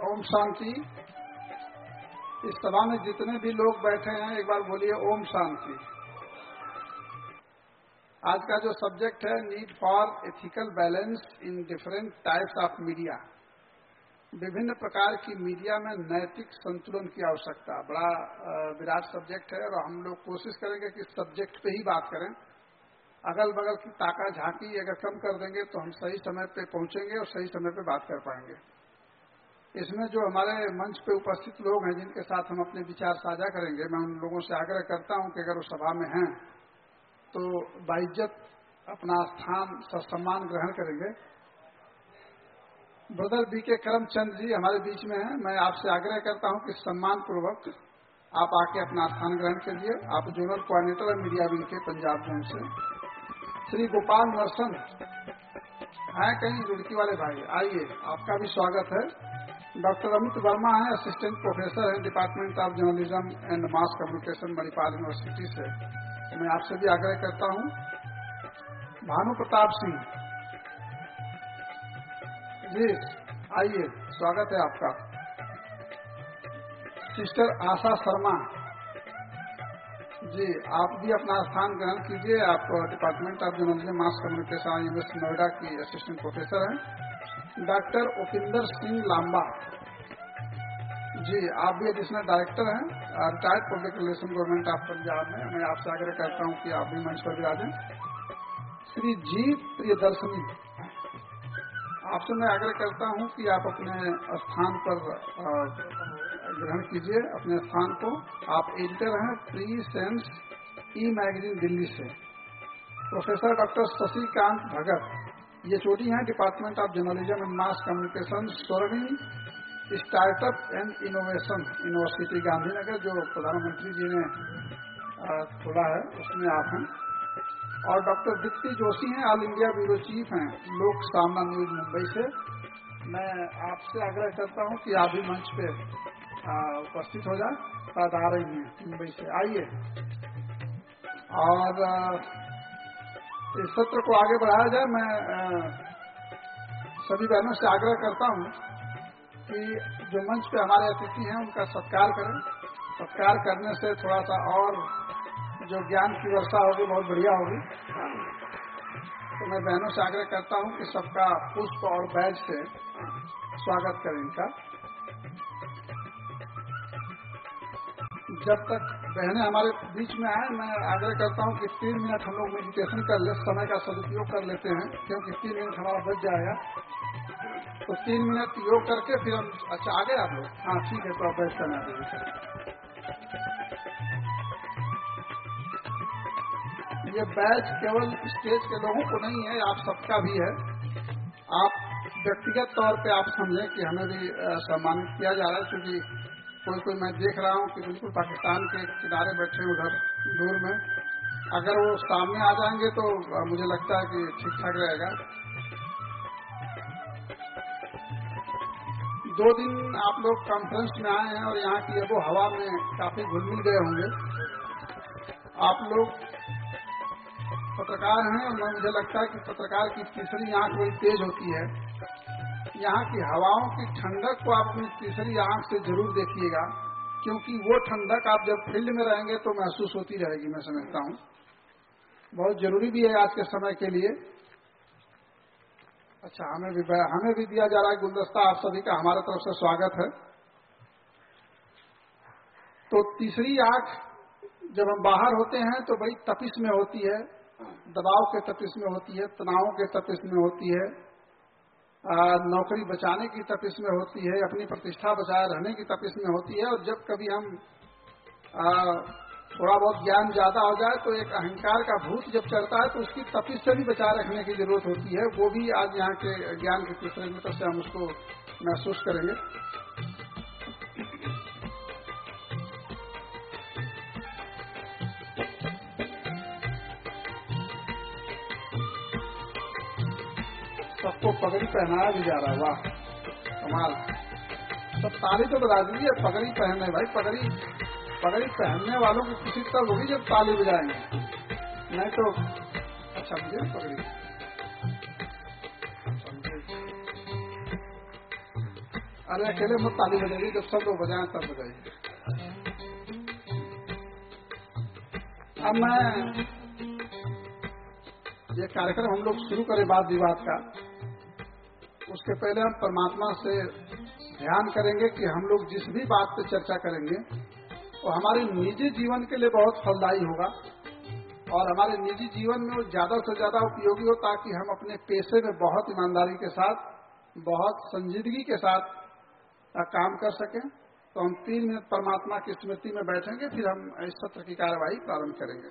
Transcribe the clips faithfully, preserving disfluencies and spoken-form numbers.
ओम शांति। इस सभा में जितने भी लोग बैठे हैं एक बार बोलिए ओम शांति। आज का जो सब्जेक्ट है need for ethical balance in different types of media. विभिन्न प्रकार की मीडिया में नैतिक संतुलन की आवश्यकता। बड़ा विराट सब्जेक्ट है और हम लोग कोशिश करेंगे कि इस सब्जेक्ट पे ही बात करें। अगल बगल की ताका झांकी अगर कम कर देंगे तो हम सही समय पे पहुंचेंगे और सही समय पे बात कर पाएंगे। इसमें जो हमारे मंच पे उपस्थित लोग हैं जिनके साथ हम अपने विचार साझा करेंगे, मैं उन लोगों से आग्रह करता हूं कि अगर वो सभा में हैं तो बाइज्जत अपना स्थान ससम्मान ग्रहण करेंगे। ब्रदर बी के करमचंद जी हमारे बीच में हैं। मैं आपसे आग्रह करता हूं कि सम्मान पूर्वक आप आके अपना स्थान ग्रहण कीजिए। आप जोनल कोऑर्डिनेटर है मीडिया विंग के पंजाब जोन से। श्री गोपाल नरसन हैं कहीं रुड़की वाले भाई, आइए, आपका भी स्वागत है। डॉक्टर अमित वर्मा है, असिस्टेंट प्रोफेसर है department of journalism and mass communication Manipal university से। मैं आपसे भी आग्रह करता हूं। भानु प्रताप सिंह जी आइए, स्वागत है आपका। सिस्टर आशा शर्मा जी, आप भी अपना स्थान ग्रहण कीजिए। आप department of journalism mass communication university Noida की असिस्टेंट प्रोफेसर हैं। डॉक्टर उपिंदर सिंह लांबा जी, आप भी एडिशनल डायरेक्टर हैं retired public relation government of Punjab में। मैं आपसे आग्रह करता हूं कि आप भी मंच पर विराजें। श्री जी प्रियदर्शनी, आपसे मैं आग्रह करता हूं कि आप अपने स्थान पर ग्रहण कीजिए अपने स्थान को। आप एडिटर हैं pre sense e magazine Delhi से। प्रोफेसर डॉक्टर शशिकांत भगत, ये चोटी हैं department of journalism and mass communication Swarnim startup and innovation university Gandhinagar, जो प्रधानमंत्री जी ने खोला है उसमें आप हैं। और डॉक्टर दीप्ति जोशी हैं, ऑल इंडिया ब्यूरो चीफ हैं लोक सामना न्यूज मुंबई से। मैं आपसे आग्रह करता हूं कि आप भी मंच पे उपस्थित हो जाए। शायद आ रही हैं मुंबई से, आइए। और इस सत्र को आगे बढ़ाया जाए। मैं सभी बहनों से आग्रह करता हूं कि जो मंच पे हमारे अतिथि हैं उनका सत्कार करें। सत्कार करने से थोड़ा सा और जो ज्ञान की वर्षा होगी बहुत बढ़िया होगी। तो मैं बहनों से आग्रह करता हूं कि सबका पुष्प और बैज से स्वागत करें इनका। जब तक बहनें हमारे बीच में आए, मैं आग्रह करता हूं कि तीन मिनट हम लोग मेडिटेशन कर ले, समय का सदुपयोग कर लेते हैं, क्योंकि तीन मिनट हमारा बच जाएगा। तो तीन मिनट योग करके फिर हम, अच्छा आ गए आप लोग? हाँ ठीक है, तो आप बैठ करना दीजिए। ये बैच केवल स्टेज के लोगों को नहीं है, आप सबका भी है। आप व्यक्तिगत तौर पे आप समझें कि हमें भी सम्मानित किया जा रहा है, क्योंकि कोई कोई मैं देख रहा हूं कि बिल्कुल पाकिस्तान के किनारे बैठे उधर दूर में, अगर वो सामने आ जाएंगे तो मुझे लगता है कि ठीक ठाक रहेगा। दो दिन आप लोग कॉन्फ्रेंस में आए हैं और यहाँ की वो हवा में काफी घुल मिल गए होंगे। आप लोग पत्रकार हैं और मुझे लगता है कि पत्रकार की तीसरी आंख बड़ी तेज होती है। यहाँ की हवाओं की ठंडक को आप अपनी तीसरी आंख से जरूर देखिएगा, क्योंकि वो ठंडक आप जब फील्ड में रहेंगे तो महसूस होती रहेगी। मैं समझता हूँ बहुत जरूरी भी है आज के समय के लिए। अच्छा, हमें भी हमें भी दिया जा रहा है गुलदस्ता। आप सभी का हमारे तरफ से स्वागत है। तो तीसरी आंख जब हम बाहर होते हैं तो बड़ी तपिश में होती है, दबाव के तपिश में होती है, तनावों के तपिश में होती है, नौकरी बचाने की तपिश में होती है, अपनी प्रतिष्ठा बचाए रहने की तपिश में होती है। और जब कभी हम आ, थोड़ा बहुत ज्ञान ज्यादा हो जाए तो एक अहंकार का भूत जब चढ़ता है तो उसकी तपिश से भी बचाए रखने की जरूरत होती है। वो भी आज यहाँ के ज्ञान के तीसरे मीटर से हम उसको महसूस करेंगे। सबको पगड़ी पहनाया भी जा रहा है, वाह कमाल। सब ताली तो बजा दीजिए, पगड़ी पहने भाई। पगड़ी पगड़ी पहनने वालों की खुशी तब होगी जब ताली बजाएंगे, नहीं तो। अच्छा मुझे पगड़ी अरे अकेले मत ताली बजाइए, जब सब लोग बजाएं तब बजाइए। अब मैं ये कार्यक्रम हम लोग शुरू करें वाद विवाद का, उसके पहले हम परमात्मा से ध्यान करेंगे कि हम लोग जिस भी बात पे चर्चा करेंगे वो हमारे निजी जीवन के लिए बहुत फलदायी होगा और हमारे निजी जीवन में वो ज्यादा से ज्यादा उपयोगी हो, ताकि हम अपने पेशे में बहुत ईमानदारी के साथ, बहुत संजीदगी के साथ काम कर सकें। तो हम तीन मिनट परमात्मा की स्मृति में बैठेंगे, फिर हम इस सत्र की कार्यवाही प्रारंभ करेंगे।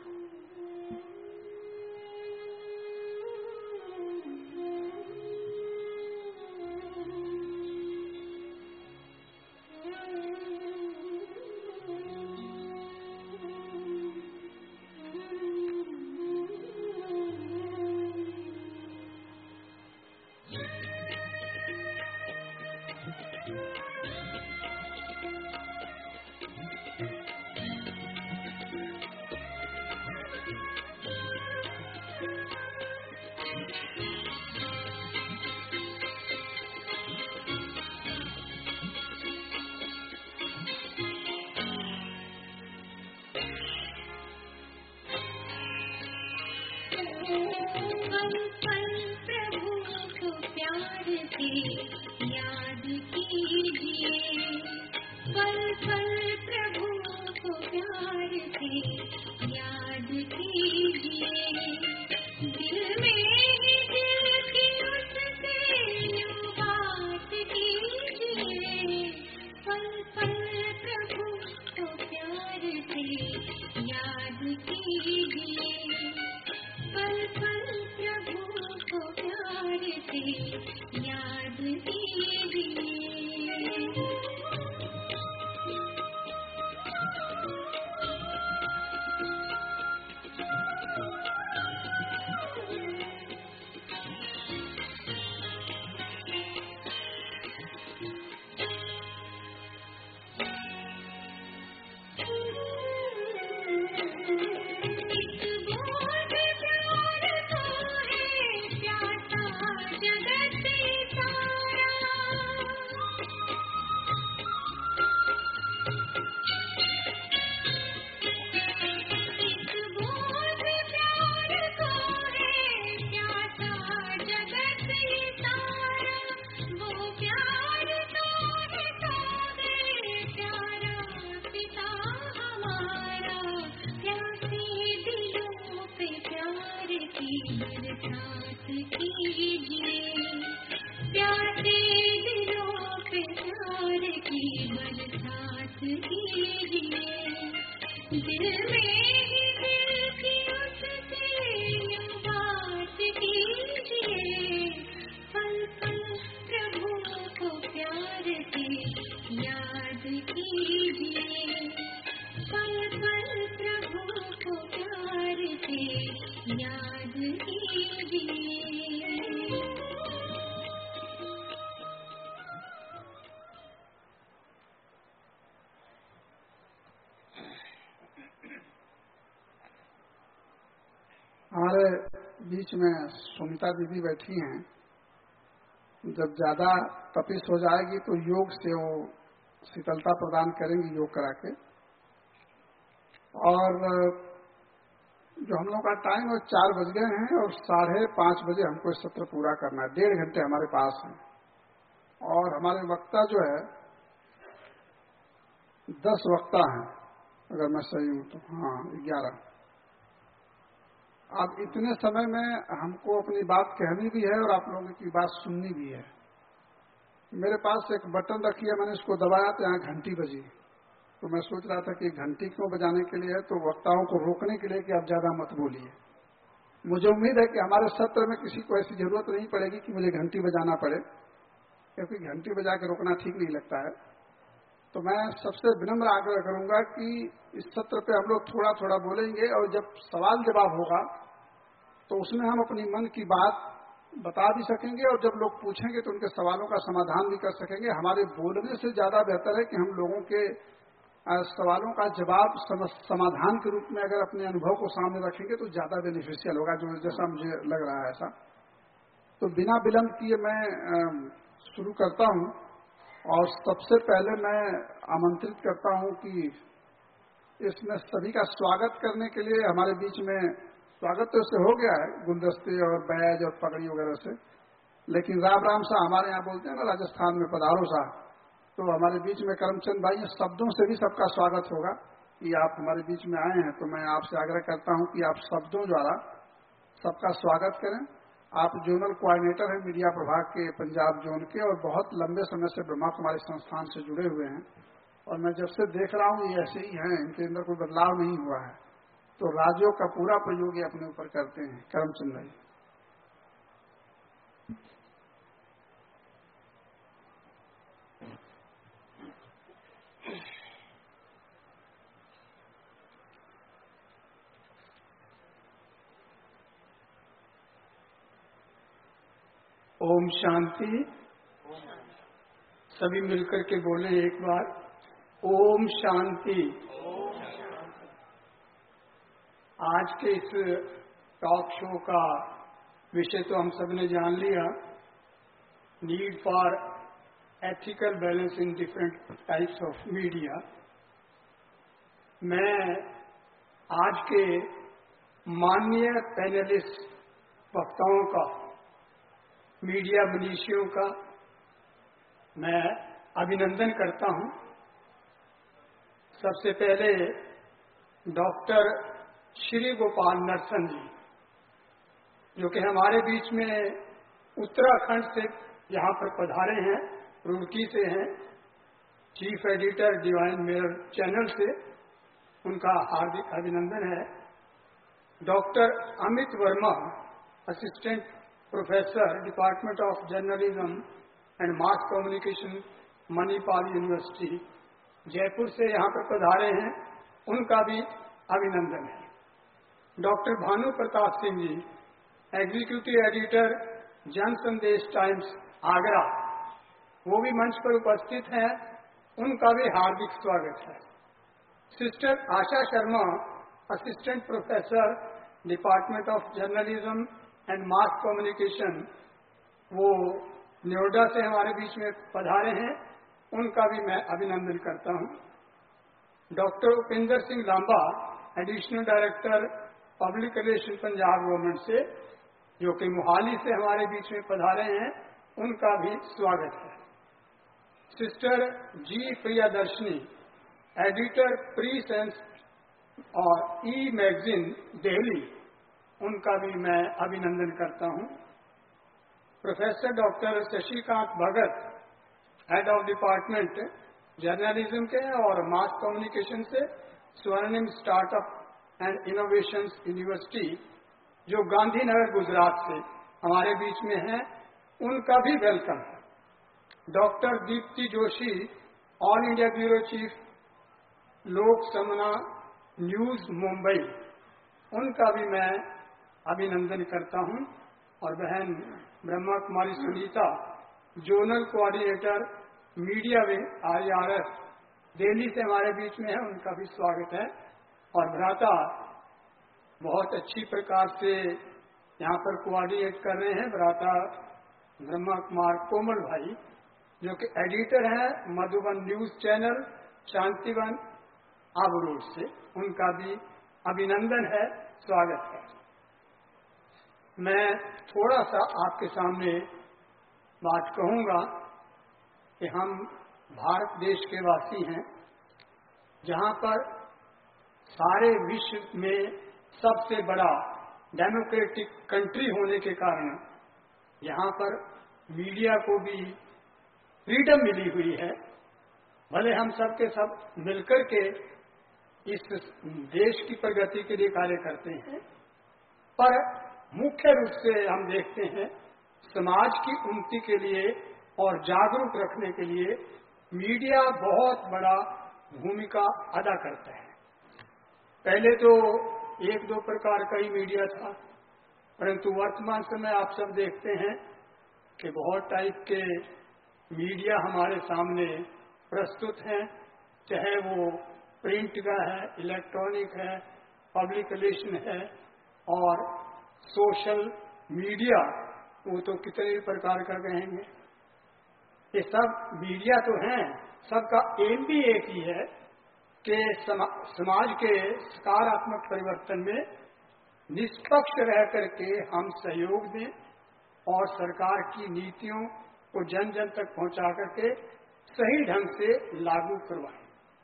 हमारे बीच में सुमिता दीदी बैठी हैं। जब ज्यादा तपिश हो जाएगी तो योग से वो शीतलता प्रदान करेंगी, योग करा के। और जो हम लोग का टाइम है चार बज गए हैं और साढ़े पांच बजे हमको इस सत्र पूरा करना है। डेढ़ घंटे हमारे पास हैं और हमारे वक्ता जो है दस वक्ता हैं, अगर मैं सही हूं तो। हाँ, ग्यारह। अब इतने समय में हमको अपनी बात कहनी भी है और आप लोगों की बात सुननी भी है। मेरे पास एक बटन रखी है, मैंने इसको दबाया तो यहाँ घंटी बजी। तो मैं सोच रहा था कि घंटी क्यों बजाने के लिए है, तो वक्ताओं को रोकने के लिए कि आप ज्यादा मत बोलिए। मुझे उम्मीद है कि हमारे सत्र में किसी को ऐसी जरूरत नहीं पड़ेगी कि मुझे घंटी बजाना पड़े, क्योंकि घंटी बजा के रोकना ठीक नहीं लगता है। तो मैं सबसे विनम्र आग्रह करूंगा कि इस सत्र पे हम लोग थोड़ा थोड़ा बोलेंगे और जब सवाल जवाब होगा तो उसमें हम अपनी मन की बात बता भी सकेंगे और जब लोग पूछेंगे तो उनके सवालों का समाधान भी कर सकेंगे। हमारे बोलने से ज्यादा बेहतर है कि हम लोगों के सवालों का जवाब समाधान के रूप में अगर अपने अनुभव को सामने रखेंगे तो ज्यादा बेनिफिशियल होगा, जो जैसा मुझे लग रहा है ऐसा। तो बिना विलंब किए मैं शुरू करता हूं और सबसे पहले मैं आमंत्रित करता हूं कि इसमें सभी का स्वागत करने के लिए हमारे बीच में स्वागत तो इससे हो गया है गुलदस्ते और बैज और पगड़ी वगैरह से, लेकिन राम राम सा हमारे यहाँ बोलते हैं ना राजस्थान में पधारो सा, तो हमारे बीच में करमचंद भाई शब्दों से भी सबका स्वागत होगा कि आप हमारे बीच में आए हैं। तो मैं आपसे आग्रह करता हूं कि आप शब्दों द्वारा सबका स्वागत करें। आप जोनल कोऑर्डिनेटर हैं मीडिया प्रभाग के पंजाब जोन के और बहुत लंबे समय से ब्रह्मा कुमारी संस्थान से जुड़े हुए हैं और मैं जब से देख रहा हूं ये ऐसे ही हैं, इनके अंदर कोई बदलाव नहीं हुआ है। तो राज्यों का पूरा प्रयोग ये अपने ऊपर करते हैं। करमचंद भाई। ओम शांति। सभी मिलकर के बोले एक बार, ओम शांति। आज के इस टॉक शो का विषय तो हम सब ने जान लिया, need for ethical balance in different types of media. मैं आज के माननीय पैनलिस्ट वक्ताओं का, मीडिया मनीषियों का मैं अभिनंदन करता हूं। सबसे पहले डॉक्टर श्री गोपाल नरसन जी, जो कि हमारे बीच में उत्तराखंड से यहाँ पर पधारे हैं, रुड़की से हैं, chief editor Divine Mirror channel से, उनका हार्दिक अभिनंदन है। Doctor Amit Verma, assistant professor department of journalism and mass communication, Manipal university, Jaipur से यहाँ पर पधारे हैं, उनका भी अभिनंदन है। Doctor Bhanu Pratap Singh ji, executive editor Jan Sandesh times Agra, वो भी मंच पर उपस्थित हैं, उनका भी हार्दिक स्वागत है। Sister Asha Sharma, assistant professor department of journalism and mass communication, वो नोएडा से हमारे बीच में पधारे हैं, उनका भी मैं अभिनंदन करता हूं। Doctor Upendra Singh Lamba, additional director public relation Punjab government से, जो कि मोहाली से हमारे बीच में पधारे हैं, उनका भी स्वागत है। Sister ji Priyadarshini, editor pre sense और ई मैगजीन दिल्ली, उनका भी मैं अभिनंदन करता हूं। Professor doctor Shashikant Bhagat, head of department journalism के और मास कम्युनिकेशन से, स्वर्णिम स्टार्टअप एंड इनोवेशंस यूनिवर्सिटी, जो गांधीनगर गुजरात से हमारे बीच में है, उनका भी वेलकम है। Doctor Deepti Joshi, all India bureau chief, Lok Samna news Mumbai, उनका भी मैं अभिनंदन करता हूं। और बहन Brahma Kumari Sunita, zonal coordinator media wing I R S, Delhi से हमारे बीच में है, उनका भी स्वागत है। और भ्राता बहुत अच्छी प्रकार से यहाँ पर कोऑर्डिनेट कर रहे हैं, भ्राता ब्रह्मा कुमार कोमल भाई, जो कि एडिटर हैं Madhuban news channel Shantivan Abu road से, उनका भी अभिनंदन है, स्वागत है। मैं थोड़ा सा आपके सामने बात कहूंगा कि हम भारत देश के वासी हैं, जहां पर सारे विश्व में सबसे बड़ा डेमोक्रेटिक कंट्री होने के कारण यहाँ पर मीडिया को भी फ्रीडम मिली हुई है। भले हम सब के सब मिलकर के इस देश की प्रगति के लिए कार्य करते हैं, पर मुख्य रूप से हम देखते हैं समाज की उन्नति के लिए और जागरूक रखने के लिए मीडिया बहुत बड़ा भूमिका अदा करता है। पहले तो एक दो प्रकार का ही मीडिया था, परंतु वर्तमान समय आप सब देखते हैं कि बहुत टाइप के मीडिया हमारे सामने प्रस्तुत हैं, चाहे वो प्रिंट का है, इलेक्ट्रॉनिक है, पब्लिक रिलेशन है और सोशल मीडिया, वो तो कितने प्रकार का कहेंगे। ये सब मीडिया तो हैं, सबका एम भी एक ही है कि समा, समाज के सकारात्मक परिवर्तन में निष्पक्ष रह करके हम सहयोग दें और सरकार की नीतियों को जन जन तक पहुंचा करके सही ढंग से लागू करवाएं।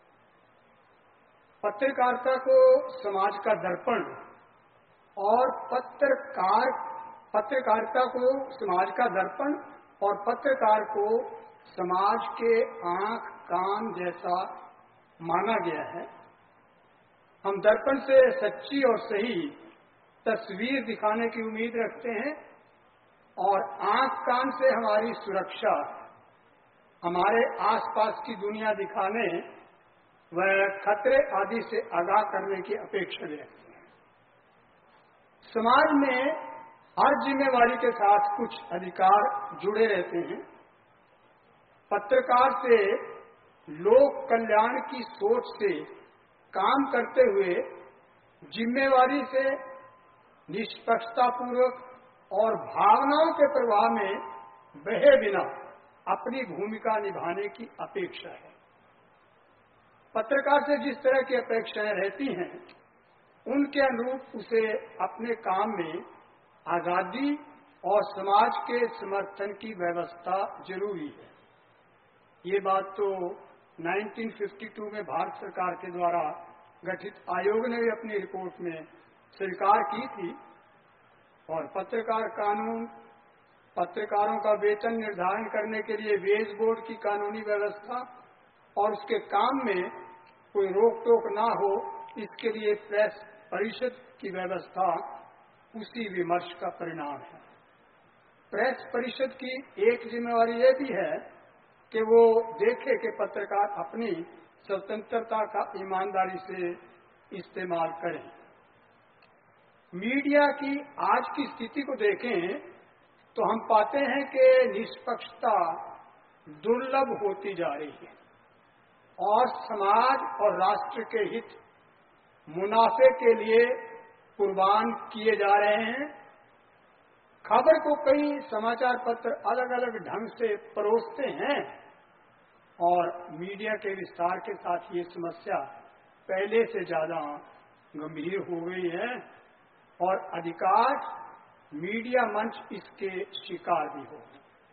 पत्रकारिता को समाज का दर्पण और पत्रकार पत्रकारिता को समाज का दर्पण और पत्रकार को समाज के आंख कान जैसा माना गया है। हम दर्पण से सच्ची और सही तस्वीर दिखाने की उम्मीद रखते हैं और आंख कान से हमारी सुरक्षा, हमारे आसपास की दुनिया दिखाने व खतरे आदि से आगाह करने की अपेक्षा भी रखते हैं। समाज में हर जिम्मेवारी के साथ कुछ अधिकार जुड़े रहते हैं। पत्रकार से लोक कल्याण की सोच से काम करते हुए जिम्मेवारी से निष्पक्षतापूर्वक और भावनाओं के प्रवाह में बहे बिना अपनी भूमिका निभाने की अपेक्षा है। पत्रकार से जिस तरह की अपेक्षाएं रहती हैं उनके अनुरूप उसे अपने काम में आजादी और समाज के समर्थन की व्यवस्था जरूरी है। ये बात तो उन्नीस सौ बावन में भारत सरकार के द्वारा गठित आयोग ने भी अपनी रिपोर्ट में स्वीकार की थी। और पत्रकार कानून, पत्रकारों का वेतन निर्धारण करने के लिए वेज बोर्ड की कानूनी व्यवस्था और उसके काम में कोई रोक टोक ना हो, इसके लिए प्रेस परिषद की व्यवस्था उसी विमर्श का परिणाम है। प्रेस परिषद की एक जिम्मेवारी यह भी है कि वो देखे कि पत्रकार अपनी स्वतंत्रता का ईमानदारी से इस्तेमाल करें। मीडिया की आज की स्थिति को देखें तो हम पाते हैं कि निष्पक्षता दुर्लभ होती जा रही है और समाज और राष्ट्र के हित मुनाफे के लिए कुर्बान किए जा रहे हैं। खबर को कई समाचार पत्र अलग अलग ढंग से परोसते हैं और मीडिया के विस्तार के साथ ये समस्या पहले से ज्यादा गंभीर हो गई है और अधिकांश मीडिया मंच इसके शिकार भी हो।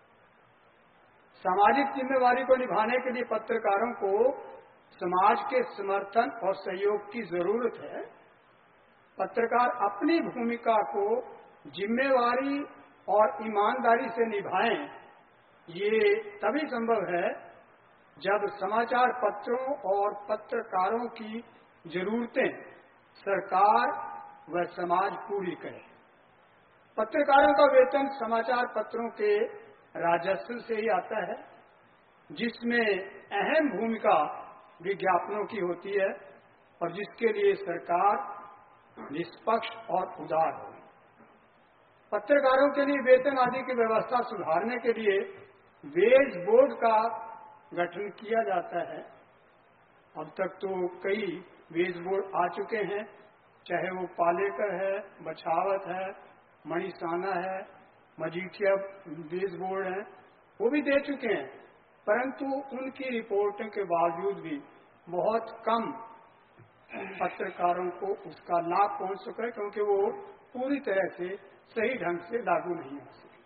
सामाजिक जिम्मेवारी को निभाने के लिए पत्रकारों को समाज के समर्थन और सहयोग की जरूरत है। पत्रकार अपनी भूमिका को जिम्मेवारी और ईमानदारी से निभाएं। ये तभी संभव है जब समाचार पत्रों और पत्रकारों की जरूरतें सरकार व समाज पूरी करे। पत्रकारों का वेतन समाचार पत्रों के राजस्व से ही आता है, जिसमें अहम भूमिका विज्ञापनों की होती है और जिसके लिए सरकार निष्पक्ष और उदार हो। पत्रकारों के लिए वेतन आदि की व्यवस्था सुधारने के लिए वेज बोर्ड का गठन किया जाता है। अब तक तो कई वेज बोर्ड आ चुके हैं, चाहे वो पालेकर है, बछावत है, मणिसाना है, मजीठिया वेज बोर्ड है, वो भी दे चुके हैं। परंतु उनकी रिपोर्टों के बावजूद भी बहुत कम पत्रकारों को उसका लाभ पहुंच सका है, क्योंकि वो पूरी तरह से सही ढंग से लागू नहीं हो सके।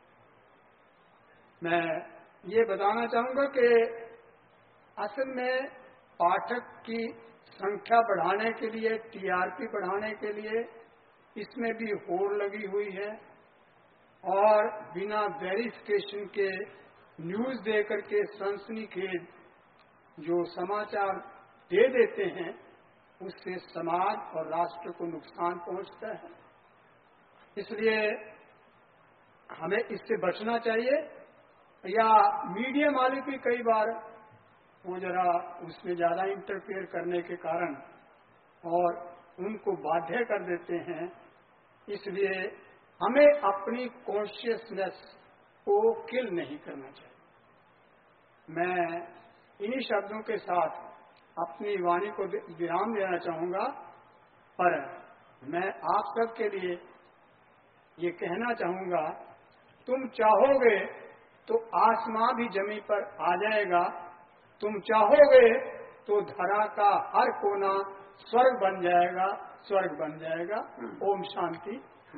मैं ये बताना चाहूंगा कि असल में पाठक की संख्या बढ़ाने के लिए, टीआरपी बढ़ाने के लिए इसमें भी होड़ लगी हुई है और बिना वेरिफिकेशन के न्यूज देकर के सनसनीखेज जो समाचार दे देते हैं उससे समाज और राष्ट्र को नुकसान पहुंचता है। इसलिए हमें इससे बचना चाहिए। या मीडिया मालिक भी कई बार वो जरा उसमें ज्यादा इंटरफेयर करने के कारण और उनको बाध्य कर देते हैं। इसलिए हमें अपनी कॉन्शियसनेस को किल नहीं करना चाहिए। मैं इन्हीं शब्दों के साथ अपनी वाणी को विराम देना चाहूंगा, पर मैं आप सब के लिए ये कहना चाहूंगा, तुम चाहोगे तो आसमां भी जमीन पर आ जाएगा। तुम चाहोगे तो धरा का हर कोना स्वर्ग बन जाएगा, स्वर्ग बन जाएगा। ओम शांति।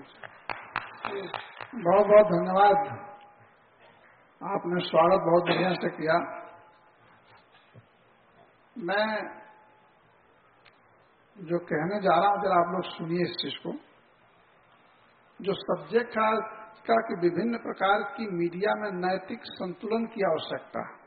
बहुत बहुत धन्यवाद, आपने स्वागत बहुत बढ़िया से किया। मैं जो कहने जा रहा हूं जरा आप लोग सुनिए इस चीज को। जो सब्जेक्ट है का कि विभिन्न प्रकार की मीडिया में नैतिक संतुलन की आवश्यकता है।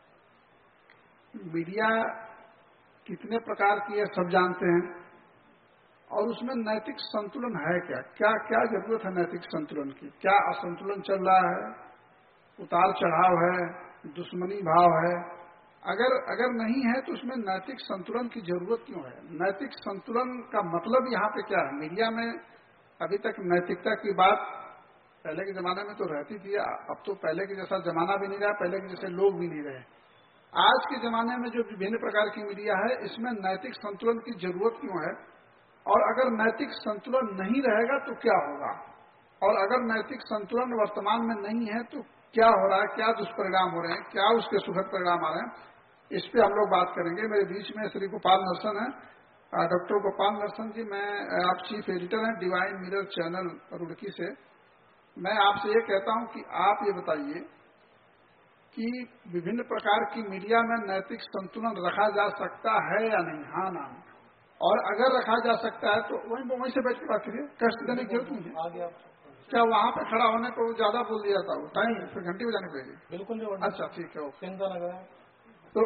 मीडिया कितने प्रकार की है सब जानते हैं, और उसमें नैतिक संतुलन है क्या, क्या क्या जरूरत है नैतिक संतुलन की, क्या असंतुलन चल रहा है, उतार चढ़ाव है, दुश्मनी भाव है। अगर अगर नहीं है तो उसमें नैतिक संतुलन की जरूरत क्यों है? नैतिक संतुलन का मतलब यहाँ पे क्या है? मीडिया में अभी तक नैतिकता की बात पहले के जमाने में तो रहती थी, अब तो पहले के जैसा जमाना भी नहीं रहा, पहले के जैसे लोग भी नहीं रहे। आज के जमाने में जो विभिन्न प्रकार की मीडिया है, इसमें नैतिक संतुलन की जरूरत क्यों है? और अगर नैतिक संतुलन नहीं रहेगा तो क्या होगा? और अगर नैतिक संतुलन वर्तमान में नहीं है तो क्या हो रहा है, क्या दुष्परिणाम हो रहे हैं, क्या उसके सुखद परिणाम आ रहे हैं, इस पे हम लोग बात करेंगे। मेरे बीच में श्री गोपाल नरसन है, डॉक्टर गोपाल नरसन जी। मैं आप चीफ एडिटर हैं डिवाइन मिरर चैनल रुड़की से। मैं आपसे ये कहता हूं कि आप ये बताइए कि विभिन्न प्रकार की मीडिया में नैतिक संतुलन रखा जा सकता है या नहीं? हाँ ना? और अगर रखा जा सकता है तो वहीं वहीं से बैठ के बात करिए, कष्ट देने की जरूरत नहीं है। क्या वहां पे खड़ा होने को ज्यादा बोल दिया था? टाइम फिर घंटी बजानी पड़ेगी? बिल्कुल नहीं। अच्छा ठीक है, चिंता लगा। तो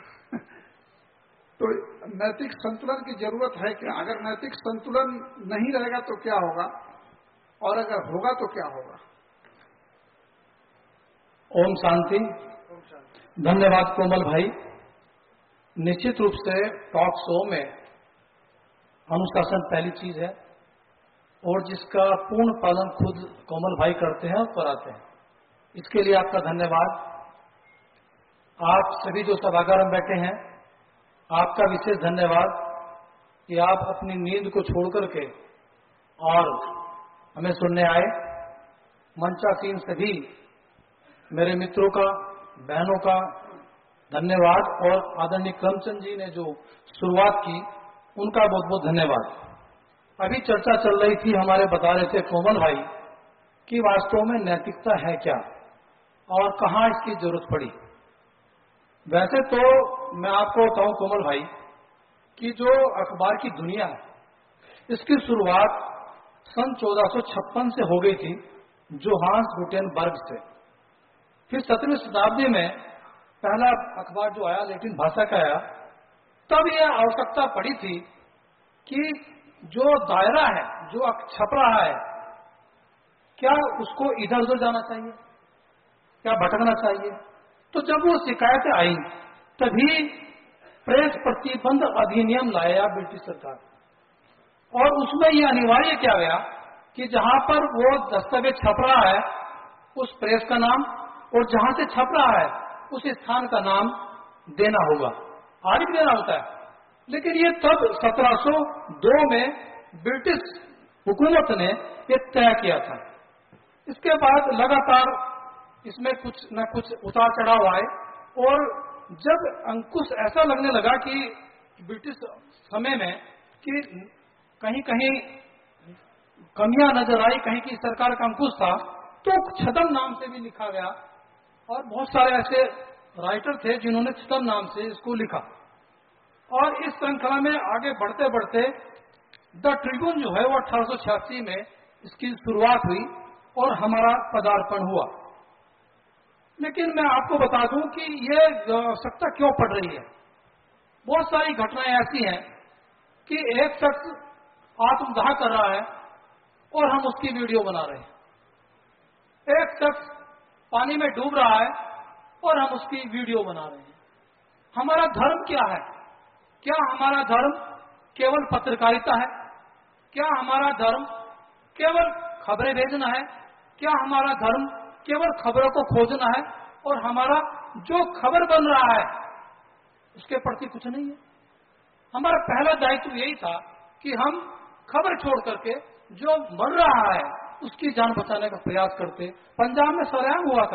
तो नैतिक संतुलन की जरूरत है क्या? अगर नैतिक संतुलन नहीं रहेगा तो क्या होगा, और अगर होगा तो क्या होगा? ओम शांति। धन्यवाद कोमल भाई। निश्चित रूप से टॉक शो में अनुशासन पहली चीज है, और जिसका पूर्ण पालन खुद कोमल भाई करते हैं और कराते हैं, इसके लिए आपका धन्यवाद। आप सभी जो सभागार में बैठे हैं, आपका विशेष धन्यवाद कि आप अपनी नींद को छोड़ करके और हमें सुनने आए। मंचासीन सभी मेरे मित्रों का, बहनों का धन्यवाद, और आदरणीय करमचंद जी ने जो शुरुआत की उनका बहुत बहुत धन्यवाद। अभी चर्चा चल रही थी, हमारे बता रहे थे कोमल भाई कि वास्तव में नैतिकता है क्या और कहां इसकी जरूरत पड़ी। वैसे तो मैं आपको बताऊं कोमल भाई कि जो अखबार की दुनिया है, इसकी शुरुआत सन चौदह सौ छप्पन से हो गई थी, जोहान्स गुटेनबर्ग से। फिर सत्रहवीं शताब्दी में पहला अखबार जो आया लैटिन भाषा का आया, तब यह आवश्यकता पड़ी थी कि जो दायरा है, जो छप रहा है, क्या उसको इधर उधर जाना चाहिए, क्या भटकना चाहिए। तो जब वो शिकायतें आई, तभी प्रेस प्रतिबंध अधिनियम लाया ब्रिटिश सरकार, और उसमें यह अनिवार्य किया गया कि जहां पर वो दस्तावेज छप रहा है उस प्रेस का नाम, और जहां से छप रहा है उस स्थान का नाम देना होगा। आज भी देना होता है, लेकिन ये तब सत्रह सौ दो में ब्रिटिश हुकूमत ने ये तय किया था। इसके बाद लगातार इसमें कुछ न कुछ उतार चढ़ाव आए, और जब अंकुश ऐसा लगने लगा कि ब्रिटिश समय में कि कहीं कहीं कमियां नजर आई, कहीं की सरकार का अंकुश था, तो छदम नाम से भी लिखा गया, और बहुत सारे ऐसे राइटर थे जिन्होंने छदम नाम से इसको लिखा। और इस श्रृंखला में आगे बढ़ते बढ़ते द ट्रिब्यून जो है वो अठारह सौ छियासी में इसकी शुरुआत हुई और हमारा पदार्पण हुआ। लेकिन मैं आपको बता दूं कि ये आवश्यकता क्यों पड़ रही है। बहुत सारी घटनाएं ऐसी हैं कि एक शख्स आत्मदाह कर रहा है और हम उसकी वीडियो बना रहे हैं। एक शख्स पानी में डूब रहा है और हम उसकी वीडियो बना रहे हैं। हमारा धर्म क्या है? क्या हमारा धर्म केवल पत्रकारिता है? क्या हमारा धर्म केवल खबरें भेजना है? क्या हमारा धर्म केवल खबरों को खोजना है, और हमारा जो खबर बन रहा है उसके प्रति कुछ नहीं है? हमारा पहला दायित्व यही था कि हम खबर छोड़ करके जो मर रहा है उसकी जान बचाने का प्रयास करते। पंजाब में सरेआम हुआ था,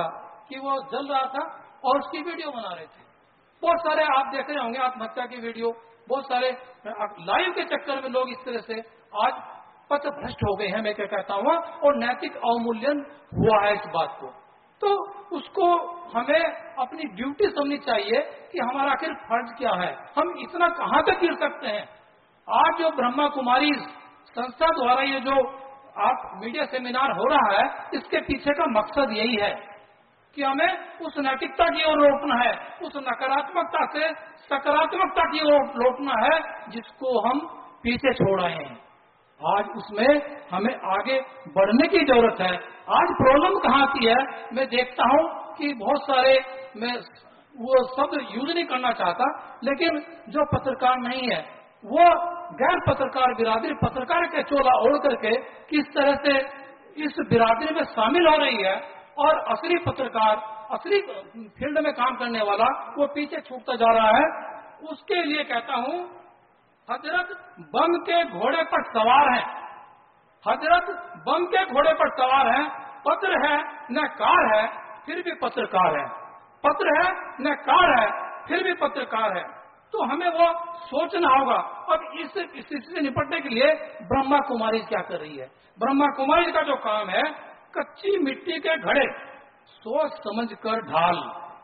कि वो जल रहा था और उसकी वीडियो बना रहे थे। बहुत सारे आप देख रहे होंगे आत्महत्या की वीडियो, बहुत सारे लाइव के चक्कर में लोग इस तरह से आज पथ भ्रष्ट हो गए हैं, मैं क्या कहता हूँ, और नैतिक अवमूल्यन हुआ है इस बात को। तो उसको हमें अपनी ड्यूटी समझनी चाहिए कि हमारा आखिर फर्ज क्या है, हम इतना कहाँ तक गिर सकते हैं। आज जो ब्रह्मा कुमारी संस्था द्वारा ये जो आप मीडिया सेमिनार हो रहा है, इसके पीछे का मकसद यही है कि हमें उस नैतिकता की ओर लौटना है, उस नकारात्मकता से सकारात्मकता की ओर लौटना है जिसको हम पीछे छोड़ रहे हैं। आज उसमें हमें आगे बढ़ने की जरूरत है। आज प्रॉब्लम कहाँ आती है, मैं देखता हूँ कि बहुत सारे, मैं वो शब्द यूज नहीं करना चाहता, लेकिन जो पत्रकार नहीं है वो गैर पत्रकार बिरादरी पत्रकार के चोला ओढ़ करके किस तरह से इस बिरादरी में शामिल हो रही है, और असली पत्रकार, असली फील्ड में काम करने वाला वो पीछे छूटता जा रहा है। उसके लिए कहता हूँ, हजरत बम के घोड़े पर सवार हैं, हजरत बम के घोड़े पर सवार हैं, पत्र है न कार है फिर भी पत्रकार है, पत्र है न कार है फिर भी पत्रकार है। तो हमें वो सोचना होगा। अब इस स्थिति से निपटने के लिए ब्रह्मा कुमारी क्या कर रही है? ब्रह्मा कुमारी का जो काम है, कच्ची मिट्टी के घड़े सोच समझ कर ढाल,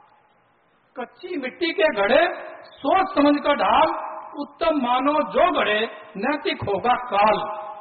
कच्ची मिट्टी के घड़े सोच समझ कर ढाल, उत्तम मानो जो गढ़े नैतिक होगा काल।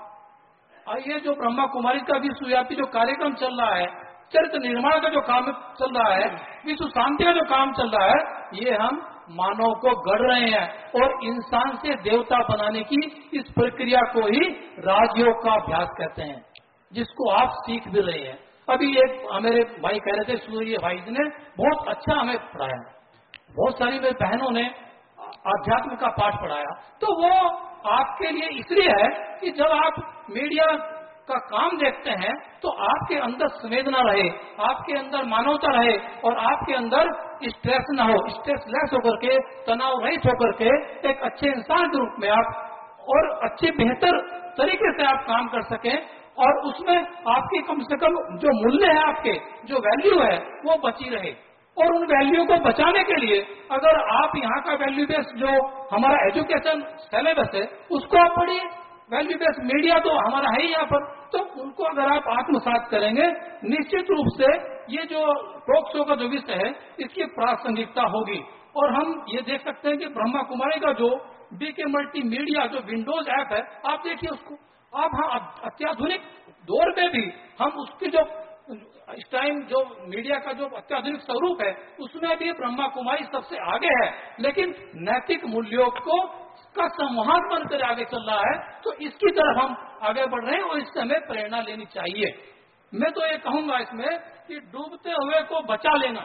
और ये जो ब्रह्मा कुमारी का विश्वव्यापी जो कार्यक्रम चल रहा है, चरित्र निर्माण का जो काम चल रहा है, विश्व शांति का जो काम चल रहा है, ये हम मानव को गढ़ रहे हैं और इंसान से देवता बनाने की इस प्रक्रिया को ही राजयोग का अभ्यास कहते हैं, जिसको आप सीख भी रहे हैं। अभी एक मेरे भाई कह रहे थे, सूर्य भाई जी ने बहुत अच्छा हमें पढ़ाया, बहुत सारी मेरी बहनों ने आध्यात्म का पाठ पढ़ाया। तो वो आपके लिए इसलिए है कि जब आप मीडिया का काम देखते हैं तो आपके अंदर संवेदना रहे, आपके अंदर मानवता रहे और आपके अंदर स्ट्रेस न हो, स्ट्रेस लेस होकर के, तनाव रहित होकर के एक अच्छे इंसान के रूप में आप और अच्छे बेहतर तरीके से आप काम कर सकें, और उसमें आपकी कम से कम जो मूल्य है, आपके जो वैल्यू है वो बची रहे। और उन वैल्यू को बचाने के लिए अगर आप यहाँ का वैल्यू बेस्ड जो हमारा एजुकेशन सिलेबस है उसको आप पढ़िए, वैल्यू बेस्ड मीडिया तो हमारा है ही यहाँ पर, तो उनको अगर आप आत्मसात करेंगे, निश्चित रूप से ये जो टॉक शो का जो विषय है इसकी प्रासंगिकता होगी। और हम ये देख सकते हैं कि ब्रह्मा कुमारी का जो बीके मल्टी मीडिया जो विंडोज ऐप है, आप देखिए उसको, आप हाँ अत्याधुनिक दौर में भी हम उसकी जो इस टाइम जो मीडिया का जो अत्याधुनिक स्वरूप है उसमें भी ब्रह्मा कुमारी सबसे आगे है, लेकिन नैतिक मूल्यों को का संवाहक बनकर आगे चल रहा है। तो इसकी तरफ हम आगे बढ़ रहे हैं और इससे हमें प्रेरणा लेनी चाहिए। मैं तो ये कहूंगा इसमें कि डूबते हुए को बचा लेना,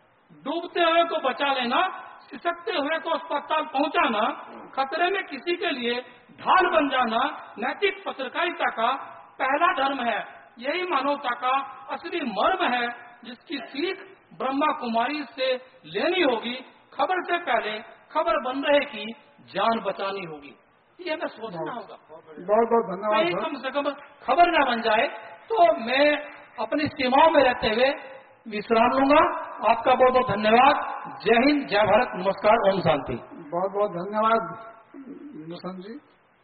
डूबते हुए को बचा लेना, सिसकते हुए को अस्पताल पहुंचाना, खतरे में किसी के लिए ढाल बन जाना नैतिक पत्रकारिता का पहला धर्म है। यही मानवता का असली मर्म है, जिसकी सीख ब्रह्मा कुमारी से लेनी होगी। खबर से पहले खबर बन रहे की जान बचानी होगी, ये हमें सोचना होगा। बहुत बहुत धन्यवाद। कम से कम खबर न बन जाए तो मैं अपनी सीमाओं में रहते हुए विश्राम लूंगा। आपका बहुत बहुत धन्यवाद। जय हिंद, जय भारत, नमस्कार, ओम शांति। बहुत बहुत धन्यवाद नुसन जी,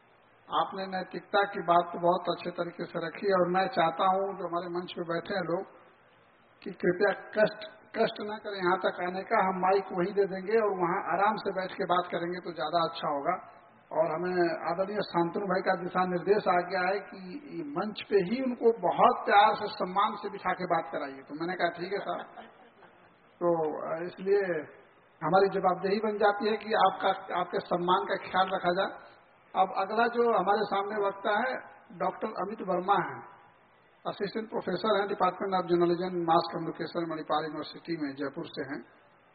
आपने नैतिकता की बात तो बहुत अच्छे तरीके से रखी। और मैं चाहता हूं जो हमारे मंच पे बैठे हैं लोग कि कृपया कष्ट कष्ट न करें यहाँ तक आने का, हम माइक वहीं दे देंगे और वहाँ आराम से बैठ के बात करेंगे तो ज्यादा अच्छा होगा। और हमें आदरणीय शांतनु भाई का दिशा निर्देश आ गया है कि मंच पे ही उनको बहुत प्यार से सम्मान से बिठा के बात कराइए। तो मैंने कहा ठीक है साहब, तो इसलिए हमारी जवाबदेही बन जाती है कि आपका आपके सम्मान का ख्याल रखा जाए। अब अगला जो हमारे सामने वक्ता है डॉक्टर अमित वर्मा है, असिस्टेंट प्रोफेसर हैं department of journalism mass communication Manipal university में, जयपुर से हैं।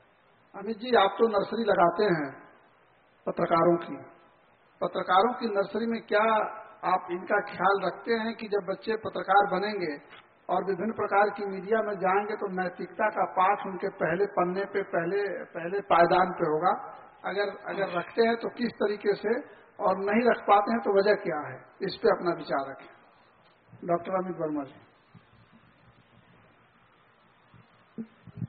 अमित जी, आप तो नर्सरी लगाते हैं पत्रकारों की, पत्रकारों की नर्सरी में क्या आप इनका ख्याल रखते हैं कि जब बच्चे पत्रकार बनेंगे और विभिन्न प्रकार की मीडिया में जाएंगे तो नैतिकता का पाठ उनके पहले पन्ने पे, पहले पहले पायदान पे होगा? अगर अगर रखते हैं तो किस तरीके से, और नहीं रख पाते हैं तो वजह क्या है? इस पे अपना विचार रखें। डॉक्टर अमित वर्मा जी।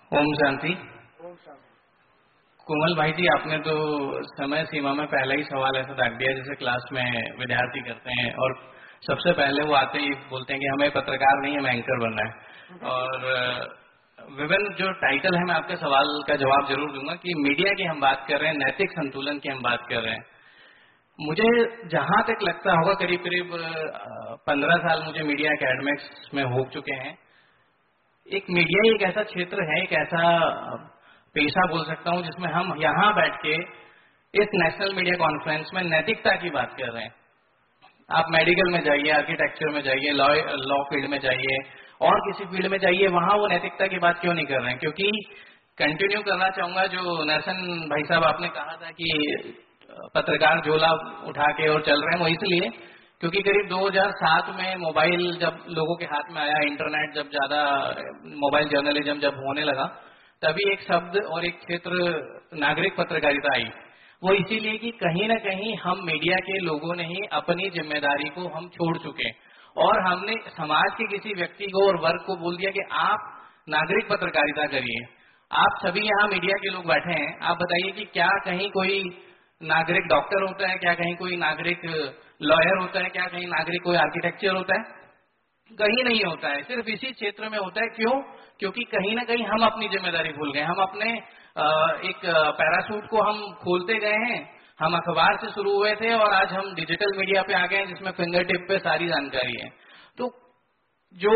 ओम शांति। ओम शांति। कोमल भाई जी, आपने तो समय सीमा में पहला ही सवाल ऐसा दाग दिया जैसे क्लास में विद्यार्थी करते हैं और सबसे पहले वो आते ही बोलते हैं कि हमें पत्रकार नहीं, हमें एंकर बनना है। और विभिन्न जो टाइटल है, मैं आपके सवाल का जवाब जरूर दूंगा कि मीडिया की हम बात कर रहे हैं, नैतिक संतुलन की हम बात कर रहे हैं। मुझे जहां तक लगता होगा, करीब करीब पंद्रह साल मुझे मीडिया एकेडमिक्स में हो चुके हैं। एक मीडिया एक ऐसा क्षेत्र है, एक ऐसा पेशा बोल सकता हूं जिसमें हम यहां बैठ के इस नेशनल मीडिया कॉन्फ्रेंस में नैतिकता की बात कर रहे हैं। आप मेडिकल में जाइए, आर्किटेक्चर में जाइए, लॉ लॉ फील्ड में जाइए और किसी फील्ड में जाइए, वहां वो नैतिकता की बात क्यों नहीं कर रहे हैं? क्योंकि कंटिन्यू करना चाहूंगा जो नरसन भाई साहब आपने कहा था कि पत्रकार झोला उठा के और चल रहे हैं, वो इसलिए क्योंकि करीब दो हज़ार सात में मोबाइल जब लोगों के हाथ में आया, इंटरनेट जब ज्यादा, मोबाइल जर्नलिज्म जब होने लगा, तभी एक शब्द और एक क्षेत्र नागरिक पत्रकारिता आई। वो इसीलिए कि कहीं ना कहीं हम मीडिया के लोगों ने ही अपनी जिम्मेदारी को हम छोड़ चुके और हमने समाज के किसी व्यक्ति को और वर्ग को बोल दिया कि आप नागरिक पत्रकारिता करिए। आप सभी यहाँ मीडिया के लोग बैठे हैं, आप बताइए कि क्या कहीं कोई नागरिक डॉक्टर होता है, क्या कहीं कोई नागरिक लॉयर होता है, क्या कहीं नागरिक कोई आर्किटेक्चर होता है? कहीं नहीं होता है, सिर्फ इसी क्षेत्र में होता है। क्यों? क्योंकि कहीं ना कहीं हम अपनी जिम्मेदारी भूल गए। हम अपने एक पैराशूट को हम खोलते गए हैं। हम अखबार से शुरू हुए थे और आज हम डिजिटल मीडिया पे आ गए हैं जिसमें फिंगर टिप पे सारी जानकारी है। तो जो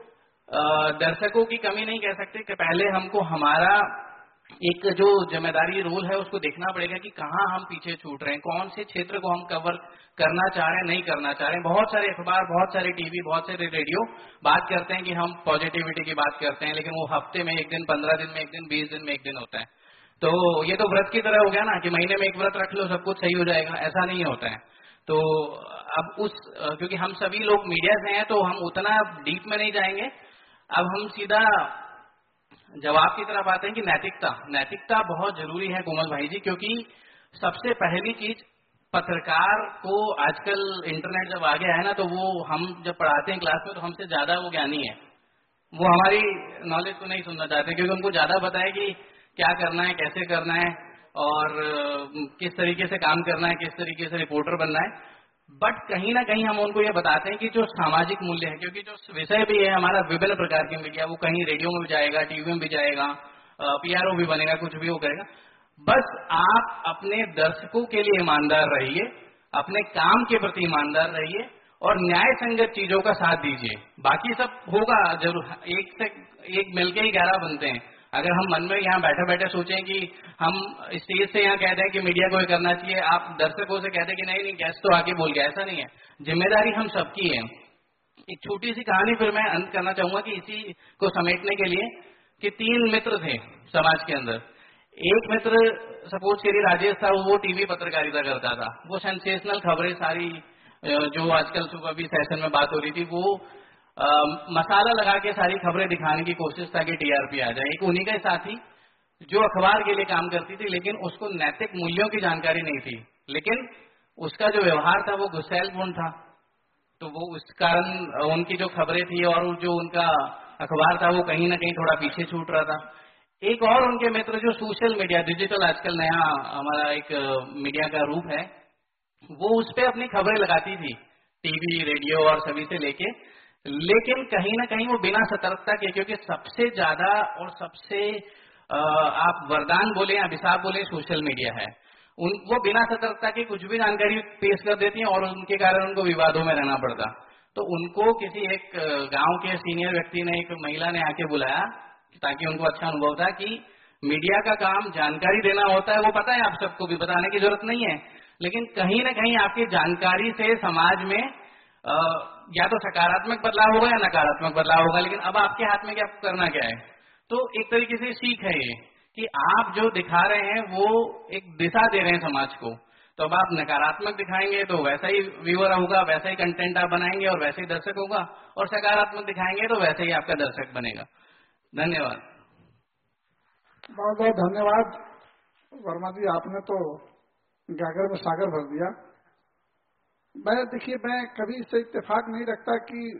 दर्शकों की कमी नहीं कह सकते कि पहले हमको हमारा एक जो जिम्मेदारी रोल है उसको देखना पड़ेगा कि कहाँ हम पीछे छूट रहे हैं, कौन से क्षेत्र को हम कवर करना चाह रहे हैं, नहीं करना चाह रहे हैं। बहुत सारे अखबार, बहुत सारे टीवी, बहुत सारे रेडियो बात करते हैं कि हम पॉजिटिविटी की बात करते हैं, लेकिन वो हफ्ते में एक दिन, पंद्रह दिन में एक दिन, बीस दिन में एक दिन होता है। तो ये तो व्रत की तरह हो गया ना कि महीने में एक व्रत रख लो सब कुछ सही हो जाएगा, ऐसा नहीं होता है। तो अब उस, क्योंकि हम सभी लोग मीडिया से हैं तो हम उतना डीप में नहीं जाएंगे। अब हम सीधा जवाब की तरफ आते हैं कि नैतिकता नैतिकता बहुत जरूरी है कोमल भाई जी, क्योंकि सबसे पहली चीज पत्रकार को आजकल इंटरनेट जब आ गया है ना, तो वो हम जब पढ़ाते हैं क्लास में तो हमसे ज्यादा वो ज्ञानी है। वो हमारी नॉलेज को नहीं सुनना चाहते क्योंकि उनको ज्यादा पता है कि क्या करना है, कैसे करना है और किस तरीके से काम करना है, किस तरीके से रिपोर्टर बनना है। बट कहीं ना कहीं हम उनको ये बताते हैं कि जो सामाजिक मूल्य है, क्योंकि जो विषय भी है हमारा विभिन्न प्रकार की मीडिया, वो कहीं रेडियो में भी जाएगा, टीवी में भी जाएगा, पीआरओ भी बनेगा, कुछ भी वो करेगा। बस आप अपने दर्शकों के लिए ईमानदार रहिए, अपने काम के प्रति ईमानदार रहिए और न्याय संगत चीजों का साथ दीजिए। बाकी सब होगा जरूर, एक से एक मिलके ही ग्यारह बनते हैं। अगर हम मन में यहाँ बैठे बैठे सोचें कि हम स्टेज से यहाँ कहते हैं कि मीडिया को ये करना चाहिए, आप दर्शकों से कहते हैं कि नहीं नहीं गेस्ट तो आके बोल गया, ऐसा नहीं है। जिम्मेदारी हम सबकी है। एक छोटी सी कहानी फिर मैं अंत करना चाहूंगा कि इसी को समेटने के लिए कि तीन मित्र थे समाज के अंदर। एक मित्र सपोज करिए राजेश था, वो टीवी पत्रकारिता करता था, वो सेंसेशनल खबरें सारी जो आजकल सुबह भी सेशन में बात हो रही थी, वो आ, मसाला लगा के सारी खबरें दिखाने की कोशिश ताकि टीआरपी आ जाए। एक उन्हीं का साथी जो अखबार के लिए काम करती थी, लेकिन उसको नैतिक मूल्यों की जानकारी नहीं थी, लेकिन उसका जो व्यवहार था वो गुस्सैलपूर्ण था। तो वो उस कारण उनकी जो खबरें थी और जो उनका अखबार था वो कहीं ना कहीं थोड़ा पीछे छूट रहा था। एक और उनके मित्र जो सोशल मीडिया, डिजिटल आजकल नया हमारा एक मीडिया का रूप है, वो उस पर अपनी खबरें लगाती थी टीवी, रेडियो और सभी से लेके, लेकिन कहीं ना कहीं वो बिना सतर्कता के, क्योंकि सबसे ज्यादा और सबसे आप वरदान बोले या अभिशाप बोले सोशल मीडिया है, उन वो बिना सतर्कता के कुछ भी जानकारी पेश कर देती है और उनके कारण उनको विवादों में रहना पड़ता। तो उनको किसी एक गांव के सीनियर व्यक्ति ने, एक महिला ने आके बुलाया ताकि उनको अच्छा अनुभव था कि मीडिया का काम जानकारी देना होता है। वो पता है, आप सबको भी बताने की जरूरत नहीं है, लेकिन कहीं ना कहीं आपकी जानकारी से समाज में आ, या तो सकारात्मक बदलाव होगा या नकारात्मक बदलाव होगा, लेकिन अब आपके हाथ में क्या करना क्या है। तो एक तरीके से सीख है ये कि आप जो दिखा रहे हैं वो एक दिशा दे रहे हैं समाज को। तो अब आप नकारात्मक दिखाएंगे तो वैसा ही व्यूअर होगा, वैसा ही कंटेंट आप बनाएंगे और वैसे ही दर्शक होगा, और सकारात्मक दिखाएंगे तो वैसे ही आपका दर्शक बनेगा। धन्यवाद। बहुत बहुत धन्यवाद वर्मा जी, आपने तो गागर में सागर भर दिया। मैं देखिए, मैं कभी इससे इत्तेफाक नहीं रखता कि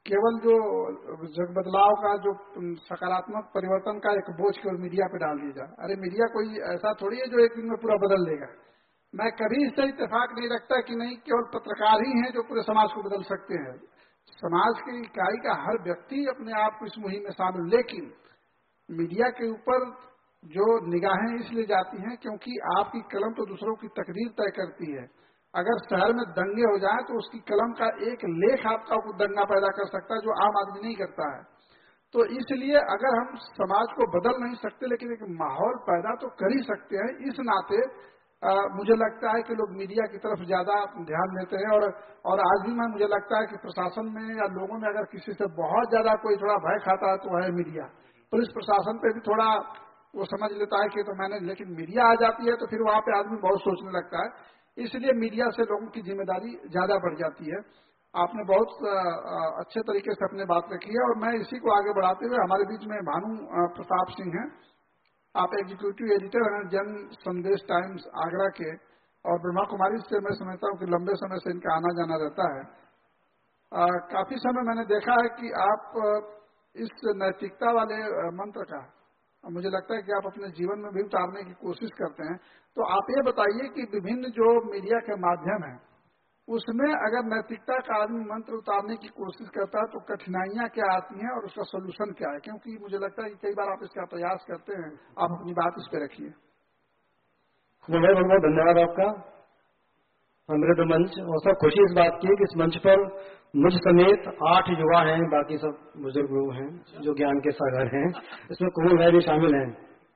केवल जो जग बदलाव का जो सकारात्मक परिवर्तन का एक बोझ केवल मीडिया पे डाल दिया जाए। अरे मीडिया कोई ऐसा थोड़ी है जो एक दिन में पूरा बदल देगा। मैं कभी इससे इत्तेफाक नहीं रखता कि नहीं केवल पत्रकार ही हैं जो पूरे समाज को बदल सकते हैं। समाज की इकाई का हर व्यक्ति अपने आप को इस मुहिम में शामिल, लेकिन मीडिया के ऊपर जो निगाहें इसलिए जाती हैं क्योंकि आपकी कलम तो दूसरों की तकदीर तय करती है। अगर शहर में दंगे हो जाए तो उसकी कलम का एक लेख आपका दंगा पैदा कर सकता है जो आम आदमी नहीं करता है। तो इसलिए अगर हम समाज को बदल नहीं सकते लेकिन एक माहौल पैदा तो कर ही सकते हैं। इस नाते आ, मुझे लगता है कि लोग मीडिया की तरफ ज्यादा ध्यान देते हैं। और और आज भी मैं मुझे लगता है कि प्रशासन में या लोगों में अगर किसी से बहुत ज्यादा कोई थोड़ा भय खाता है तो है मीडिया। पुलिस प्रशासन पे भी थोड़ा वो समझ लेता है कि तो मैंने, लेकिन मीडिया आ जाती है तो फिर वहां पे आदमी बहुत सोचने लगता है। इसलिए मीडिया से लोगों की जिम्मेदारी ज्यादा बढ़ जाती है। आपने बहुत अच्छे तरीके से अपने बात रखी है और मैं इसी को आगे बढ़ाते हुए, हमारे बीच में भानु प्रताप सिंह हैं, आप एग्जीक्यूटिव एडिटर हैं जन संदेश टाइम्स आगरा के, और ब्रह्मा कुमारी से मैं समझता हूँ कि लंबे समय से इनका आना जाना रहता है। आ, काफी समय मैंने देखा है कि आप इस नैतिकता वाले मंत्र का मुझे लगता है कि आप अपने जीवन में भी उतारने की कोशिश करते हैं। तो आप ये बताइए कि विभिन्न जो मीडिया के माध्यम है उसमें अगर नैतिकता का आदमी मंत्र उतारने की कोशिश करता है तो कठिनाइयां क्या आती हैं और उसका सोल्यूशन क्या है? क्योंकि मुझे लगता है कि कई बार आप इसका प्रयास करते हैं। आप अपनी बात इस पे रखिए। बहुत बहुत धन्यवाद आपका अमृत मंच। और सब खुशी इस बात की कि इस मंच पर मुझ समेत आठ युवा हैं, बाकी सब बुजुर्ग लोग हैं जो ज्ञान के सागर हैं। इसमें कोमल भाई भी शामिल हैं।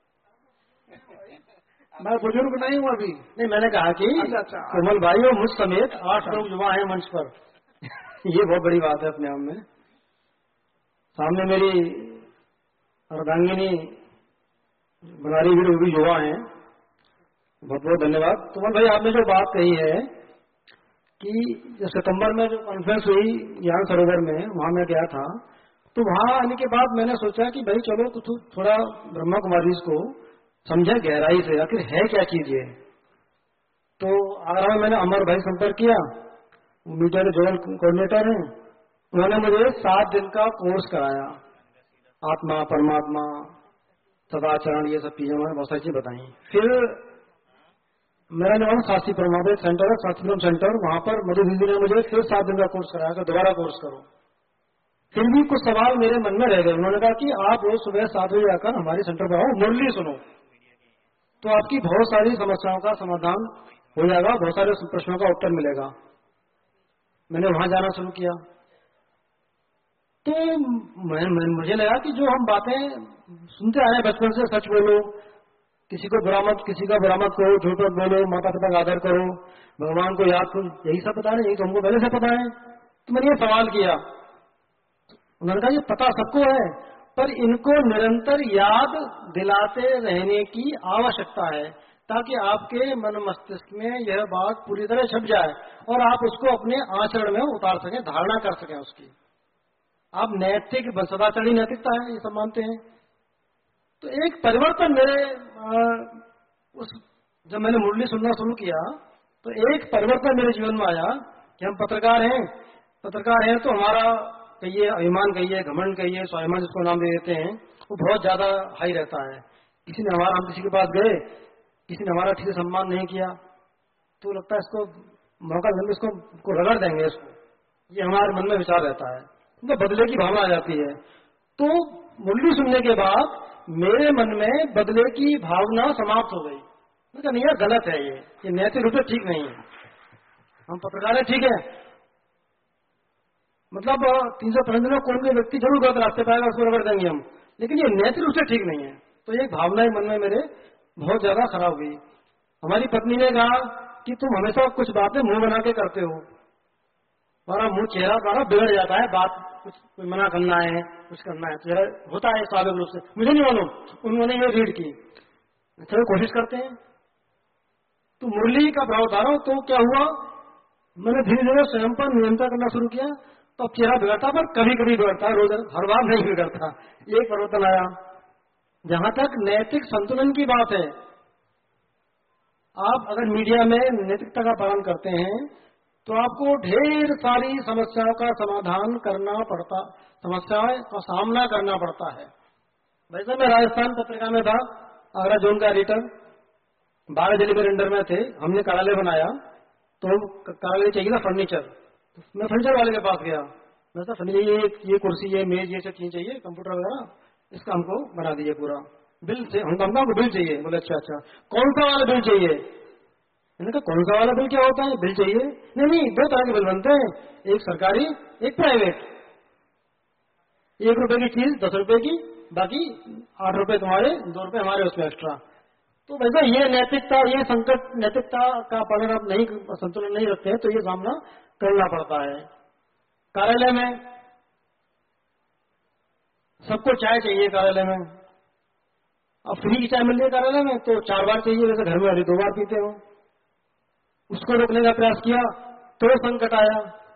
मैं बुजुर्ग नहीं हूँ अभी। नहीं, मैंने कहा कि अच्छा, अच्छा। कोमल भाई और मुझ समेत आठ लोग युवा हैं मंच पर। ये बहुत बड़ी बात है अपने आप में। सामने मेरी अर्धांगिनी बनारी भी भी युवा हैं। बहुत बहुत धन्यवाद। कोमल भाई, आपने जो बात कही है कि जो सितंबर में जो कॉन्फ्रेंस हुई ज्ञान सरोवर में, वहां मैं गया था, तो वहां आने के बाद मैंने सोचा कि भाई चलो तो थोड़ा ब्रह्मा कुमारी को समझे गहराई से, आखिर है क्या चीज ये। तो आगरा में मैंने अमर भाई संपर्क किया, मीडिया के जोनल कोऑर्डिनेटर हैं। उन्होंने मुझे सात दिन का कोर्स कराया, आत्मा परमात्मा सदाचरण, ये सब चीजें उन्होंने बहुत सारी चीजें बताई। फिर मेरा नाम शास्त्री परमात्मा सेंटर है, शास्त्री सेंटर, वहां पर मधु दीदी ने मुझे फिर सात दिन का कोर्स कराया कि दोबारा कोर्स करो। फिर भी कुछ सवाल मेरे मन में रह गए। उन्होंने कहा कि आप रोज सुबह सात बजे आकर हमारे सेंटर पर आओ, मुरली सुनो, तो आपकी बहुत सारी समस्याओं का समाधान हो जाएगा, बहुत सारे प्रश्नों का उत्तर मिलेगा। मैंने वहां जाना शुरू किया तो मैं, मैं, मुझे लगा कि जो हम बातें सुनते आए बचपन से, सच बोलो, किसी को बुरा मत किसी का बुरा मत करो, झूठ मत बोलो, माता पिता का आदर करो, भगवान को याद करो, यही सब पता नहीं, यही तो हमको पहले से पता है। तो मैंने ये सवाल किया। उन्होंने कहा ये पता सबको है, पर इनको निरंतर याद दिलाते रहने की आवश्यकता है ताकि आपके मन मस्तिष्क में यह बात पूरी तरह छप जाए और आप उसको अपने आचरण में उतार सकें, धारणा कर सकें उसकी। आप नैतिक सदाचरण नैतिकता है, ये सब मानते हैं। तो एक परिवर्तन मेरे आ, उस जब मैंने मुरली सुनना शुरू किया तो एक परिवर्तन मेरे जीवन में आया कि हम पत्रकार हैं, पत्रकार हैं तो हमारा कहिए अभिमान कहिए, घमंड कहिए, स्वाभिमान जिसको नाम दे देते हैं, वो बहुत ज्यादा हाई रहता है। किसी ने हमारा हम किसी के पास गए, किसी ने हमारा ठीक से सम्मान नहीं किया तो लगता है इसको मौका देंगे, इसको को रगड़ देंगे, इसको, ये हमारे मन में विचार रहता है, तो बदले की भावना आ जाती है। तो मुरली सुनने के बाद मेरे मन में बदले की भावना समाप्त हो गई। मैंने कहा नहीं यार, गलत है ये ये नैतिक रूप से ठीक नहीं है। हम पत्रकार है, ठीक है, मतलब तीन सौ पैंसठ में कोई भी व्यक्ति जरूर गलत रास्ते पाएगा, उसको रगड़ देंगे हम, लेकिन ये नैतिक रूप से ठीक नहीं है। तो ये भावना मन में मेरे बहुत ज्यादा खराब हुई। हमारी पत्नी ने कहा कि तुम हमेशा कुछ बातें मुंह बना के करते हो, हमारा मुंह चेहरा द्वारा बिगड़ जाता है, बात कुछ मना करना है, कुछ करना है, चेहरा होता है स्वाभाविक रूप से। मुझे नहीं मालूम, उन्होंने ये रीड की, चलो कोशिश करते हैं। तो मुरली का भाव धारा, तो क्या हुआ, मैंने धीरे धीरे स्वयं पर नियंत्रण करना शुरू किया। तो अब चेहरा बिगड़ता, पर कभी कभी बिगड़ता, रोज हर बार नहीं बिगड़ता। एक परिवर्तन आया। जहां तक नैतिक संतुलन की बात है, आप अगर मीडिया में नैतिकता का पालन करते हैं तो आपको ढेर सारी समस्याओं का समाधान करना पड़ता, समस्याओं का सामना करना पड़ता है। वैसे मैं राजस्थान पत्रिका में था, आगरा जोन का एडिटर, बारह जिले के रेंडर में थे। हमने कार्यालय बनाया, तो कार्यालय चाहिए था फर्नीचर। मैं फर्नीचर वाले के पास गया, मैं तो फर्नीचर ये ये कुर्सी, ये मेज, ये सब चीज चाहिए, कंप्यूटर वगैरह, इसका हमको बना दीजिए पूरा बिल से। हमको हमको बिल चाहिए। बोले अच्छा अच्छा, कौन सा वाला बिल चाहिए? मैंने कहा कौन सा वाला बिल क्या होता है? बिल चाहिए? नहीं नहीं, दो तरह के बिल बनते हैं, एक सरकारी एक प्राइवेट। एक रुपए की चीज दस रुपए की, बाकी आठ रुपए तुम्हारे, दो रुपए हमारे उसमें एक्स्ट्रा। तो वैसे ये नैतिकता, ये संकट, नैतिकता का पालन आप नहीं, संतुलन नहीं रखते हैं तो ये सामना करना पड़ता है। कार्यालय में सबको चाय चाहिए, कार्यालय में अब फ्री की चाय मिल रही है कार्यालय में तो चार बार चाहिए, वैसे घर में अभी दो बार पीते हो। उसको रोकने का प्रयास किया तो संकट आया।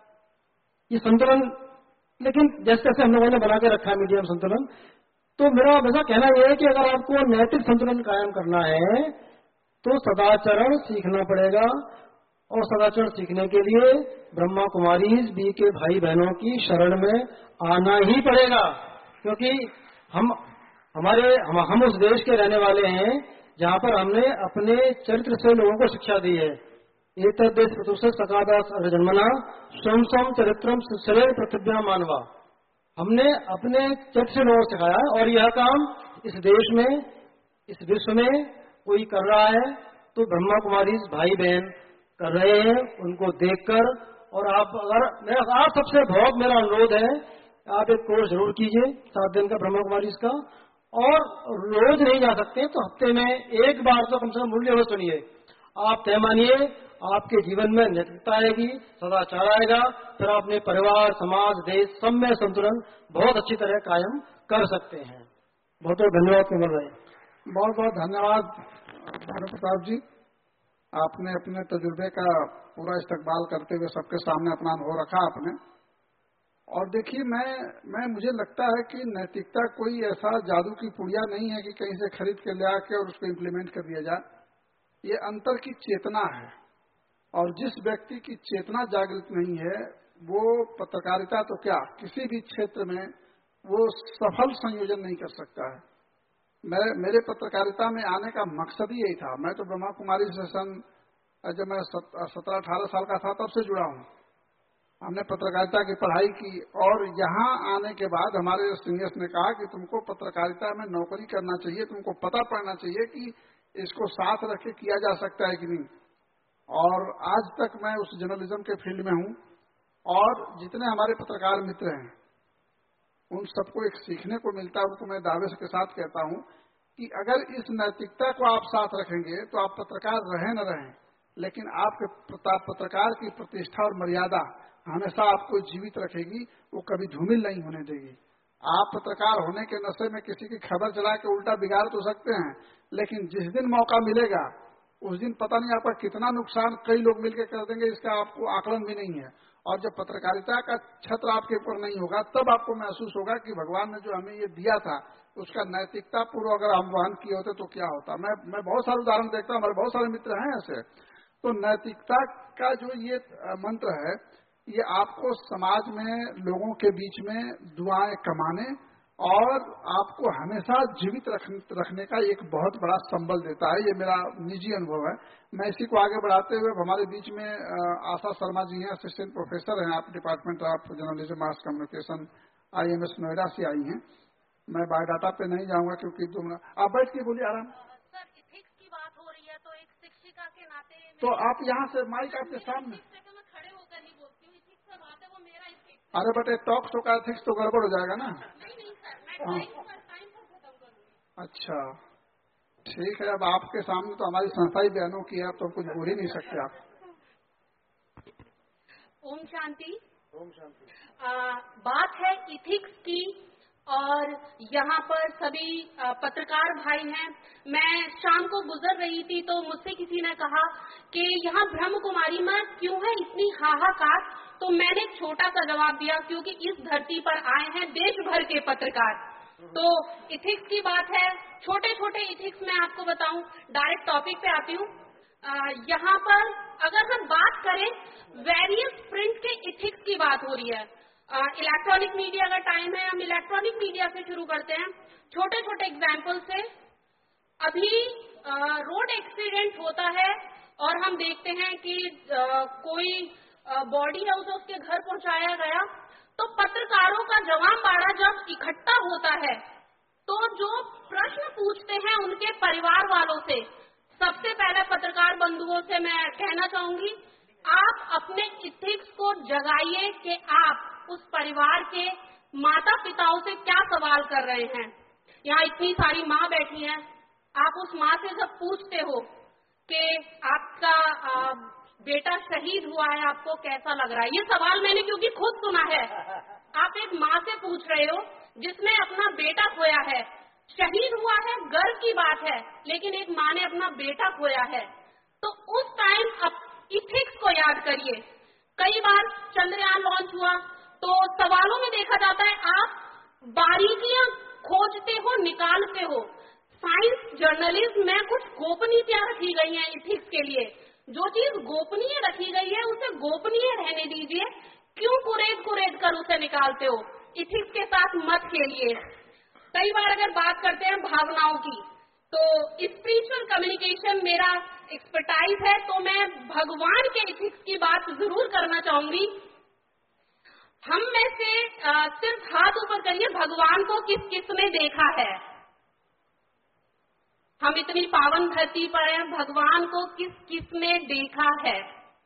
ये संतुलन, लेकिन जैसे जैसे हम लोगों ने बना के रखा है मीडियम संतुलन, तो मेरा वैसा कहना यह है कि अगर आपको नैतिक संतुलन कायम करना है तो सदाचरण सीखना पड़ेगा। और सदाचरण सीखने के लिए ब्रह्मा कुमारी बी के भाई बहनों की शरण में आना ही पड़ेगा, क्योंकि हम हमारे हम, हम उस देश के रहने वाले हैं जहां पर हमने अपने चरित्र से लोगों को शिक्षा दी है। एक देश प्रतुष सकादास जन्मना स्वयं स्वयं चरित्रम शरीर पृथ्व्या मानवा। हमने अपने चरित्र से लोगों को सिखाया और यह काम इस देश में, इस विश्व में कोई कर रहा है तो ब्रह्मा कुमारी भाई बहन कर रहे हैं, उनको देखकर। और आप अगर मेरा आप सबसे बहुत मेरा अनुरोध है, आप एक कोर्स जरूर कीजिए सात दिन का ब्रह्मा कुमारी का, और रोज नहीं जा सकते तो हफ्ते में एक बार तो कम से कम मूल्य हो सुनिए। आप तय मानिए, आपके जीवन में नैतिकता आएगी, सदाचार आएगा, फिर आप अपने परिवार, समाज, देश सब में संतुलन बहुत अच्छी तरह कायम कर सकते हैं। बहुत बहुत धन्यवाद कमल भाई। बहुत बहुत धन्यवाद भानु प्रताप जी, आपने अपने तजुर्बे का पूरा इस्तकबाल करते हुए सबके सामने अपना अनुभव रखा आपने। और देखिए, मैं मैं मुझे लगता है कि नैतिकता कोई ऐसा जादू की पुड़िया नहीं है कि कहीं से खरीद के ले आके और उसको इम्प्लीमेंट कर दिया जाए। ये अंतर की चेतना है, और जिस व्यक्ति की चेतना जागृत नहीं है वो पत्रकारिता तो क्या, किसी भी क्षेत्र में वो सफल संयोजन नहीं कर सकता है। मैं मेरे पत्रकारिता में आने का मकसद ही यही था। मैं तो ब्रह्मा कुमारी से सन जब मैं सत्रह अठारह साल का था तब से जुड़ा हूँ। हमने पत्रकारिता की पढ़ाई की और यहाँ आने के बाद हमारे सीनियर्स ने कहा कि तुमको पत्रकारिता में नौकरी करना चाहिए, तुमको पता पड़ना चाहिए कि इसको साथ रख के किया जा सकता है कि नहीं। और आज तक मैं उस जर्नलिज्म के फील्ड में हूँ, और जितने हमारे पत्रकार मित्र हैं उन सबको एक सीखने को मिलता है। उनको मैं दावे के साथ कहता हूँ कि अगर इस नैतिकता को आप साथ रखेंगे तो आप पत्रकार रहें न रहें, लेकिन आपके पत्रकार की प्रतिष्ठा और मर्यादा हमेशा आपको जीवित रखेगी, वो कभी धूमिल नहीं होने देगी। आप पत्रकार होने के नशे में किसी की खबर चला के उल्टा बिगाड़ तो सकते हैं, लेकिन जिस दिन मौका मिलेगा उस दिन पता नहीं आपका कितना नुकसान कई लोग मिलकर कर देंगे, इसका आपको आकलन भी नहीं है। और जब पत्रकारिता का छत्र आपके ऊपर नहीं होगा तब आपको महसूस होगा कि भगवान ने जो हमें ये दिया था उसका नैतिकता पूर्व अगर हम वहन किए होते तो क्या होता। मैं मैं बहुत सारे उदाहरण देखता हूँ, हमारे बहुत सारे मित्र हैं ऐसे। तो नैतिकता का जो ये मंत्र है, ये आपको समाज में, लोगों के बीच में दुआएं कमाने और आपको हमेशा जीवित रख, रखने का एक बहुत बड़ा संबल देता है। ये मेरा निजी अनुभव है। मैं इसी को आगे बढ़ाते हुए हमारे बीच में आशा शर्मा जी हैं, असिस्टेंट प्रोफेसर हैं, आप department of journalism mass communication I M S Noida से आई हैं। मैं बायोडाटा पे नहीं जाऊंगा क्योंकि तुम आप बैठ के बोलिए आराम। सर, इथिक्स की बात हो रही है तो एक शिक्षिका के नाते तो आप यहाँ से माइक आपके सामने। खड़े होकर नहीं बोलती हूँ, इथिक्स से बात है वो मेरा इथिक्स। अरे बटे टॉक शो का इथिक्स तो गड़बड़ हो जाएगा ना। नहीं नहीं सर, मैं टाइम पर टाइम पर खत्म करूंगी। अच्छा ठीक है, अब आपके सामने तो हमारी संस्था ही बहनों की है, तो कुछ बोल ही नहीं सकते आप। ओम शांति। ओम शांति। बात है इथिक्स की, और यहाँ पर सभी आ, पत्रकार भाई हैं। मैं शाम को गुजर रही थी तो मुझसे किसी ने कहा कि यहाँ ब्रह्म कुमारी में क्यों है इतनी हाहाकार। तो मैंने एक छोटा सा जवाब दिया, क्योंकि इस धरती पर आए हैं देश भर के पत्रकार। तो इथिक्स की बात है, छोटे छोटे इथिक्स मैं आपको बताऊं। डायरेक्ट टॉपिक पे आती हूँ। यहाँ पर अगर हम बात करें वेरियस प्रिंट के इथिक्स की बात हो रही है। इलेक्ट्रॉनिक मीडिया का टाइम है, हम इलेक्ट्रॉनिक मीडिया से शुरू करते हैं छोटे छोटे एग्जाम्पल से। अभी रोड एक्सीडेंट होता है और हम देखते हैं कि आ, कोई बॉडी है उसे उसके घर पहुंचाया गया, तो पत्रकारों का जवान बाड़ा जब इकट्ठा होता है तो जो प्रश्न पूछते हैं उनके परिवार वालों से, सबसे पहले पत्रकार बंधुओं से मैं कहना चाहूंगी, आप अपने इथिक्स को जगाइए कि आप उस परिवार के माता पिताओं से क्या सवाल कर रहे हैं। यहाँ इतनी सारी माँ बैठी हैं, आप उस माँ से जब पूछते हो कि आपका आ, बेटा शहीद हुआ है, आपको कैसा लग रहा है, ये सवाल मैंने क्योंकि खुद सुना है। आप एक माँ से पूछ रहे हो जिसने अपना बेटा खोया है, शहीद हुआ है, गर्व की बात है, लेकिन एक माँ ने अपना बेटा खोया है, तो उस टाइम अब इथिक्स को याद करिए। कई बार चंद्रयान लॉन्च हुआ तो सवालों में देखा जाता है आप बारीकियां खोजते हो, निकालते हो। साइंस जर्नलिज्म में कुछ गोपनीयता रखी गई है इथिक्स के लिए। जो चीज गोपनीय रखी गई है उसे गोपनीय रहने दीजिए, क्यों कुरेद कुरेद कर उसे निकालते हो? इथिक्स के साथ मत खेलिए। कई बार अगर बात करते हैं भावनाओं की, तो स्पिरिचुअल कम्युनिकेशन मेरा एक्सपर्टाइज है, तो मैं भगवान के इथिक्स की बात जरूर करना चाहूंगी। हम में से आ, सिर्फ हाथ ऊपर करिए, भगवान को किस किस ने देखा है? हम इतनी पावन धरती पर हैं, भगवान को किस किस ने देखा है?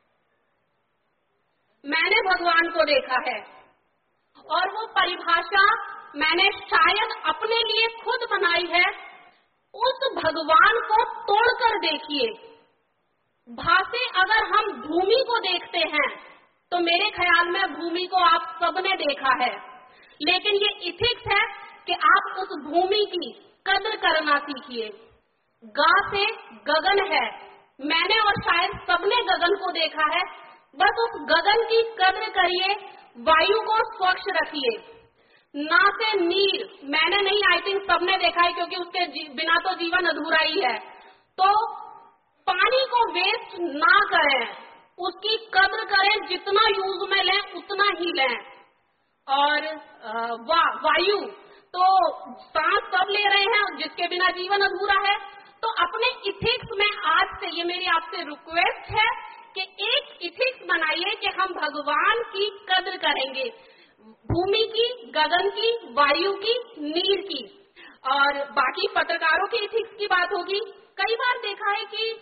मैंने भगवान को देखा है, और वो परिभाषा मैंने शायद अपने लिए खुद बनाई है। उस भगवान को तोड़कर देखिए। भाषे अगर हम भूमि को देखते हैं तो मेरे ख्याल में भूमि को आप सबने देखा है, लेकिन ये इथिक्स है कि आप उस भूमि की कद्र करना सीखिए। गा से गगन है, मैंने और शायद सबने गगन को देखा है, बस उस गगन की कद्र करिए, वायु को स्वच्छ रखिए। ना से नीर, मैंने नहीं, आई थिंक सबने देखा है, क्योंकि उसके बिना तो जीवन अधूरा ही है। तो पानी को वेस्ट ना करें, उसकी कद्र करें, जितना यूज में लें उतना ही लें। और वा, वायु तो सांस सब ले रहे हैं, जिसके बिना जीवन अधूरा है। तो अपने इथिक्स में आज से ये मेरी आपसे रिक्वेस्ट है कि एक इथिक्स बनाइए कि हम भगवान की कद्र करेंगे, भूमि की, गगन की, वायु की, नीर की। और बाकी पत्रकारों के इथिक्स की बात होगी। कई बार देखा है कि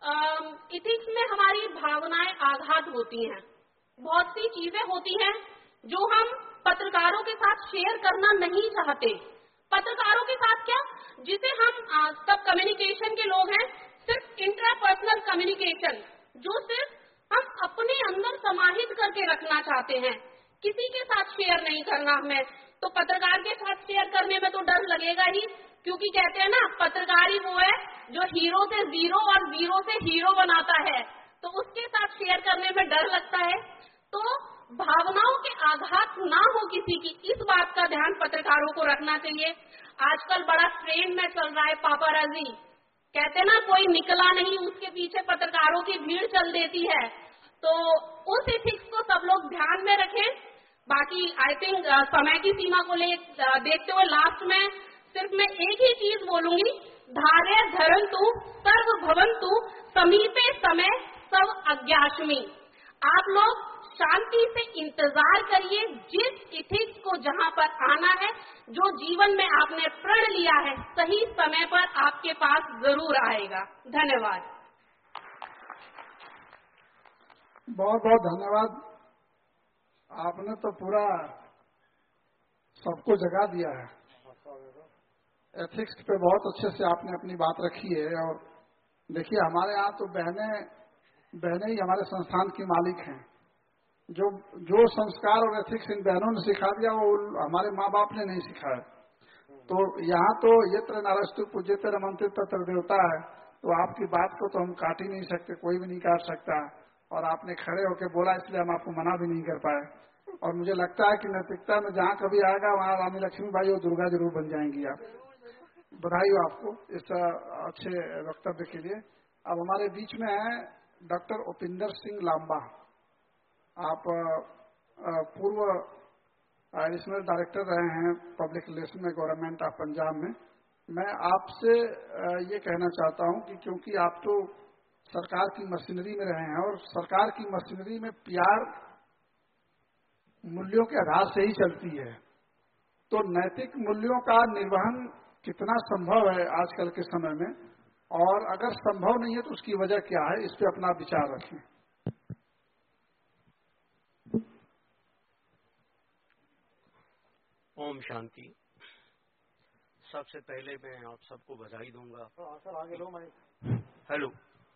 इथिक्स में हमारी भावनाएं आघात होती हैं, बहुत सी चीजें होती हैं जो हम पत्रकारों के साथ शेयर करना नहीं चाहते। पत्रकारों के साथ क्या, जिसे हम सब कम्युनिकेशन के लोग हैं, सिर्फ इंट्रापर्सनल कम्युनिकेशन, जो सिर्फ हम अपने अंदर समाहित करके रखना चाहते हैं, किसी के साथ शेयर नहीं करना हमें। तो पत्रकार के साथ शेयर करने में तो डर लगेगा ही, क्योंकि कहते हैं ना, पत्रकार ही वो है जो हीरो से जीरो और जीरो से हीरो बनाता है, तो उसके साथ शेयर करने में डर लगता है। तो भावनाओं के आघात ना हो किसी की, इस बात का ध्यान पत्रकारों को रखना चाहिए। आजकल बड़ा ट्रेंड में चल रहा है पापाराजी, कहते ना कोई निकला नहीं, उसके पीछे पत्रकारों की भीड़ चल देती है। तो उस इथिक्स को सब लोग ध्यान में रखें। बाकी आई थिंक समय की सीमा को ले देखते हुए लास्ट में सिर्फ मैं एक ही चीज बोलूंगी, धार्य धरन्तु सर्व भवन्तु समीपे समय सब अज्ञाशमी। आप लोग शांति से इंतजार करिए, जिस इथिक्स को जहां पर आना है, जो जीवन में आपने प्रण लिया है, सही समय पर आपके पास जरूर आएगा। धन्यवाद। बहुत बहुत धन्यवाद। आपने तो पूरा सबको जगा दिया है। एथिक्स पे बहुत अच्छे से आपने अपनी बात रखी है। और देखिए, हमारे यहाँ तो बहनें बहनें ही हमारे संस्थान की मालिक हैं। जो जो संस्कार और एथिक्स इन बहनों ने सिखा दिया, वो हमारे माँ बाप ने नहीं सिखाया। तो यहाँ तो यत्र नरस्तु पूज्यते रमन्ते तत्र देवता है। तो आपकी बात को तो हम काट ही नहीं सकते, कोई भी नहीं काट सकता। और आपने खड़े होकर बोला, इसलिए हम आपको मना भी नहीं कर पाए। और मुझे लगता है कि नैतिकता में जहाँ कभी आएगा, वहाँ रानी लक्ष्मीबाई और दुर्गा जरूर बन जाएंगी। आप बधाई हो आपको इस अच्छे वक्तव्य के लिए। अब हमारे बीच में है डॉक्टर उपिंदर सिंह लांबा। आप पूर्व एडिशनल डायरेक्टर रहे हैं पब्लिक रिलेशन में गवर्नमेंट ऑफ पंजाब में। मैं आपसे ये कहना चाहता हूं कि क्योंकि आप तो सरकार की मशीनरी में रहे हैं और सरकार की मशीनरी में प्यार मूल्यों के आधार से ही चलती है, तो नैतिक मूल्यों का निर्वहन कितना संभव है आजकल के समय में, और अगर संभव नहीं है तो उसकी वजह क्या है, इस पे अपना विचार रखें। ओम शांति। सबसे पहले मैं आप सबको बधाई दूंगा। सर आगे लो मैं। हेलो।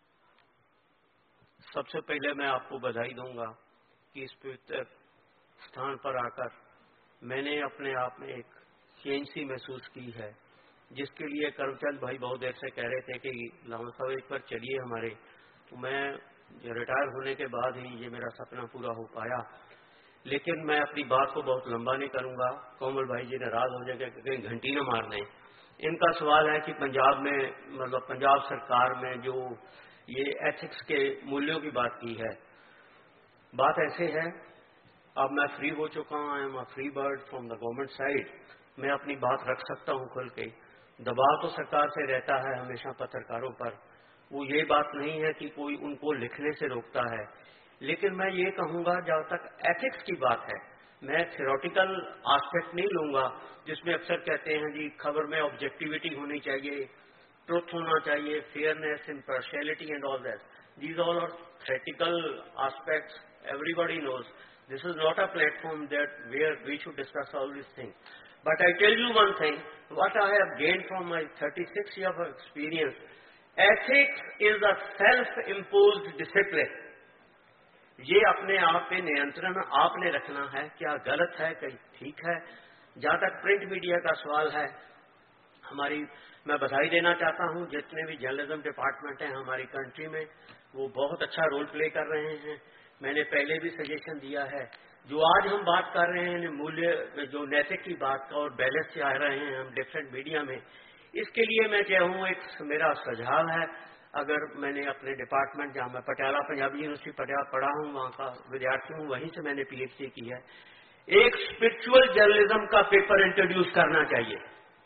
सबसे पहले मैं आपको बधाई दूंगा कि इस पवित्र स्थान पर आकर मैंने अपने आप में एक चेंज सी महसूस की है, जिसके लिए करमचंद भाई बहुत देर से कह रहे थे कि लामा साहब एक बार चलिए हमारे, तो मैं रिटायर होने के बाद ही ये मेरा सपना पूरा हो पाया। लेकिन मैं अपनी बात को बहुत लंबा नहीं करूंगा, कोमल भाई जी नाराज हो जाएंगे कि कहीं घंटी न मार दें। इनका सवाल है कि पंजाब में, मतलब पंजाब सरकार में जो ये एथिक्स के मूल्यों की बात की है, बात ऐसे है, अब मैं फ्री हो चुका हूं, I am a free bird from the government side, मैं अपनी बात रख सकता हूं खुल के। दबाव तो सरकार से रहता है हमेशा पत्रकारों पर, वो ये बात नहीं है कि कोई उनको लिखने से रोकता है। लेकिन मैं ये कहूंगा, जहां तक एथिक्स की बात है, मैं थ्योरेटिकल एस्पेक्ट नहीं लूंगा, जिसमें अक्सर कहते हैं जी खबर में ऑब्जेक्टिविटी होनी चाहिए, ट्रुथ होना चाहिए, fairness, impartiality and all that. These all are theoretical aspects, everybody knows. This is not a platform that where we should discuss all these things. But I tell you one thing, what I have gained from my thirty-six years of experience, ethics is a self-imposed discipline. ये अपने आप पे नियंत्रण आपने रखना है, क्या गलत है, कहीं ठीक है। जहां तक प्रिंट मीडिया का सवाल है, हमारी मैं बधाई देना चाहता हूं, जितने भी जर्नलिज्म डिपार्टमेंट हैं हमारी कंट्री में, वो बहुत अच्छा रोल प्ले कर रहे हैं। मैंने पहले भी सजेशन दिया है, जो आज हम बात कर रहे हैं मूल्य, जो नैतिक की बात का और बैलेंस से आ रहे हैं हम डिफरेंट मीडिया में, इसके लिए मैं चाहूँ, एक मेरा सुझाव है, अगर मैंने अपने डिपार्टमेंट, जहाँ मैं पटियाला पंजाबी यूनिवर्सिटी पटियाला पढ़ा हूँ, वहाँ का विद्यार्थी हूँ, वहीं से मैंने पीएचडी की है, एक स्पिरिचुअल जर्नलिज्म का पेपर इंट्रोड्यूस करना चाहिए।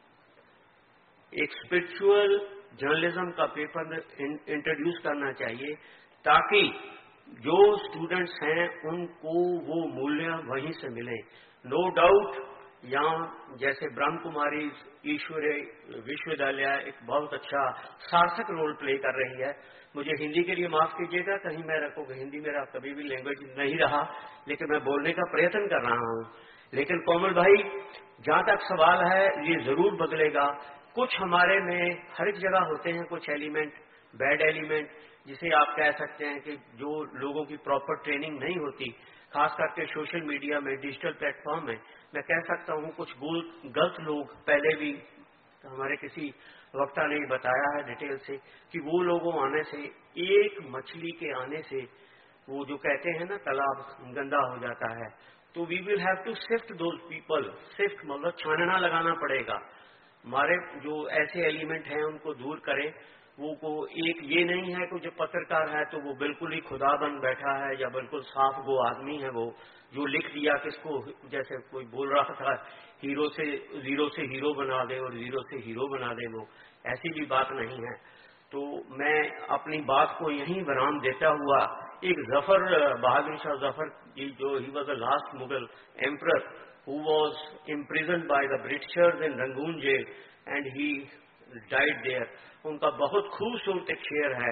एक स्पिरिचुअल जर्नलिज्म का पेपर इंट्रोड्यूस करना चाहिए, ताकि जो स्टूडेंट्स हैं उनको वो मूल्य वहीं से मिले। नो डाउट यहाँ जैसे ब्रह्म कुमारी ईश्वरीय विश्वविद्यालय एक बहुत अच्छा सार्थक रोल प्ले कर रही है। मुझे हिंदी के लिए माफ कीजिएगा, कहीं मैं रखो हिंदी मेरा कभी भी लैंग्वेज नहीं रहा, लेकिन मैं बोलने का प्रयत्न कर रहा हूँ। लेकिन कोमल भाई, जहां तक सवाल है, ये जरूर बदलेगा। कुछ हमारे में हर एक जगह होते हैं कुछ एलिमेंट, बैड एलिमेंट, जिसे आप कह सकते हैं कि जो लोगों की प्रॉपर ट्रेनिंग नहीं होती, खास करके सोशल मीडिया में, डिजिटल प्लेटफॉर्म में, मैं कह सकता हूं कुछ गलत लोग, पहले भी हमारे किसी वक्ता ने बताया है डिटेल से कि वो लोगों आने से, एक मछली के आने से, वो जो कहते हैं ना तालाब गंदा हो जाता है, तो we will have to sift those people. Sift मतलब छानना लगाना पड़ेगा। हमारे जो ऐसे एलिमेंट हैं उनको दूर करें। वो को एक ये नहीं है कि जो पत्रकार है तो वो बिल्कुल ही खुदा बन बैठा है, या बिल्कुल साफ वो आदमी है, वो जो लिख दिया किसको, जैसे कोई बोल रहा था हीरो से जीरो से हीरो बना दे और जीरो से हीरो बना दे, वो ऐसी भी बात नहीं है। तो मैं अपनी बात को यहीं विराम देता हुआ, एक जफर बहादुर शाह जफर जी, जो he was the last Mughal emperor who was imprisoned by the Britishers in Rangoon jail and he died there, उनका बहुत खूबसूरत एक शेर है,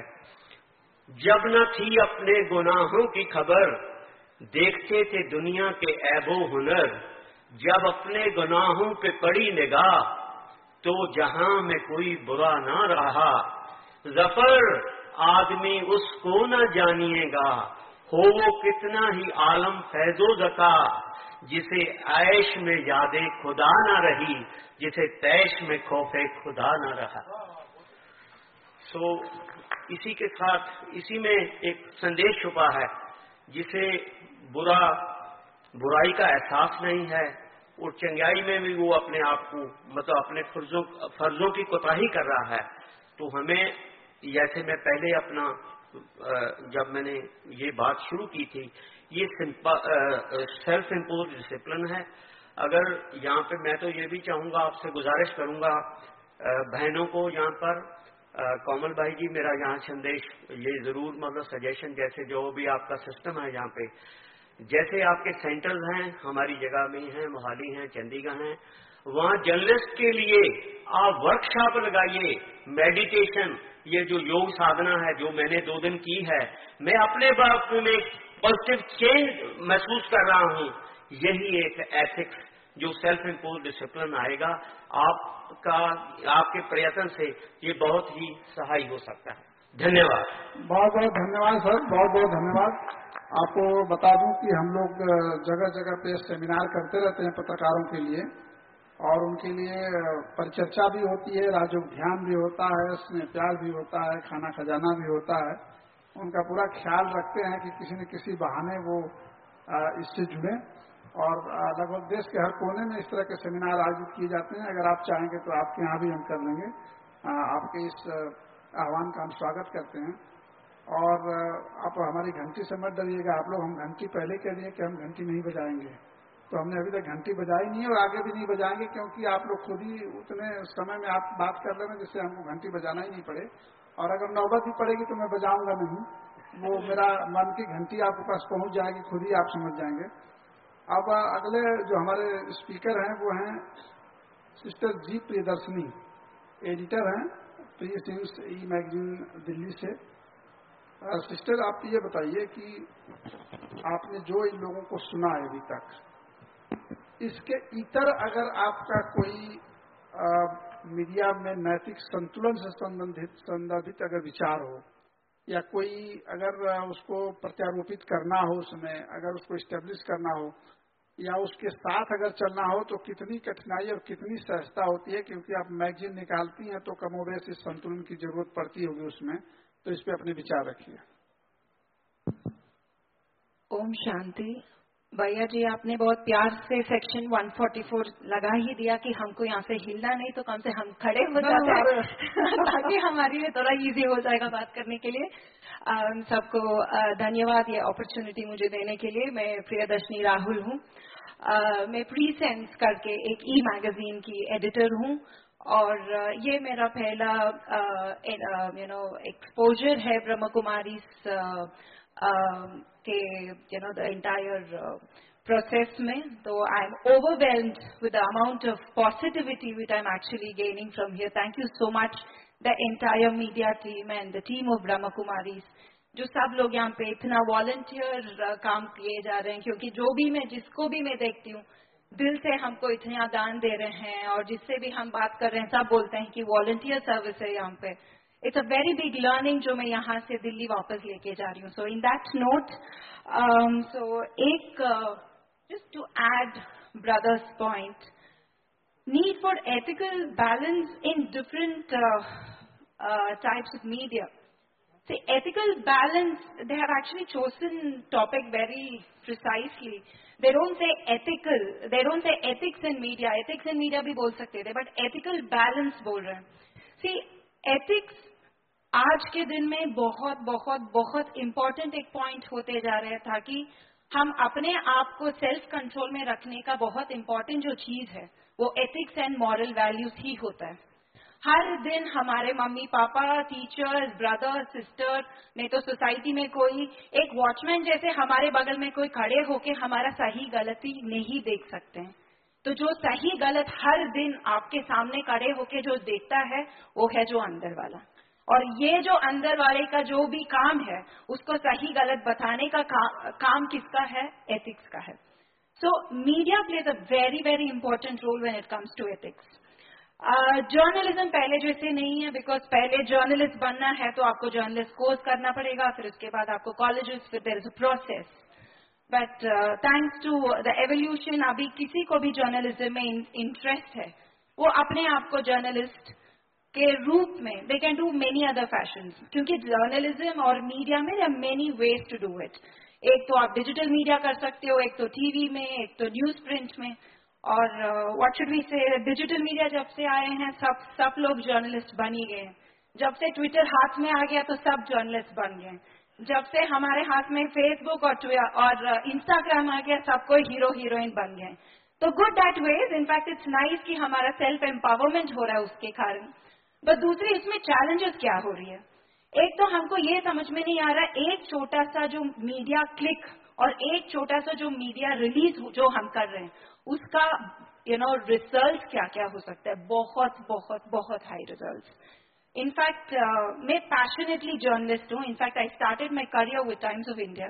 जब न थी अपने गुनाहों की खबर, देखते थे दुनिया के ऐबो हुनर, जब अपने गुनाहों पे पड़ी निगाह, तो जहां में कोई बुरा ना रहा, जफर आदमी उसको न जानिएगा, हो वो कितना ही आलम फैजो जका, जिसे ऐश में यादे खुदा न रही, जिसे तैश में खौफे खुदा न रहा। सो so, इसी के साथ, इसी में एक संदेश छुपा है, जिसे बुरा बुराई का एहसास नहीं है, और चंगाई में भी वो अपने आप को, मतलब अपने फर्जों फर्जों की कोताही कर रहा है। तो हमें जैसे मैं पहले अपना जब मैंने ये बात शुरू की थी, ये सेल्फ इम्पोज डिसिप्लिन है। अगर यहाँ पे मैं तो ये भी चाहूंगा, आपसे गुजारिश करूंगा बहनों को, यहाँ पर कोमल भाई जी मेरा यहाँ संदेश ये जरूर मतलब सजेशन, जैसे जो भी आपका सिस्टम है यहाँ पे, जैसे आपके सेंटर्स हैं हमारी जगह में हैं, मोहाली हैं, चंडीगढ़ हैं, वहाँ जर्नलिस्ट के लिए आप वर्कशॉप लगाइए, मेडिटेशन, ये जो योग साधना है जो मैंने दो दिन की है, मैं अपने बाप में पॉजिटिव चेंज महसूस कर रहा हूँ। यही एक एथिक्स जो सेल्फ इम्पोज डिसिप्लिन आएगा, आपका आपके प्रयत्न से ये बहुत ही सहाय हो सकता है। धन्यवाद। बहुत बहुत धन्यवाद सर, बहुत बहुत धन्यवाद। आपको बता दूं कि हम लोग जगह जगह पे सेमिनार करते रहते हैं पत्रकारों के लिए, और उनके लिए परिचर्चा भी होती है, राजयोग ध्यान भी होता है, स्नेह प्यार भी होता है, खाना खजाना भी होता है। उनका पूरा ख्याल रखते हैं कि किसी न किसी बहाने वो इससे जुड़े, और लगभग देश के हर कोने में इस तरह के सेमिनार आयोजित किए जाते हैं। अगर आप चाहेंगे तो आपके यहाँ भी हम कर लेंगे। आपके इस आह्वान का हम स्वागत करते हैं। और आप हमारी घंटी से मत डरिएगा, आप लोग हम घंटी पहले कह दिए कि हम घंटी नहीं बजाएंगे, तो हमने अभी तक घंटी बजाई नहीं है और आगे भी नहीं बजाएंगे, क्योंकि आप लोग खुद ही उतने समय में आप बात कर रहे हैं जिससे हमको घंटी बजाना ही नहीं पड़े। और अगर नौबत भी पड़ेगी तो मैं बजाऊंगा नहीं, वो मेरा मन की घंटी आपके पास पहुंच जाएगी, खुद ही आप समझ जाएंगे। अब अगले जो हमारे स्पीकर हैं वो हैं सिस्टर जी प्रियदर्शनी, एडिटर हैं प्रिय सिंस ई मैगजीन दिल्ली से। सिस्टर आप ये बताइए कि आपने जो इन लोगों को सुना है अभी तक, इसके इतर अगर आपका कोई आ, मीडिया में नैतिक संतुलन से संबंधित संदर्भित अगर विचार हो, या कोई अगर उसको प्रत्यारोपित करना हो, उसमें अगर उसको स्टेब्लिश करना हो, या उसके साथ अगर चलना हो, तो कितनी कठिनाई और कितनी सहजता होती है, क्योंकि आप मैगजीन निकालती हैं तो कमोबेश इस संतुलन की जरूरत पड़ती होगी उसमें। तो इस पे अपने विचार रखिए। ओम शांति। भैया जी आपने बहुत प्यार से सेक्शन एक सौ चौवालीस लगा ही दिया कि हमको यहाँ से हिलना नहीं, तो कम से हम खड़े हो जाते हैं ताकि हमारे लिए थोड़ा इजी हो जाएगा बात करने के लिए। um, सबको uh, धन्यवाद ये अपॉर्चुनिटी मुझे देने के लिए। मैं प्रियदर्शनी राहुल हूँ। uh, मैं प्री सेंस करके एक ई मैगजीन की एडिटर हूँ, और uh, ये मेरा पहला यू नो एक्सपोजर है ब्रह्म कुमारी uh, uh, के you know the entire process में। तो I am overwhelmed with the amount of positivity which I am actually gaining from here. Thank you so much the entire media team and the team of Brahma Kumaris, जो सब लोग यहाँ पे इतना volunteer uh, काम किए जा रहे हैं, क्योंकि जो भी मैं जिसको भी मैं देखती हूँ दिल से हमको इतना दान दे रहे हैं, और जिससे भी हम बात कर रहे हैं सब बोलते हैं कि वॉलंटियर सर्विस है यहाँ पे। It's a very big learning जो मैं यहाँ से दिल्ली वापस लेके जा रही हूँ। सो इन दैट नोट, सो एक just to add brother's point, need for ethical balance in different types of media. See, ethical balance, they have actually chosen topic very precisely. They don't say ethical, they don't say ethics in media. Ethics in media भी बोल सकते थे, but ethical balance बोल रहे हैं। See, ethics आज के दिन में बहुत बहुत बहुत important एक point होते जा रहे हैं, ताकि हम अपने आप को सेल्फ कंट्रोल में रखने का बहुत important जो चीज है वो ethics and moral values ही होता है। हर दिन हमारे mummy papa, teachers, brother, sister, नहीं तो सोसाइटी में कोई एक वॉचमैन जैसे हमारे बगल में कोई खड़े होके हमारा सही गलती नहीं देख सकते हैं। तो जो सही गलत हर दिन आपके सामने खड़े होके जो देखता है वो है जो अंदर वाला, और ये जो अंदर वाले का जो भी काम है उसको सही गलत बताने का का, काम किसका है? एथिक्स का है। So media plays a very very important role when it comes to ethics. Journalism uh, पहले जैसे नहीं है, बिकॉज पहले जर्नलिस्ट बनना है तो आपको जर्नलिस्ट कोर्स करना पड़ेगा, फिर उसके बाद आपको कॉलेजेस, फिर there is a process. But thanks to the evolution अभी किसी को भी जर्नलिज्म में इंटरेस्ट है वो अपने आप को जर्नलिस्ट के रूप में they can do many other fashions, क्योंकि जर्नलिज्म और मीडिया में there are many ways to do it. एक तो आप डिजिटल मीडिया कर सकते हो, एक तो टीवी में, एक तो न्यूज प्रिंट में। और what should we say, digital media जब से आए हैं सब सब लोग जर्नलिस्ट बन ही गए हैं। जब से ट्विटर हाथ में आ गया तो सब जर्नलिस्ट बन गए। जब से हमारे हाथ में फेसबुक और और इंस्टाग्राम आ गया, सब कोई हीरो हीरोइन बन गए। तो good that ways, in fact it's nice कि हमारा सेल्फ एम्पावरमेंट हो रहा है उसके कारण। बट दूसरी इसमें चैलेंजेस क्या हो रही है? एक तो हमको ये समझ में नहीं आ रहा, एक छोटा सा जो मीडिया क्लिक और एक छोटा सा जो मीडिया रिलीज जो हम कर रहे हैं, उसका यू नो रिजल्ट क्या क्या हो सकता है। बहुत बहुत बहुत हाई रिजल्ट। इनफैक्ट मैं पैशनेटली जर्नलिस्ट हूँ। In fact I started my career with Times of India.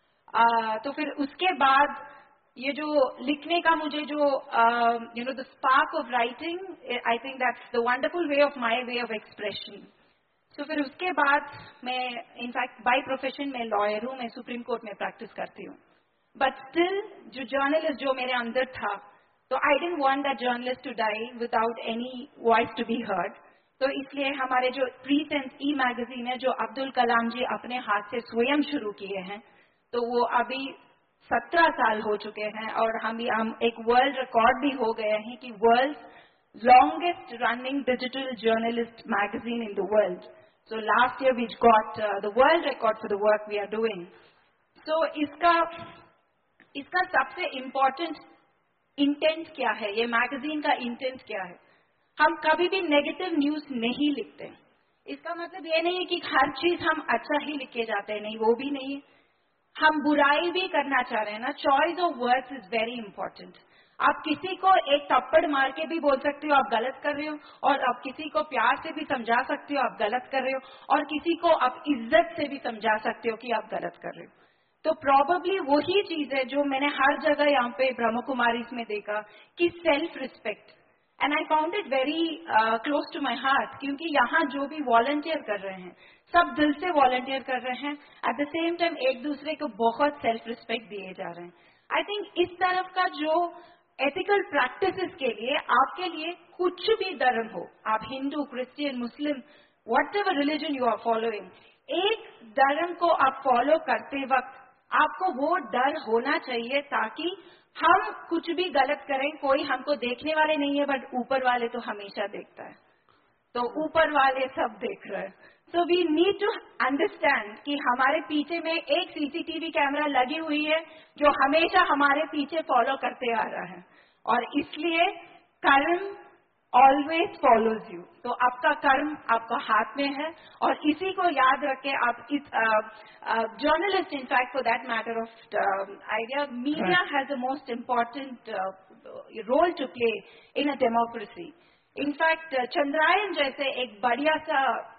तो फिर उसके बाद ये जो लिखने का मुझे जो you know the spark of writing, I think that's the wonderful way of my way of expression. तो फिर उसके बाद मैं इनफैक्ट बाय प्रोफेशन में लॉयर हूँ, मैं सुप्रीम कोर्ट में प्रैक्टिस करती हूँ। बट स्टिल जो जर्नलिस्ट जो मेरे अंदर था, तो I didn't want that journalist to die without any voice to be heard. तो इसलिए हमारे जो प्री सेंस ई मैगजीन है, जो अब्दुल कलाम जी अपने हाथ से स्वयं शुरू किए हैं, तो वो अभी सत्रह साल हो चुके हैं और हम हम एक वर्ल्ड रिकॉर्ड भी हो गए हैं कि world longest running digital journalist magazine in the world. So last year we got uh, the world record for the work we are doing. So इसका इसका सबसे important intent क्या है? ये मैगजीन का intent क्या है? हम कभी भी नेगेटिव न्यूज नहीं लिखते। इसका मतलब ये नहीं है कि हर चीज हम अच्छा ही लिख के जाते हैं, नहीं, वो भी नहीं है। हम बुराई भी करना चाह रहे हैं ना। Choice of words is very important. आप किसी को एक थप्पड़ मार के भी बोल सकते हो आप गलत कर रहे हो, और आप किसी को प्यार से भी समझा सकते हो आप गलत कर रहे हो, और किसी को आप इज्जत से भी समझा सकते हो कि आप गलत कर रहे हो। तो प्रॉबेबली वही चीज है जो मैंने हर जगह यहाँ पे ब्रह्म कुमारी में देखा कि self respect, and I found it very close to my heart, क्योंकि यहाँ जो भी वॉलंटियर कर रहे हैं सब दिल से वॉलंटियर कर रहे हैं। एट द सेम टाइम एक दूसरे को बहुत सेल्फ रिस्पेक्ट दिए जा रहे हैं। आई थिंक इस तरफ का जो एथिकल प्रैक्टिसेस के लिए आपके लिए कुछ भी धर्म हो, आप Hindu, Christian, Muslim, whatever religion you are following, एक धर्म को आप फॉलो करते वक्त आपको वो डर होना चाहिए ताकि हम कुछ भी गलत करें, कोई हमको देखने वाले नहीं है, बट ऊपर वाले तो हमेशा देखता है। तो ऊपर वाले सब देख रहे हैं। So we need to understand कि हमारे पीछे में एक सीसीटीवी कैमरा लगी हुई है जो हमेशा हमारे पीछे फॉलो करते आ रहा है, और इसलिए कर्म ऑलवेज फॉलोज यू। तो आपका कर्म आपका हाथ में है, और इसी को याद रखे आप इस journalist, in fact for that matter of idea, media has the most important role to play in a democracy. In fact Chandrayaan जैसे एक बढ़िया सा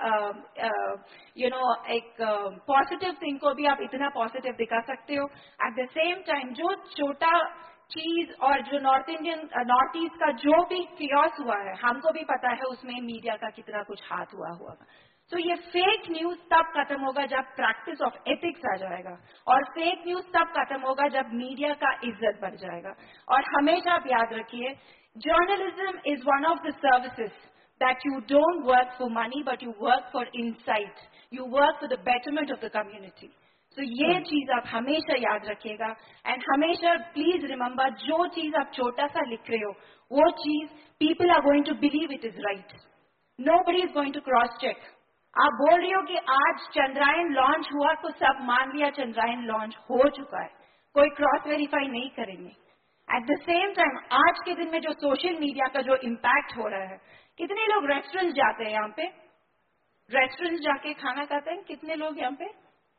यू नो एक पॉजिटिव थिंग को भी आप इतना पॉजिटिव दिखा सकते हो। एट द सेम टाइम जो छोटा चीज और जो नॉर्थ इंडियन नॉर्थ ईस्ट का जो भी क्रियोस हुआ है, हमको भी पता है उसमें मीडिया का कितना कुछ हाथ हुआ हुआ। तो ये फेक न्यूज तब खत्म होगा जब प्रैक्टिस ऑफ एथिक्स आ जाएगा, और फेक न्यूज तब खत्म होगा जब मीडिया का इज्जत बढ़ जाएगा। और हमेशा आप याद रखिए, journalism is one of the services that you don't work for money but you work for insight, you work for the betterment of the community. So ये चीज आप हमेशा याद रखिएगा, एंड हमेशा प्लीज रिमेम्बर, जो चीज आप छोटा सा लिख रहे हो वो चीज people are going to believe it is right, nobody is going to cross check. आप बोल रही हो कि आज चंद्रायन लॉन्च हुआ तो सब मान लिया चंद्रायन लॉन्च हो चुका है, कोई क्रॉस वेरीफाई नहीं करेंगे। एट द सेम टाइम आज के दिन में जो सोशल मीडिया का जो इम्पैक्ट हो रहा है, कितने लोग रेस्टोरेंट जाते हैं, यहाँ पे रेस्टोरेंट जाके खाना खाते हैं कितने लोग यहाँ पे?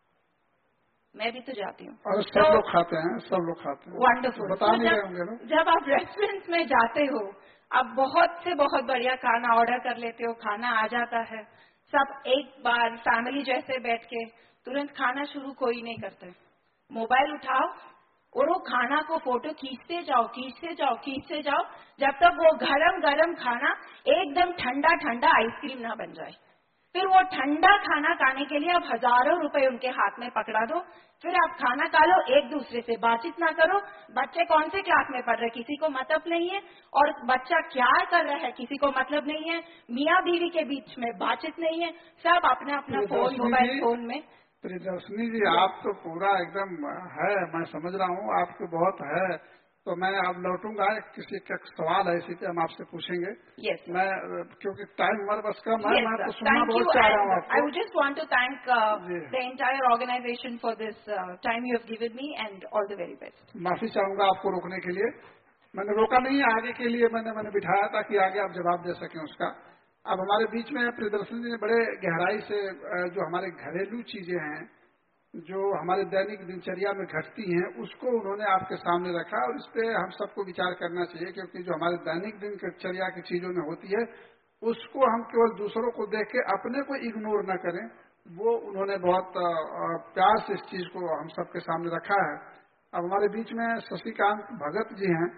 मैं भी तो जाती हूँ, और सब लोग खाते हैं, सब लोग खाते हैं। वंडरफुल। बता नहीं रहे होंगे ना? जब आप रेस्टोरेंट में जाते हो, आप बहुत से बहुत बढ़िया खाना ऑर्डर कर लेते हो, खाना आ जाता है, सब एक बार फैमिली जैसे बैठ के तुरंत खाना शुरू कोई नहीं करते, मोबाइल उठाओ और वो खाना को फोटो खींचते जाओ खींचते जाओ खींचते जाओ जब तक वो गरम गरम खाना एकदम ठंडा ठंडा आइसक्रीम ना बन जाए। फिर वो ठंडा खाना खाने के लिए आप हजारों रुपए उनके हाथ में पकड़ा दो, फिर आप खाना खा लो, एक दूसरे से बातचीत ना करो। बच्चे कौन से क्लास में पढ़ रहे किसी को मतलब नहीं है, और बच्चा क्या कर रहा है किसी को मतलब नहीं है, मियाँ बीवी के बीच में बातचीत नहीं है, सब अपना अपना फोन मोबाइल फोन में। प्रियदर्शनी जी, आप तो पूरा एकदम है, मैं समझ रहा हूँ आपको बहुत है, तो मैं अब लौटूंगा, किसी का सवाल है इसी पे हम आपसे पूछेंगे। Yes. मैं क्योंकि टाइम हमारे पास कम है, Yes, मैं sir. तो सुनना Thank you. बहुत चाह रहा हूँ And आपको। I would just want to thank uh, ji. the entire organization for this uh, time you have given me, and all the very best. माफी चाहूंगा आपको रोकने के लिए, मैंने रोका नहीं है, आगे के लिए मैंने मैंने बिठाया ताकि आगे आप जवाब दे सकें उसका। अब हमारे बीच में प्रियदर्शनी ने बड़े गहराई से जो हमारे घरेलू चीजें हैं, जो हमारे दैनिक दिनचर्या में घटती हैं, उसको उन्होंने आपके सामने रखा, और इस पे हम सबको विचार करना चाहिए, क्योंकि जो हमारे दैनिक दिनचर्या की चीजों में होती है उसको हम केवल दूसरों को देख के अपने को इग्नोर न करें। वो उन्होंने बहुत प्यार से इस चीज को हम सबके सामने रखा है। अब हमारे बीच में शशिकांत भगत जी हैं।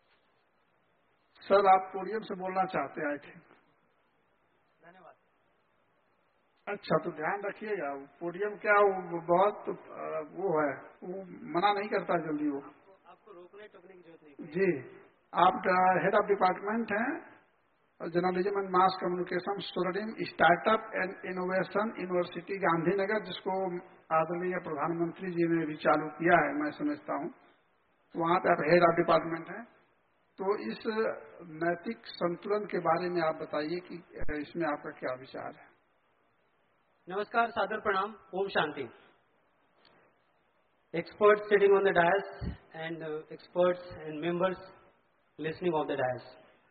सर, आप पोडियम से बोलना चाहते हैं? I think. अच्छा, तो ध्यान रखिएगा, पोडियम क्या वो बहुत वो है, वो मना नहीं करता जल्दी। वो आपको रोकने टोकने की जरूरत नहीं। जी, आप हेड ऑफ डिपार्टमेंट हैं journalism and mass communication, student startup and innovation university Gandhinagar, जिसको आदरणीय प्रधानमंत्री जी ने भी चालू किया है, मैं समझता हूँ। तो वहाँ पे आप हेड ऑफ डिपार्टमेंट हैं। तो इस नैतिक संतुलन के बारे में आप बताइए कि इसमें आपका क्या विचार है? नमस्कार, सादर प्रणाम, Om Shanti. Experts sitting on the dais and uh, experts and members listening of the dais.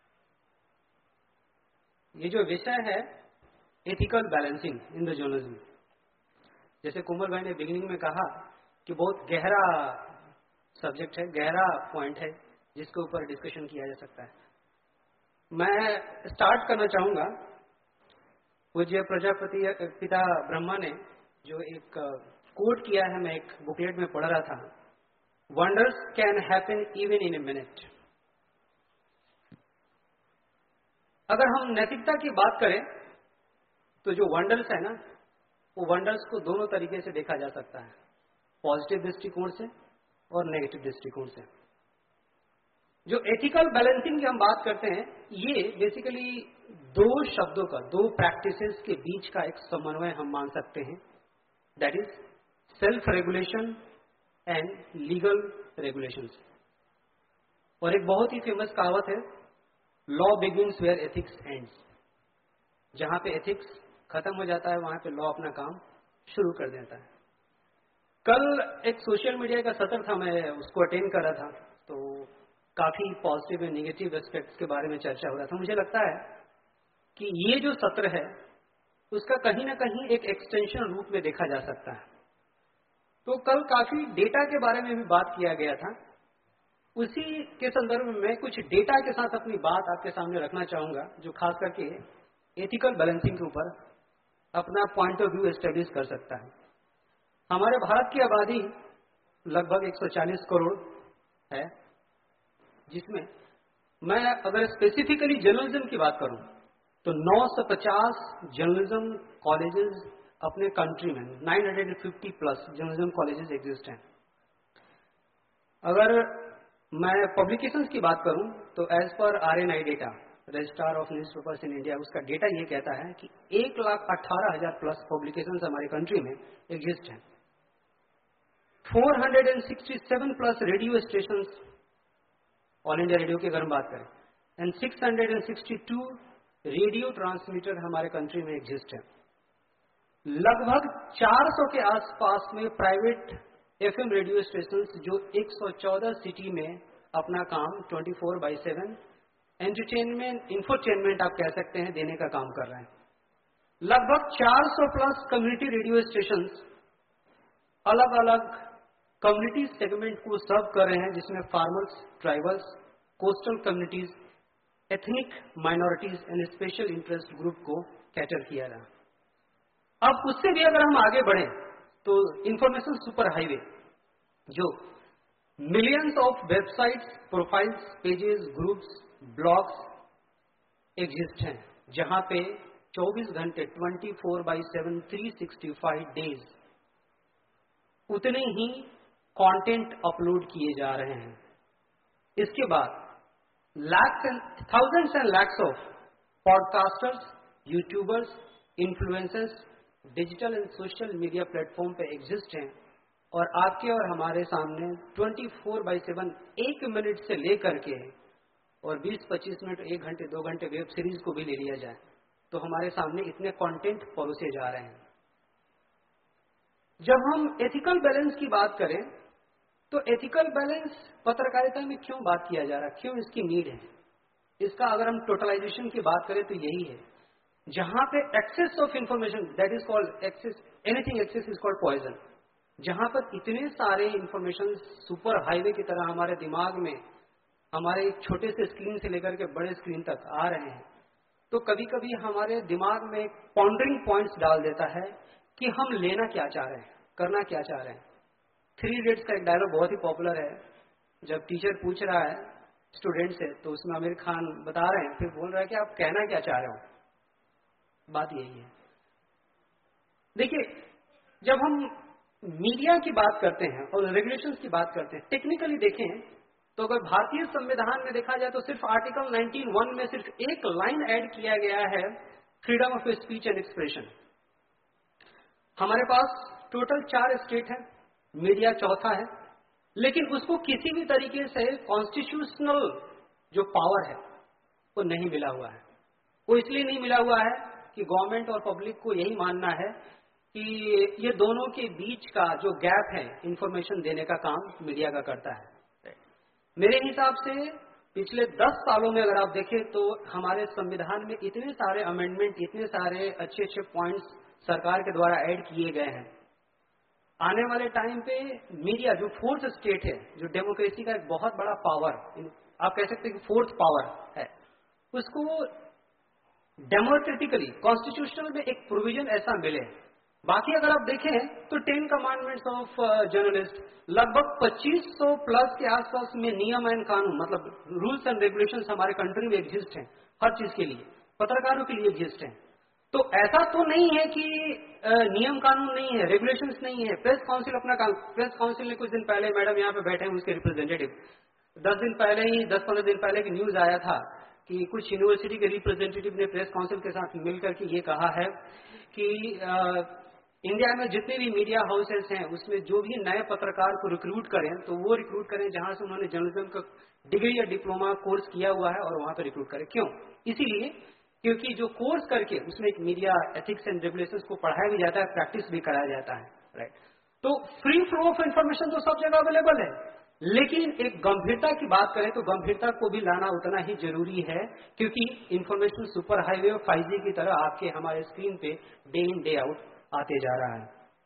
ये जो विषय है ethical balancing in the journalism, जैसे कोमल भाई ने बिगिनिंग में कहा कि बहुत गहरा सब्जेक्ट है, गहरा पॉइंट है जिसके ऊपर डिस्कशन किया जा सकता है। मैं स्टार्ट करना चाहूंगा, पूज्य प्रजापति पिता ब्रह्मा ने जो एक कोट किया है, मैं एक बुकलेट में पढ़ रहा था, wonders can happen even in a minute. अगर हम नैतिकता की बात करें तो जो वंडर्स है ना, वो वंडर्स को दोनों तरीके से देखा जा सकता है, पॉजिटिव दृष्टिकोण से और नेगेटिव दृष्टिकोण से। जो एथिकल बैलेंसिंग की हम बात करते हैं, ये बेसिकली दो शब्दों का, दो प्रैक्टिसेस के बीच का एक समन्वय हम मान सकते हैं, that is self regulation and legal regulations. और एक बहुत ही फेमस कहावत है, law begins where ethics ends. जहां पे एथिक्स खत्म हो जाता है, वहां पे लॉ अपना काम शुरू कर देता है। कल एक सोशल मीडिया का सत्र था, मैं उसको अटेंड कर रहा था, तो काफी पॉजिटिव एंड नेगेटिव एस्पेक्ट्स के बारे में चर्चा हो रहा था। मुझे लगता है कि ये जो सत्र है उसका कहीं ना कहीं एक एक्सटेंशन रूप में देखा जा सकता है। तो कल काफी डेटा के बारे में भी बात किया गया था। उसी के संदर्भ में मैं कुछ डेटा के साथ अपनी बात आपके सामने रखना चाहूंगा, जो खास करके एथिकल बैलेंसिंग के ऊपर अपना पॉइंट ऑफ व्यू एस्टेब्लिश कर सकता है। हमारे भारत की आबादी लगभग एक सौ चालीस करोड़ है, जिसमें मैं अगर स्पेसिफिकली जर्नलिज्म की बात करूं तो नौ सौ पचास जर्नलिज्म कॉलेजेस अपने कंट्री में, नौ सौ पचास प्लस जर्नलिज्म कॉलेजेस एग्जिस्ट हैं। अगर मैं पब्लिकेशंस की बात करूं तो as per R N I data, registrar of newspapers in India, उसका डेटा ये कहता है कि एक लाख अठारह हजार प्लस पब्लिकेशंस हमारे कंट्री में एग्जिस्ट हैं। Four hundred and sixty seven plus radio station all India radio की अगर हम बात करें, and six hundred and sixty two radio transmitter हमारे कंट्री में एग्जिस्ट है। लगभग चार सौ के आसपास में प्राइवेट एफएम रेडियो स्टेशंस जो एक सौ चौदह सिटी में अपना काम twenty four by seven entertainment, infotainment आप कह सकते हैं, देने का काम कर रहे हैं। लगभग चार सौ प्लस कम्युनिटी रेडियो स्टेशंस अलग अलग कम्युनिटी सेगमेंट को सर्व कर रहे हैं, जिसमें farmers, tribals, coastal communities, ethnic minorities and special interest group को कैटर किया रहा। अब उससे भी अगर हम आगे बढ़े तो इंफॉर्मेशन सुपर हाईवे, जो millions of websites, profiles, pages, groups, blogs exist हैं, जहां पे चौबीस घंटे twenty four by seven three sixty five days उतने ही कंटेंट अपलोड किए जा रहे हैं। इसके बाद lakhs and thousands and lakhs of podcasters, YouTubers, influencers digital and social media platform पे एग्जिस्ट हैं, और आपके और हमारे सामने चौबीस बाई सेवन एक मिनट से लेकर के और बीस पच्चीस मिनट, एक घंटे, दो घंटे वेब सीरीज को भी ले लिया जाए तो हमारे सामने इतने कंटेंट परोसे जा रहे हैं। जब हम एथिकल बैलेंस की बात करें तो एथिकल बैलेंस पत्रकारिता में क्यों बात किया जा रहा है, क्यों इसकी नीड है, इसका अगर हम टोटलाइजेशन की बात करें तो यही है, जहां पे excess of information, that is called excess, anything excess is called poison. जहां पर इतने सारे इंफॉर्मेशन सुपर हाईवे की तरह हमारे दिमाग में, हमारे एक छोटे से स्क्रीन से लेकर के बड़े स्क्रीन तक आ रहे हैं, तो कभी कभी हमारे दिमाग में पॉन्डरिंग पॉइंट्स डाल देता है कि हम लेना क्या चाह रहे हैं, करना क्या चाह रहे हैं। थ्री इडियट्स का एक डायलॉग बहुत ही पॉपुलर है, जब टीचर पूछ रहा है स्टूडेंट से तो उसमें आमिर खान बता रहे हैं, फिर बोल रहा है कि आप कहना क्या चाह रहे हो। बात यही है। देखिए, जब हम मीडिया की बात करते हैं और रेगुलेशंस की बात करते हैं, टेक्निकली देखें तो अगर भारतीय संविधान में देखा जाए तो सिर्फ आर्टिकल नाइनटीन वन में सिर्फ एक लाइन ऐड किया गया है, freedom of speech and expression. हमारे पास टोटल चार स्टेट है, मीडिया चौथा है, लेकिन उसको किसी भी तरीके से कॉन्स्टिट्यूशनल जो पावर है वो नहीं मिला हुआ है। वो इसलिए नहीं मिला हुआ है कि गवर्नमेंट और पब्लिक को यही मानना है कि ये दोनों के बीच का जो गैप है इंफॉर्मेशन देने का काम मीडिया का करता है। मेरे हिसाब से पिछले दस सालों में अगर आप देखें तो हमारे संविधान में इतने सारे अमेंडमेंट, इतने सारे अच्छे अच्छे पॉइंट्स सरकार के द्वारा ऐड किए गए हैं। आने वाले टाइम पे मीडिया जो फोर्थ स्टेट है, जो डेमोक्रेसी का एक बहुत बड़ा पावर, आप कह सकते हैं कि फोर्थ पावर है, उसको डेमोक्रेटिकली कॉन्स्टिट्यूशनल में एक प्रोविजन ऐसा मिले। बाकी अगर आप देखें तो टेन कमांडमेंट्स ऑफ जर्नलिस्ट, लगभग पच्चीस सौ प्लस के आसपास में नियम एंड कानून, मतलब रूल्स एंड रेगुलेशंस हमारे कंट्री में एग्जिस्ट हैं, हर चीज के लिए, पत्रकारों के लिए एग्जिस्ट हैं। तो ऐसा तो नहीं है कि नियम कानून नहीं है, रेगुलेशंस नहीं है। प्रेस काउंसिल अपना काम, प्रेस काउंसिल ने कुछ दिन पहले, मैडम यहाँ पे बैठे हैं उसके रिप्रेजेंटेटिव, दस दिन पहले ही, दस पंद्रह दिन पहले की न्यूज आया था कि कुछ यूनिवर्सिटी के रिप्रेजेंटेटिव ने प्रेस काउंसिल के साथ मिलकर के ये कहा है कि आ, इंडिया में जितने भी मीडिया हाउसेस हैं उसमें जो भी नए पत्रकार को रिक्रूट करें तो वो रिक्रूट करें जहां से उन्होंने जर्नलिज्म का डिग्री या डिप्लोमा कोर्स किया हुआ है और वहां पर रिक्रूट करें। क्यों? इसीलिए क्योंकि जो कोर्स करके उसमें एक मीडिया एथिक्स एंड रेगुलेशंस को पढ़ाया भी जाता है, प्रैक्टिस भी कराया जाता है, राइट। तो फ्री फ्लो ऑफ इंफॉर्मेशन तो सब जगह अवेलेबल है, लेकिन एक गंभीरता की बात करें तो गंभीरता को भी लाना उतना ही जरूरी है, क्योंकि इंफॉर्मेशन सुपर हाईवे और फाइव जी की तरह आपके हमारे स्क्रीन पे डे इन डे आउट आते जा रहा है।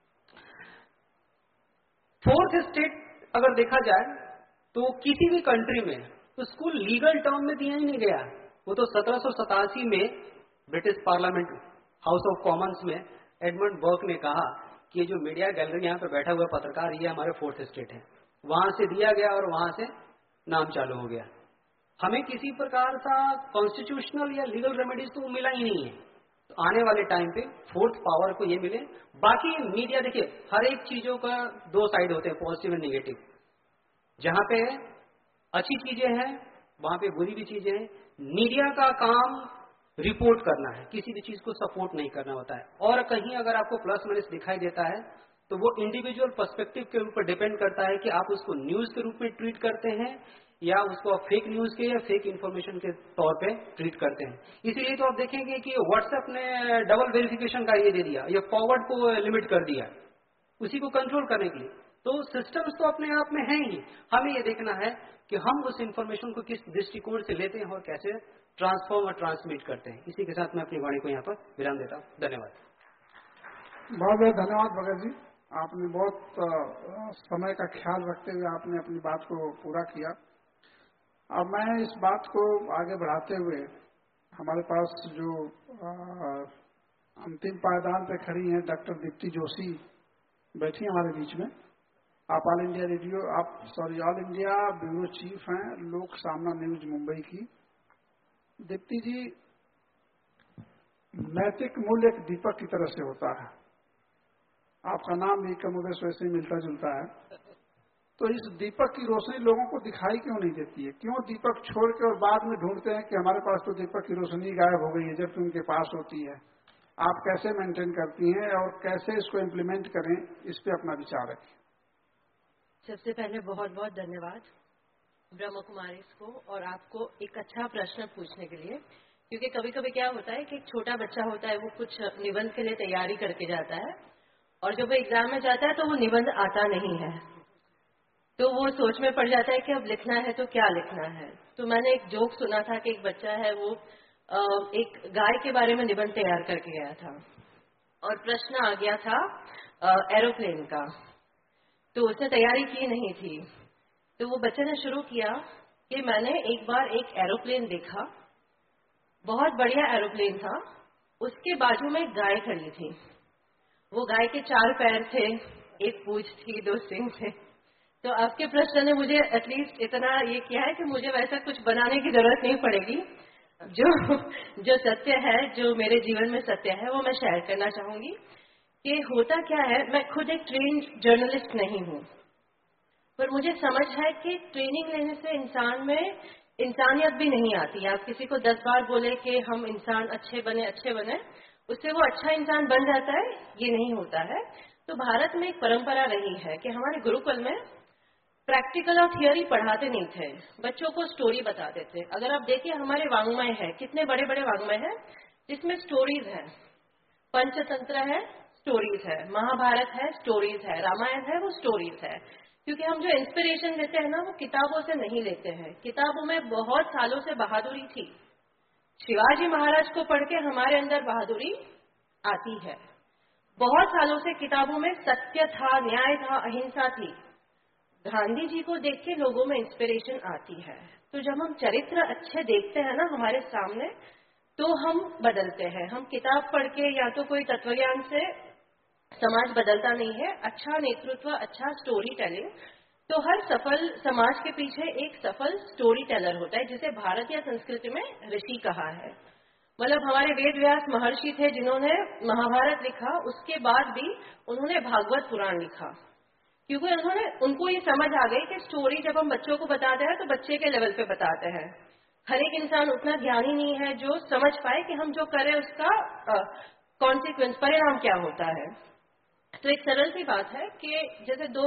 फोर्थ स्टेट अगर देखा जाए तो किसी भी कंट्री में उसको लीगल टर्म में दिया ही नहीं गया। वो तो सत्रह सौ सतासी में British parliament House of Commons में एडमंड बर्क ने कहा कि ये जो मीडिया गैलरी यहाँ पे बैठा हुआ पत्रकार, ये हमारे फोर्थ स्टेट है, वहां से दिया गया और वहां से नाम चालू हो गया। हमें किसी प्रकार का कॉन्स्टिट्यूशनल या लीगल रेमेडीज तो मिला ही नहीं है। तो आने वाले टाइम पे फोर्थ पावर को ये मिले। बाकी मीडिया देखिए, हर एक चीजों का दो साइड होते हैं, पॉजिटिव एंड नेगेटिव। जहां पे अच्छी चीजें हैं वहां पे बुरी भी चीजें हैं। मीडिया का काम रिपोर्ट करना है, किसी भी चीज को सपोर्ट नहीं करना होता है। और कहीं अगर आपको प्लस माइनस दिखाई देता है तो वो इंडिविजुअल पर्सपेक्टिव के ऊपर डिपेंड करता है कि आप उसको न्यूज के रूप में ट्रीट करते हैं या उसको आप फेक न्यूज के या फेक इंफॉर्मेशन के तौर पे ट्रीट करते हैं। इसीलिए तो आप देखेंगे कि व्हाट्सएप ने डबल वेरिफिकेशन का ये दे दिया, ये फॉरवर्ड को लिमिट कर दिया उसी को कंट्रोल करने के लिए। तो सिस्टम्स तो अपने आप में है ही, हमें ये देखना है कि हम उस इंफॉर्मेशन को किस दृष्टिकोण से लेते हैं और कैसे ट्रांसफॉर्म और ट्रांसमिट करते हैं। इसी के साथ मैं अपनी वाणी को यहाँ पर विराम देता हूँ। धन्यवाद। बहुत बहुत धन्यवाद भगत जी, आपने बहुत समय का ख्याल रखते हुए आपने अपनी बात को पूरा किया। अब मैं इस बात को आगे बढ़ाते हुए, हमारे पास जो अंतिम पायदान पे खड़ी हैं डॉक्टर दीप्ति जोशी बैठी हमारे बीच में, आप ऑल इंडिया रेडियो, आप sorry All India bureau chief हैं लोक सामना न्यूज मुंबई की। दीप्ति जी, नैतिक मूल्य एक दीपक की तरह से होता है, आपका नाम भी कमोबेश वैसे ही मिलता जुलता है। तो इस दीपक की रोशनी लोगों को दिखाई क्यों नहीं देती है? क्यों दीपक छोड़ के और बाद में ढूंढते हैं कि हमारे पास तो दीपक की रोशनी गायब हो गई है, जबकि उनके पास होती है। आप कैसे मेंटेन करती हैं और कैसे इसको इम्प्लीमेंट करें, इस पे अपना विचार रखें। सबसे पहले बहुत बहुत धन्यवाद ब्रह्म कुमारी को और आपको एक अच्छा प्रश्न पूछने के लिए, क्योंकि कभी कभी क्या होता है कि एक छोटा बच्चा होता है, वो कुछ निबंध के लिए तैयारी करके जाता है और जब वो एग्जाम में जाता है तो वो निबंध आता नहीं है, तो वो सोच में पड़ जाता है कि अब लिखना है तो क्या लिखना है। तो मैंने एक जोक सुना था कि एक बच्चा है, वो एक गाय के बारे में निबंध तैयार करके गया था और प्रश्न आ गया था एरोप्लेन का, तो उसने तैयारी की नहीं थी। तो वो बच्चे ने शुरू किया कि मैंने एक बार एक एरोप्लेन देखा, बहुत बढ़िया एरोप्लेन था, उसके बाजू में गाय खड़ी थी, वो गाय के चार पैर थे, एक पूंछ थी, दो सिंग थे। तो आपके प्रश्न ने मुझे एटलीस्ट इतना ये किया है कि मुझे वैसा कुछ बनाने की जरूरत नहीं पड़ेगी। जो जो सत्य है, जो मेरे जीवन में सत्य है, वो मैं शेयर करना चाहूंगी कि होता क्या है। मैं खुद एक ट्रेन्ड जर्नलिस्ट नहीं हूँ, पर मुझे समझ है कि ट्रेनिंग लेने से इंसान में इंसानियत भी नहीं आती। आप किसी को दस बार बोले कि हम इंसान अच्छे बने अच्छे बने, उससे वो अच्छा इंसान बन जाता है, ये नहीं होता है। तो भारत में एक परंपरा रही है कि हमारे गुरुकुल में प्रैक्टिकल और थियोरी पढ़ाते नहीं थे, बच्चों को स्टोरी बताते थे। अगर आप देखिए हमारे वाङ्मय है, कितने बड़े बड़े वाङ्मय हैं जिसमें स्टोरीज है, पंचतंत्र है, स्टोरीज है, महाभारत है, स्टोरीज है, रामायण है, वो स्टोरीज है। क्योंकि हम जो इंस्पिरेशन लेते हैं ना, वो किताबों से नहीं लेते हैं। किताबों में बहुत सालों से बहादुरी थी, शिवाजी महाराज को पढ़ के हमारे अंदर बहादुरी आती है। बहुत सालों से किताबों में सत्य था, न्याय था, अहिंसा थी। गांधी जी को देख के लोगों में इंस्पिरेशन आती है। तो जब हम चरित्र अच्छे देखते हैं ना हमारे सामने, तो हम बदलते हैं। हम किताब पढ़ के या तो कोई तत्वज्ञान से समाज बदलता नहीं है। अच्छा नेतृत्व, अच्छा स्टोरी टेलिंग, तो हर सफल समाज के पीछे एक सफल स्टोरी टेलर होता है, जिसे भारतीय संस्कृति में ऋषि कहा है। मतलब हमारे वेद व्यास महर्षि थे जिन्होंने महाभारत लिखा, उसके बाद भी उन्होंने भागवत पुराण लिखा, क्योंकि उन्होंने उनको ये समझ आ गई कि स्टोरी जब हम बच्चों को बताते हैं तो बच्चे के लेवल पे बताते हैं। हर एक इंसान उतना ज्ञानी नहीं है जो समझ पाए कि हम जो करें उसका कॉन्सिक्वेंस, परिणाम क्या होता है। तो एक सरल सी बात है कि जैसे दो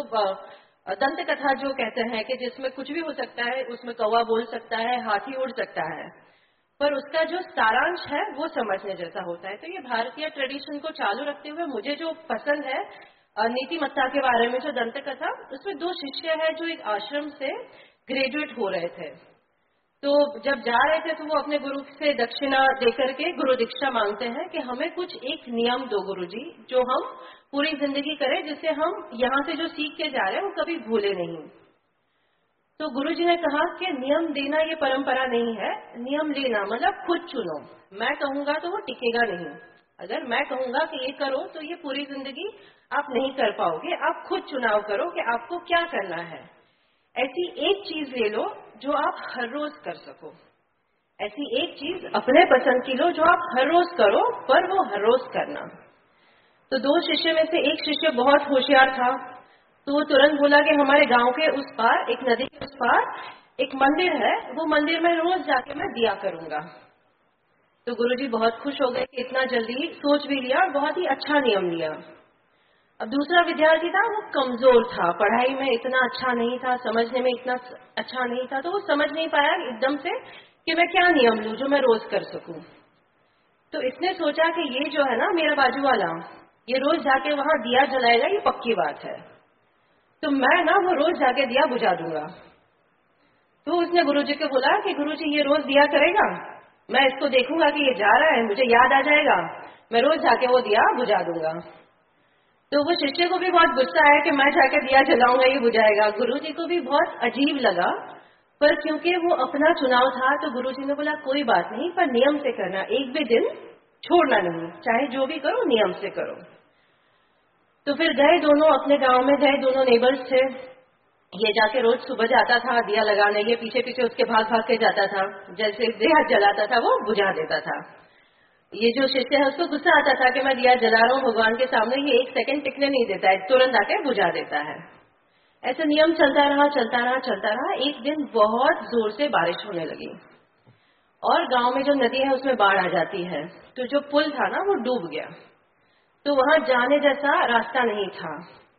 दंत कथा जो कहते हैं कि जिसमें कुछ भी हो सकता है, उसमें कौवा बोल सकता है, हाथी उड़ सकता है, पर उसका जो सारांश है वो समझने जैसा होता है। तो ये भारतीय ट्रेडिशन को चालू रखते हुए मुझे जो पसंद है नीतिमत्ता के बारे में, जो दंत कथा, उसमें दो शिष्य है जो एक आश्रम से ग्रेजुएट हो रहे थे। तो जब जा रहे थे तो वो अपने गुरु से दक्षिणा देकर के गुरु दीक्षा मांगते हैं कि हमें कुछ एक नियम दो गुरुजी, जो हम पूरी जिंदगी करें, जिससे हम यहाँ से जो सीख के जा रहे हैं वो कभी भूले नहीं। तो गुरुजी ने कहा कि नियम देना ये परंपरा नहीं है, नियम लेना मतलब खुद चुनो। मैं कहूंगा तो वो टिकेगा नहीं, अगर मैं कहूंगा कि ये करो तो ये पूरी जिंदगी आप नहीं कर पाओगे। आप खुद चुनाव करो कि आपको क्या करना है। ऐसी एक चीज ले लो जो आप हर रोज कर सको, ऐसी एक चीज अपने पसंद की लो जो आप हर रोज करो, पर वो हर रोज करना। तो दो शिष्य में से एक शिष्य बहुत होशियार था, तो वो तुरंत बोला कि हमारे गांव के उस पार, एक नदी के उस पार एक मंदिर है, वो मंदिर में रोज जाके मैं दिया करूंगा। तो गुरुजी बहुत खुश हो गए कि इतना जल्दी सोच भी लिया और बहुत ही अच्छा नियम लिया। अब दूसरा विद्यार्थी था, वो कमजोर था, पढ़ाई में इतना अच्छा नहीं था, समझने में इतना अच्छा नहीं था, तो वो समझ नहीं पाया एकदम से कि मैं क्या नियम लूं जो मैं रोज कर सकूं। तो इसने सोचा कि ये जो है ना मेरा बाजू वाला, ये रोज जाके वहां दिया जलाएगा, ये पक्की बात है, तो मैं ना वो रोज जाके दिया बुझा दूंगा। तो उसने गुरुजी को बोला कि गुरुजी ये रोज दिया करेगा, मैं इसको देखूंगा कि ये जा रहा है, मुझे याद आ जाएगा, मैं रोज जाके वो दिया बुझा दूंगा। तो वो शिष्य को भी बहुत गुस्सा आया कि मैं जाके दिया जलाऊंगा, ये बुझाएगा। गुरुजी को भी बहुत अजीब लगा, पर क्योंकि वो अपना चुनाव था तो गुरुजी ने बोला कोई बात नहीं, पर नियम से करना, एक भी दिन छोड़ना नहीं, चाहे जो भी करो नियम से करो। तो फिर गए दोनों, अपने गांव में गए, दोनों नेबर्स थे। ये जाके रोज सुबह जाता था दिया लगाने, ये पीछे पीछे उसके भाग भाग के जाता था, जैसे दिया जलाता था वो बुझा देता था। ये जो शिष्य है उसको गुस्सा आता था कि मैं दिया जला रहा हूँ भगवान के सामने, ये एक सेकंड टिकने नहीं देता है, तुरंत आके बुझा देता है। ऐसे नियम चलता रहा चलता रहा चलता रहा। एक दिन बहुत जोर से बारिश होने लगी और गांव में जो नदी है उसमें बाढ़ आ जाती है, तो जो पुल था ना वो डूब गया, तो वहां जाने जैसा रास्ता नहीं था।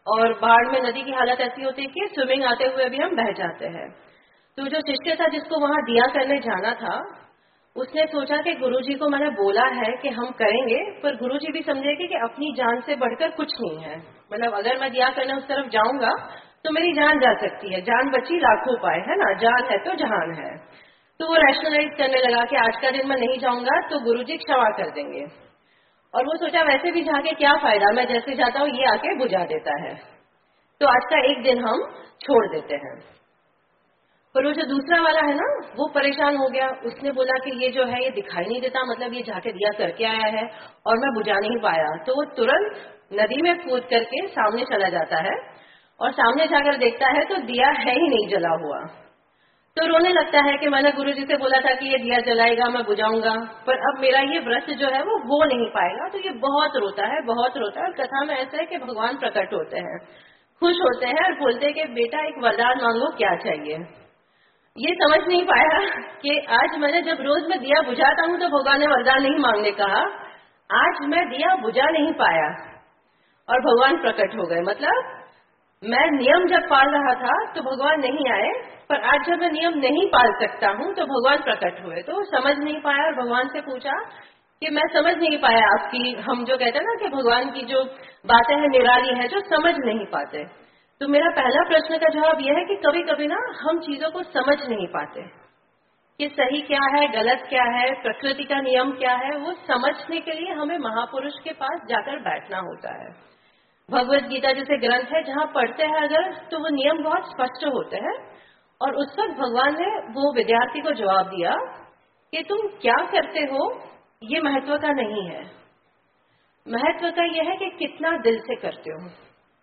और बाढ़ में नदी की हालत ऐसी होती है कि स्विमिंग आते हुए भी हम बह जाते हैं। तो जो शिष्य था जिसको वहां दिया करने जाना था, उसने सोचा कि गुरुजी को मैंने बोला है कि हम करेंगे, पर गुरुजी भी समझेंगे कि अपनी जान से बढ़कर कुछ नहीं है। मतलब अगर मैं दिया करने उस तरफ जाऊंगा तो मेरी जान जा सकती है, जान बची लाखों पाए, है ना, जान है तो जहान है। तो वो रैशनलाइज करने लगा कि आज का दिन मैं नहीं जाऊंगा तो गुरुजी क्षमा कर देंगे। और वो सोचा वैसे भी जाके क्या फायदा, मैं जैसे जाता हूँ ये आके बुझा देता है, तो आज का एक दिन हम छोड़ देते हैं। पर वो जो दूसरा वाला है ना, वो परेशान हो गया। उसने बोला कि ये जो है ये दिखाई नहीं देता, मतलब ये जाके दिया करके आया है और मैं बुझा नहीं पाया। तो वो तुरंत नदी में कूद करके सामने चला जाता है और सामने जाकर देखता है तो दिया है ही नहीं जला हुआ। तो रोने लगता है कि मैंने गुरुजी से बोला था कि ये दिया जलाएगा, मैं बुझाऊंगा, पर अब मेरा ये व्रत जो है वो हो नहीं पाएगा। तो ये बहुत रोता है, बहुत रोता है। और कथा में ऐसा है कि भगवान प्रकट होते हैं, खुश होते हैं और बोलते हैं कि बेटा एक वरदान मांगो, क्या चाहिए। ये समझ नहीं पाया कि आज मैंने जब रोज मैं दिया बुझाता हूँ तो भगवान ने वरदान नहीं मांगने कहा, आज मैं दिया बुझा नहीं पाया और भगवान प्रकट हो गए। मतलब मैं नियम जब पाल रहा था तो भगवान नहीं आए, पर आज जब मैं नियम नहीं पाल सकता हूँ तो भगवान प्रकट हुए। तो समझ नहीं पाया और भगवान से पूछा कि मैं समझ नहीं पाया आपकी, हम जो कहते हैं ना कि भगवान की जो बातें हैं निराली है, जो समझ नहीं पाते। तो मेरा पहला प्रश्न का जवाब यह है कि कभी कभी ना हम चीजों को समझ नहीं पाते कि सही क्या है, गलत क्या है, प्रकृति का नियम क्या है। वो समझने के लिए हमें महापुरुष के पास जाकर बैठना होता है। भगवत गीता जैसे ग्रंथ है जहाँ पढ़ते हैं अगर, तो वो नियम बहुत स्पष्ट होते हैं। और उस वक्त भगवान ने वो विद्यार्थी को जवाब दिया कि तुम क्या करते हो ये महत्व का नहीं है, महत्व का यह है कि कितना दिल से करते हो।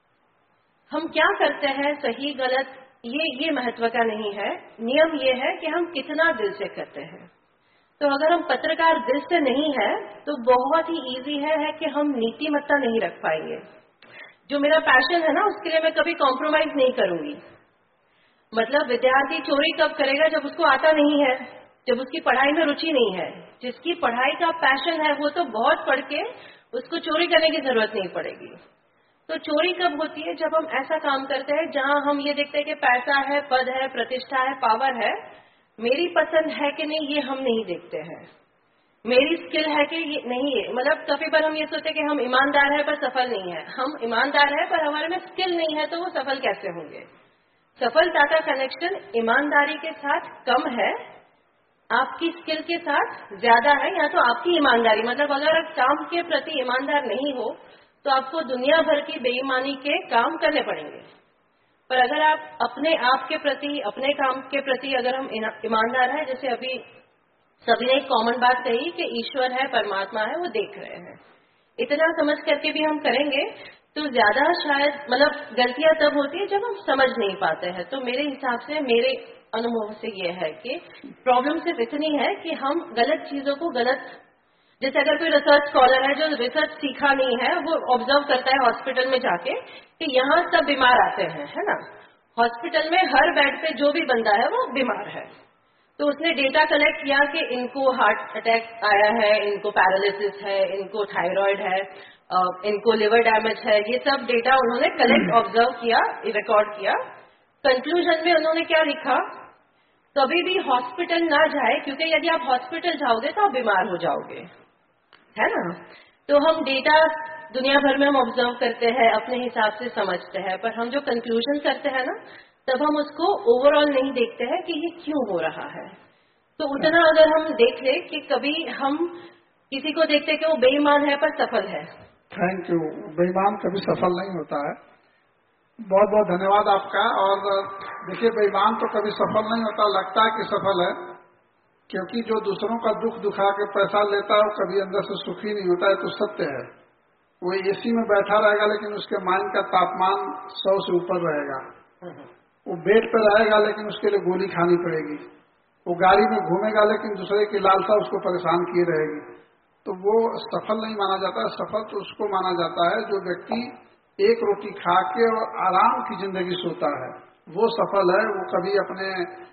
हम क्या करते हैं सही गलत ये ये महत्व का नहीं है, नियम ये है कि हम कितना दिल से करते हैं। तो अगर हम पत्रकार दिल से नहीं है तो बहुत ही इजी है, है कि हम नीतिमत्ता नहीं रख पाएंगे। जो मेरा पैशन है ना उसके लिए मैं कभी कॉम्प्रोमाइज नहीं करूंगी। मतलब विद्यार्थी चोरी कब करेगा, जब उसको आता नहीं है, जब उसकी पढ़ाई में रुचि नहीं है। जिसकी पढ़ाई का पैशन है वो तो बहुत पढ़ के उसको चोरी करने की जरूरत नहीं पड़ेगी। तो चोरी कब होती है, जब हम ऐसा काम करते हैं जहां हम ये देखते हैं कि पैसा है, पद है, प्रतिष्ठा है, पावर है, मेरी पसंद है कि नहीं ये हम नहीं देखते हैं, मेरी स्किल है कि ये नहीं है। मतलब काफी बार हम ये सोचते हैं कि हम ईमानदार है पर सफल नहीं है, हम ईमानदार है पर हमारे में स्किल नहीं है, तो वो सफल कैसे होंगे। सफलता का कनेक्शन ईमानदारी के साथ कम है, आपकी स्किल के साथ ज्यादा है, या तो आपकी ईमानदारी। मतलब अगर आप काम के प्रति ईमानदार नहीं हो तो आपको दुनिया भर की बेईमानी के काम करने पड़ेंगे। पर अगर आप अपने आप के प्रति, अपने काम के प्रति अगर हम ईमानदार हैं, जैसे अभी सभी ने एक कॉमन बात कही कि ईश्वर है, परमात्मा है, वो देख रहे हैं, इतना समझ करके भी हम करेंगे तो ज्यादा शायद मतलब गलतियां तब होती है जब हम समझ नहीं पाते हैं। तो मेरे हिसाब से, मेरे अनुभव से ये है कि प्रॉब्लम सिर्फ इतनी है कि हम गलत चीजों को गलत, जैसे अगर कोई रिसर्च स्कॉलर है जो रिसर्च सीखा नहीं है, वो ऑब्जर्व करता है हॉस्पिटल में जाके कि यहाँ सब बीमार आते हैं, है ना, हॉस्पिटल में हर बेड पे जो भी बंदा है वो बीमार है। तो उसने डेटा कलेक्ट किया कि इनको हार्ट अटैक आया है, इनको पैरालिसिस है, इनको थायराइड है, इनको लिवर डैमेज है, ये सब डेटा उन्होंने कलेक्ट, ऑब्जर्व किया, रिकॉर्ड किया। कंक्लूजन में उन्होंने क्या लिखा, कभी भी हॉस्पिटल ना जाए, क्योंकि यदि आप हॉस्पिटल जाओगे तो आप बीमार हो जाओगे, है ना। तो हम डेटा दुनिया भर में हम ऑब्जर्व करते हैं, अपने हिसाब से समझते हैं, पर हम जो कंक्लूजन करते हैं ना, तब हम उसको ओवरऑल नहीं देखते हैं कि ये क्यों हो रहा है। तो उतना अगर हम देख ले कि कभी हम किसी को देखते हैं कि वो बेईमान है पर सफल है। Thank you. बेईमान कभी सफल नहीं होता है। बहुत बहुत धन्यवाद आपका। और देखिए, बेईमान तो कभी सफल नहीं होता, लगता है कि सफल है, क्योंकि जो दूसरों का दुख दुखा के पैसा लेता है वो कभी अंदर से सुखी नहीं होता है। तो सत्य है, वो एसी में बैठा रहेगा लेकिन उसके माइंड का तापमान सौ से ऊपर रहेगा। वो बेड पर रहेगा लेकिन उसके लिए गोली खानी पड़ेगी। वो गाड़ी में घूमेगा लेकिन दूसरे की लालसा उसको परेशान किए रहेगी। तो वो सफल नहीं माना जाता। सफल तो उसको माना जाता है जो व्यक्ति एक रोटी खा के और आराम की जिंदगी सोता है, वो सफल है। वो कभी अपने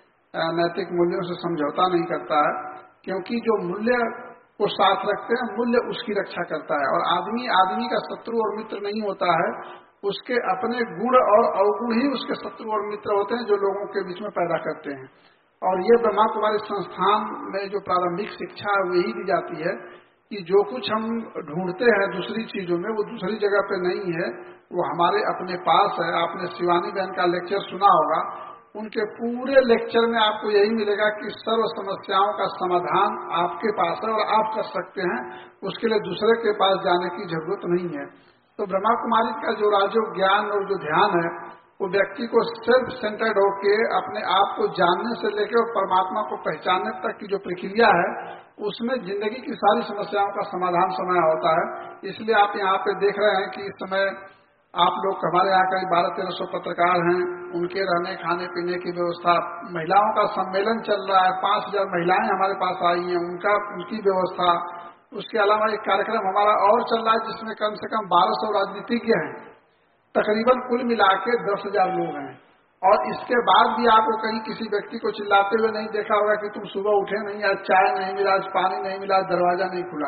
नैतिक मूल्यों से समझौता नहीं करता है, क्योंकि जो मूल्य को साथ रखते हैं, मूल्य उसकी रक्षा करता है। और आदमी आदमी का शत्रु और मित्र नहीं होता है, उसके अपने गुण और अवगुण ही उसके शत्रु और मित्र होते हैं जो लोगों के बीच में पैदा करते हैं। और ये ब्रह्मा कुमारी संस्थान में जो प्रारंभिक शिक्षा है वही दी जाती है कि जो कुछ हम ढूंढते हैं दूसरी चीजों में वो दूसरी जगह पे नहीं है, वो हमारे अपने पास है। आपने शिवानी बहन का लेक्चर सुना होगा, उनके पूरे लेक्चर में आपको यही मिलेगा कि सर्व समस्याओं का समाधान आपके पास है और आप कर सकते हैं, उसके लिए दूसरे के पास जाने की जरूरत नहीं है। तो ब्रह्मा कुमारी का जो राजयोग ज्ञान और जो ध्यान है वो व्यक्ति को सेल्फ सेंटर्ड होके अपने आप को जानने से लेकर और परमात्मा को पहचानने तक की जो प्रक्रिया है उसमें जिंदगी की सारी समस्याओं का समाधान समाया होता है। इसलिए आप यहाँ पे देख रहे हैं कि इस समय आप लोग हमारे यहाँ करीब बारह तेरह सौ पत्रकार हैं, उनके रहने खाने पीने की व्यवस्था, महिलाओं का सम्मेलन चल रहा है, पांच हजार महिलाएं हमारे पास आई हैं, उनका उनकी व्यवस्था। उसके अलावा एक कार्यक्रम हमारा और चल रहा है जिसमें कम से कम बारह सौ राजनीतिज्ञ हैं, तकरीबन कुल मिला के दस हजार लोग हैं। और इसके बाद भी आपको कहीं किसी व्यक्ति को चिल्लाते हुए नहीं देखा होगा कि तुम सुबह उठे नहीं, आज चाय नहीं मिला, आज पानी नहीं मिला, आज दरवाजा नहीं खुला।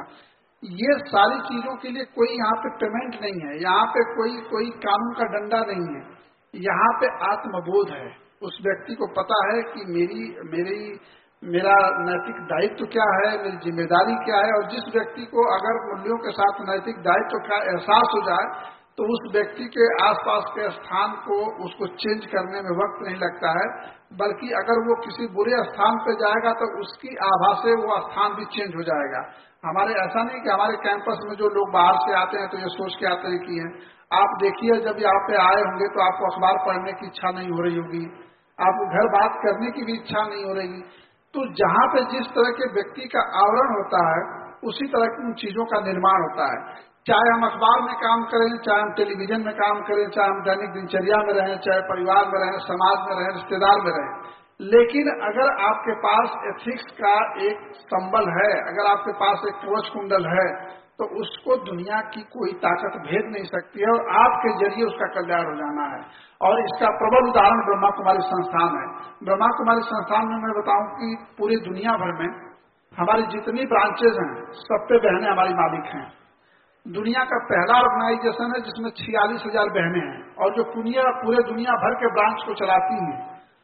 ये सारी चीजों के लिए कोई यहाँ पे पेमेंट नहीं है, यहाँ पे कोई कोई कानून का डंडा नहीं है, यहाँ पे आत्मबोध है। उस व्यक्ति को पता है कि मेरी मेरी मेरा नैतिक दायित्व क्या है, मेरी जिम्मेदारी क्या है। और जिस व्यक्ति को अगर मूल्यों के साथ नैतिक दायित्व का एहसास हो जाए तो उस व्यक्ति के आसपास के स्थान को उसको चेंज करने में वक्त नहीं लगता है, बल्कि अगर वो किसी बुरे स्थान पर जाएगा तो उसकी आभा से वो स्थान भी चेंज हो जाएगा। हमारे ऐसा नहीं कि हमारे कैंपस में जो लोग बाहर से आते हैं तो ये सोच के आते हैं कि हैं, आप देखिए जब यहाँ पे आए होंगे तो आपको अखबार पढ़ने की इच्छा नहीं हो रही होगी, आपको घर बात करने की भी इच्छा नहीं हो रही। तो जहाँ पे जिस तरह के व्यक्ति का आवरण होता है उसी तरह की उन चीजों का निर्माण होता है। चाहे हम अखबार में काम करें, चाहे हम टेलीविजन में काम करें, चाहे हम दैनिक दिनचर्या में रहें, चाहे परिवार में रहें, समाज में रहें, रिश्तेदार में रहें, लेकिन अगर आपके पास एथिक्स का एक संबल है, अगर आपके पास एक कवच कुंडल है, तो उसको दुनिया की कोई ताकत भेद नहीं सकती है और आपके जरिए उसका कल्याण हो जाना है। और इसका प्रबल उदाहरण ब्रह्मा कुमारी संस्थान है। ब्रह्मा कुमारी संस्थान में मैं बताऊं कि पूरी दुनिया भर में हमारी जितनी ब्रांचेज हैं सब पे बहनें हमारी मालिक हैं। दुनिया का पहला ऑर्गेनाइजेशन है जिसमें छियालीस हजार बहनें हैं और जो दुनिया पूरे दुनिया भर के ब्रांच को चलाती हैं।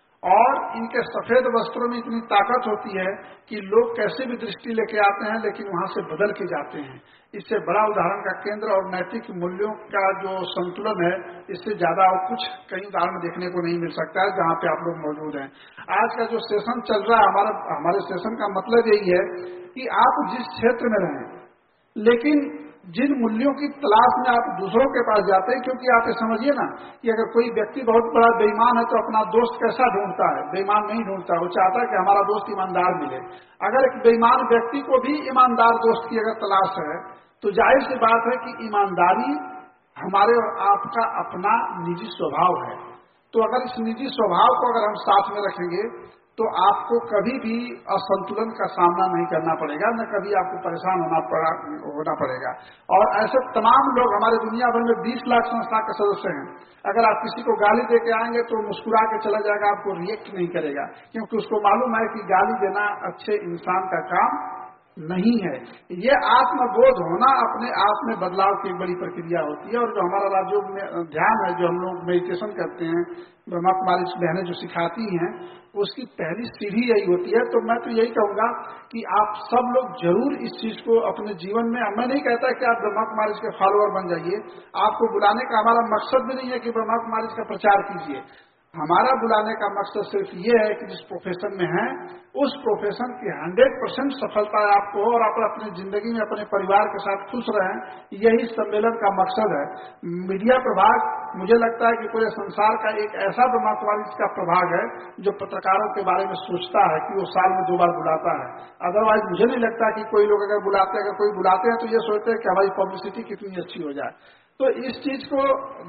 और इनके सफेद वस्त्रों में इतनी ताकत होती है कि लोग कैसे भी दृष्टि लेके आते हैं लेकिन वहां से बदल के जाते हैं। इससे बड़ा उदाहरण का केंद्र और नैतिक मूल्यों का जो संतुलन है, इससे ज्यादा और कुछ कहीं उदाहरण देखने को नहीं मिल सकता है जहाँ पे आप लोग मौजूद हैं। आज का जो सेशन चल रहा है, हमारा हमारे सेशन का मतलब यही है कि आप जिस क्षेत्र में रहें, लेकिन जिन मूल्यों की तलाश में आप दूसरों के पास जाते हैं, क्योंकि आप ये समझिए ना कि अगर कोई व्यक्ति बहुत बड़ा बेईमान है तो अपना दोस्त कैसा ढूंढता है? बेईमान नहीं ढूंढता, वो चाहता है कि हमारा दोस्त ईमानदार मिले। अगर एक बेईमान व्यक्ति को भी ईमानदार दोस्त की अगर तलाश है तो जाहिर सी बात है कि ईमानदारी हमारे और आपका अपना निजी स्वभाव है। तो अगर इस निजी स्वभाव को अगर हम साथ में रखेंगे तो आपको कभी भी असंतुलन का सामना नहीं करना पड़ेगा, न कभी आपको परेशान होना पड़ा होना पड़ेगा। और ऐसे तमाम लोग हमारे दुनिया भर में बीस लाख संस्था के सदस्य हैं। अगर आप किसी को गाली दे के आएंगे तो मुस्कुरा के चला जाएगा, आपको रिएक्ट नहीं करेगा, क्योंकि उसको मालूम है कि गाली देना अच्छे इंसान का काम नहीं है। ये आत्मबोध होना अपने आप में बदलाव की बड़ी प्रक्रिया होती है। और जो हमारा राजयोग में ध्यान है, जो हम लोग मेडिटेशन करते हैं, ब्रह्मा कुमारी बहनें जो सिखाती हैं, उसकी पहली सीढ़ी यही होती है। तो मैं तो यही कहूंगा कि आप सब लोग जरूर इस चीज को अपने जीवन में, मैं नहीं कहता कि आप ब्रह्मा कुमारी के फॉलोअर बन जाइए, आपको बुलाने का हमारा मकसद भी नहीं है कि ब्रह्मा कुमारी का प्रचार कीजिए। हमारा बुलाने का मकसद सिर्फ ये है कि जिस प्रोफेशन में है उस प्रोफेशन की हंड्रेड परसेंट सफलता आपको हो और आप अपनी जिंदगी में अपने परिवार के साथ खुश रहें, यही सम्मेलन का मकसद है। मीडिया प्रभाग मुझे लगता है कि पूरे संसार का एक ऐसा ब्रह्मा कुमारी का प्रभाग है जो पत्रकारों के बारे में सोचता है कि वो साल में दो बार बुलाता है। अदरवाइज मुझे नहीं लगता कि कोई लोग अगर बुलाते अगर कोई बुलाते हैं तो ये सोचते हैं कि हमारी पब्लिसिटी कितनी अच्छी हो जाए। तो इस चीज को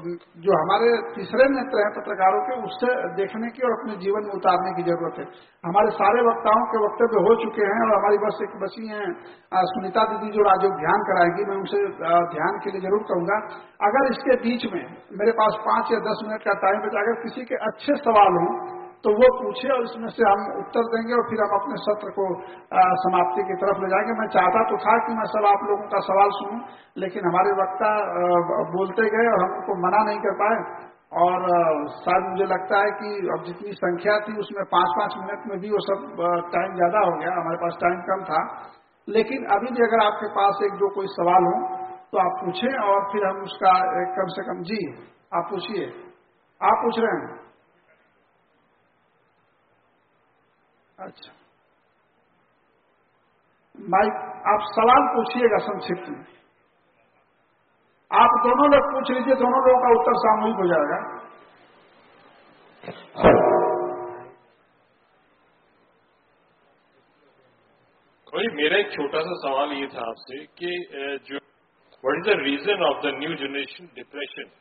जो हमारे तीसरे नेत्र हैं पत्रकारों के, उससे देखने की और अपने जीवन में उतारने की जरूरत है। हमारे सारे वक्ताओं के वक्तव्य हो चुके हैं और हमारी बस एक बची हैं सुनीता दीदी जो राजयोग ध्यान कराएंगी। मैं उनसे ध्यान के लिए जरूर कहूंगा, अगर इसके बीच में मेरे पास पांच या दस मिनट का टाइम बचा, अगर किसी के अच्छे सवाल हों तो वो पूछे और इसमें से हम उत्तर देंगे और फिर हम अपने सत्र को आ, समाप्ति की तरफ ले जाएंगे। मैं चाहता तो था कि मैं सब आप लोगों का सवाल सुनूं, लेकिन हमारे वक्ता बोलते गए और हमको मना नहीं कर पाए, और शायद मुझे लगता है कि अब जितनी संख्या थी उसमें पांच पांच मिनट में भी वो सब टाइम ज्यादा हो गया, हमारे पास टाइम कम था। लेकिन अभी भी अगर आपके पास एक दो कोई सवाल हो तो आप पूछें और फिर हम उसका एक कम से कम। जी आप पूछिए। आप पूछ रहे हैं? अच्छा, माइक आप सवाल पूछिएगा संक्षिप्त में। आप दोनों लोग पूछ लीजिए, दोनों लोगों का उत्तर सामूहिक हो जाएगा। भाई मेरा एक छोटा सा सवाल ये था आपसे कि जो what is the reason of the new generation depression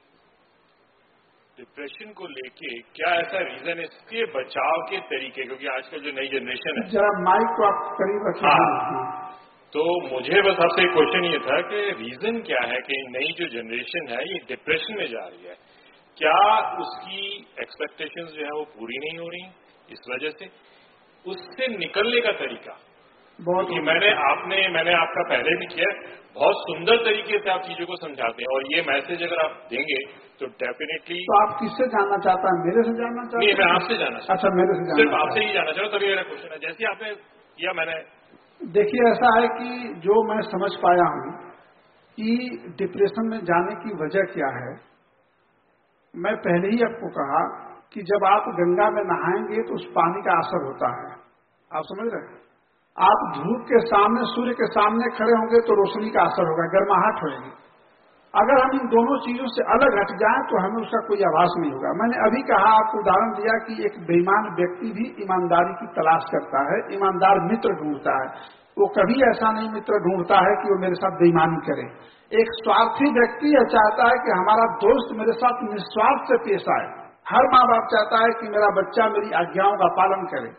depression को लेके क्या ऐसा रीजन है, इसके बचाव के तरीके, क्योंकि आजकल जो नई जनरेशन है। जरा माइक को आप करीब रखिए। हाँ, तो मुझे बस आपसे एक क्वेश्चन ये था कि रीजन क्या है कि नई जो जनरेशन है ये डिप्रेशन में जा रही है, क्या उसकी एक्सपेक्टेशंस जो है वो पूरी नहीं हो रही, इस वजह से उससे निकलने का तरीका। बहुत मैंने आपने मैंने आपका पहले भी किया, बहुत सुंदर तरीके से आप चीजों को समझाते हैं, और ये मैसेज अगर आप देंगे तो डेफिनेटली। तो आप किससे जानना चाहता है, मेरे से जानना चाहते हैं? नहीं, मैं आपसे जानना चाहता हूं। अच्छा, मेरे से जानना सिर्फ आपसे ही जानना चाह रहा हूं, तभी मेरा क्वेश्चन है। जैसे आपने किया मैंने। देखिए, ऐसा है कि जो मैं समझ पाया हूं कि डिप्रेशन में जाने की वजह क्या है, मैं पहले ही आपको कहा कि जब आप गंगा में नहाएंगे तो उस पानी का असर होता है। आप समझ रहे हैं? आप धूप के सामने, सूर्य के सामने खड़े होंगे तो रोशनी का असर होगा, गर्माहट होगी। अगर हम इन दोनों चीजों से अलग हट जाएं तो हमें उसका कोई आभास नहीं होगा। मैंने अभी कहा, आपको उदाहरण दिया कि एक बेईमान व्यक्ति भी ईमानदारी की तलाश करता है, ईमानदार मित्र ढूंढता है। वो कभी ऐसा नहीं मित्र ढूंढता है कि वो मेरे साथ बेईमानी करे। एक स्वार्थी व्यक्ति यह चाहता है कि हमारा दोस्त मेरे साथ निस्वार्थ से पेश आए। हर माँ बाप चाहता है कि मेरा बच्चा मेरी आज्ञाओं का पालन करे।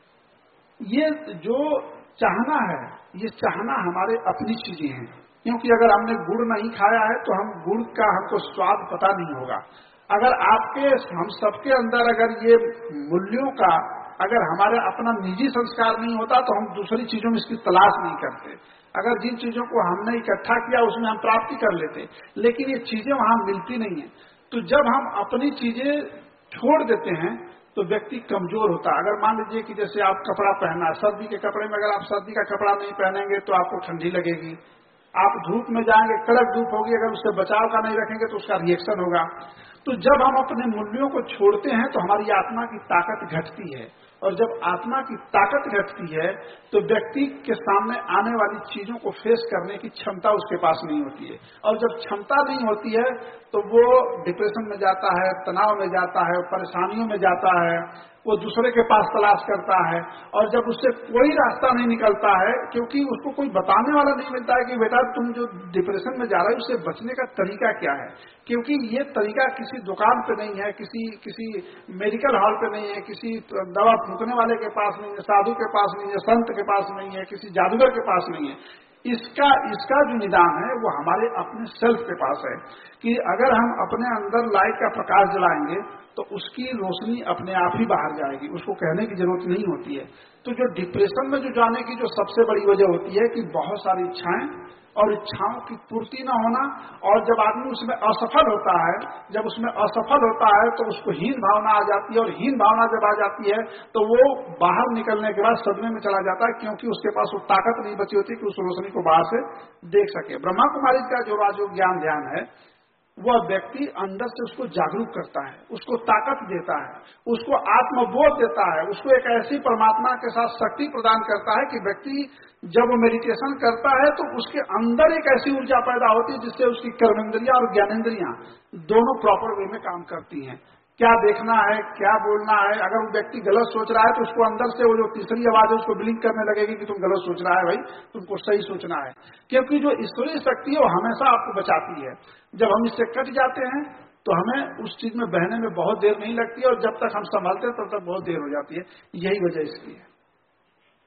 ये जो चाहना है, ये चाहना हमारे अपनी चीजें हैं, क्योंकि अगर हमने गुड़ नहीं खाया है तो हम गुड़ का हमको स्वाद पता नहीं होगा। अगर आपके हम सबके अंदर अगर ये मूल्यों का अगर हमारा अपना निजी संस्कार नहीं होता तो हम दूसरी चीजों में इसकी तलाश नहीं करते। अगर जिन चीजों को हमने इकट्ठा किया उसमें हम प्राप्ति कर लेते, लेकिन ये चीजें वहां मिलती नहीं है। तो जब हम अपनी चीजें छोड़ देते हैं तो व्यक्ति कमजोर होता है। अगर मान लीजिए कि जैसे आप कपड़ा पहनना है, सर्दी के कपड़े में अगर आप सर्दी का कपड़ा नहीं पहनेंगे तो आपको ठंडी लगेगी। आप धूप में जाएंगे, कड़क धूप होगी, अगर उससे बचाव का नहीं रखेंगे तो उसका रिएक्शन होगा। तो जब हम अपने मूल्यों को छोड़ते हैं तो हमारी आत्मा की ताकत घटती है, और जब आत्मा की ताकत घटती है तो व्यक्ति के सामने आने वाली चीजों को फेस करने की क्षमता उसके पास नहीं होती है। और जब क्षमता नहीं होती है तो वो डिप्रेशन में जाता है, तनाव में जाता है, परेशानियों में जाता है, वो दूसरे के पास तलाश करता है। और जब उससे कोई रास्ता नहीं निकलता है, क्योंकि उसको कोई बताने वाला नहीं मिलता है कि बेटा तुम जो डिप्रेशन में जा रहे हो उससे बचने का तरीका क्या है, क्योंकि ये तरीका किसी दुकान पे नहीं है, किसी किसी मेडिकल हॉल पे नहीं है, किसी दवा फूकने वाले के पास नहीं है, साधु के पास नहीं है, संत के पास नहीं है, किसी जादूगर के पास नहीं है। इसका इसका जो निदान है वो हमारे अपने सेल्फ के पास है, कि अगर हम अपने अंदर लाइट का प्रकाश जलाएंगे तो उसकी रोशनी अपने आप ही बाहर जाएगी, उसको कहने की जरूरत नहीं होती है। तो जो डिप्रेशन में जो जाने की जो सबसे बड़ी वजह होती है कि बहुत सारी इच्छाएं और इच्छाओं की पूर्ति न होना, और जब आदमी उसमें असफल होता है, जब उसमें असफल होता है तो उसको हीन भावना आ जाती है, और हीन भावना जब आ जाती है तो वो बाहर निकलने के बाद सदमे में चला जाता है, क्योंकि उसके पास वो ताकत नहीं बची होती कि उस रोशनी को बाहर से देख सके। ब्रह्मा कुमारी का जो राजयोग ज्ञान ध्यान है वह व्यक्ति अंदर से उसको जागरूक करता है, उसको ताकत देता है, उसको आत्मबोध देता है, उसको एक ऐसी परमात्मा के साथ शक्ति प्रदान करता है कि व्यक्ति जब वो मेडिटेशन करता है तो उसके अंदर एक ऐसी ऊर्जा पैदा होती है जिससे उसकी कर्मेंद्रियां और ज्ञानेंद्रियां दोनों प्रॉपर वे में काम करती हैं। क्या देखना है, क्या बोलना है। अगर वो व्यक्ति गलत सोच रहा है तो उसको अंदर से वो जो तीसरी आवाज है उसको ब्लिंक करने लगेगी कि तुम गलत सोच रहा है, भाई तुमको सही सोचना है, क्योंकि जो ईश्वरीय शक्ति है वो हमेशा आपको बचाती है। जब हम इससे कट जाते हैं तो हमें उस चीज में बहने में बहुत देर नहीं लगती, और जब तक हम संभलते हैं तब तक बहुत देर हो जाती है। यही वजह इसकी है।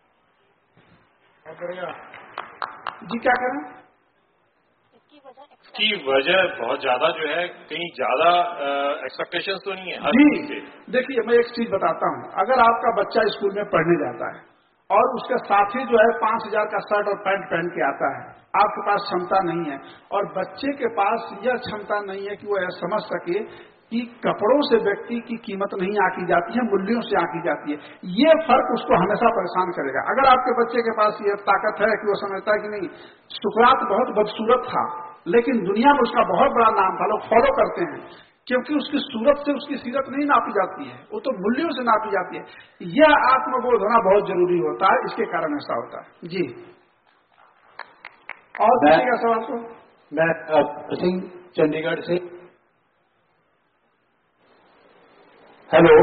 जी क्या करें? इसकी वजह की वजह बहुत ज्यादा जो है, कहीं ज्यादा एक्सपेक्टेशंस तो नहीं है हर जी चीज से? देखिए, मैं एक चीज बताता हूँ। अगर आपका बच्चा स्कूल में पढ़ने जाता है और उसका साथी जो है पांच हजार का शर्ट और पैंट पहन के आता है, आपके पास क्षमता नहीं है, और बच्चे के पास यह क्षमता नहीं है कि वो यह समझ सके कि कपड़ों से व्यक्ति की कीमत नहीं आंकी जाती है, मूल्यों से आंकी जाती है। ये फर्क उसको हमेशा परेशान करेगा। अगर आपके बच्चे के पास ये ताकत है कि वो समझता है कि नहीं, सुकरात बहुत बदसूरत था लेकिन दुनिया में उसका बहुत बड़ा नाम था, लोग फॉलो करते हैं, क्योंकि उसकी सूरत से उसकी सीरत नहीं नापी जाती है, वो तो मूल्यों से नापी जाती है। यह आत्मबोध होना बहुत जरूरी होता है, इसके कारण ऐसा होता है। जी, और किसी का सवाल को? मैं सिंह चंडीगढ़ से। हेलो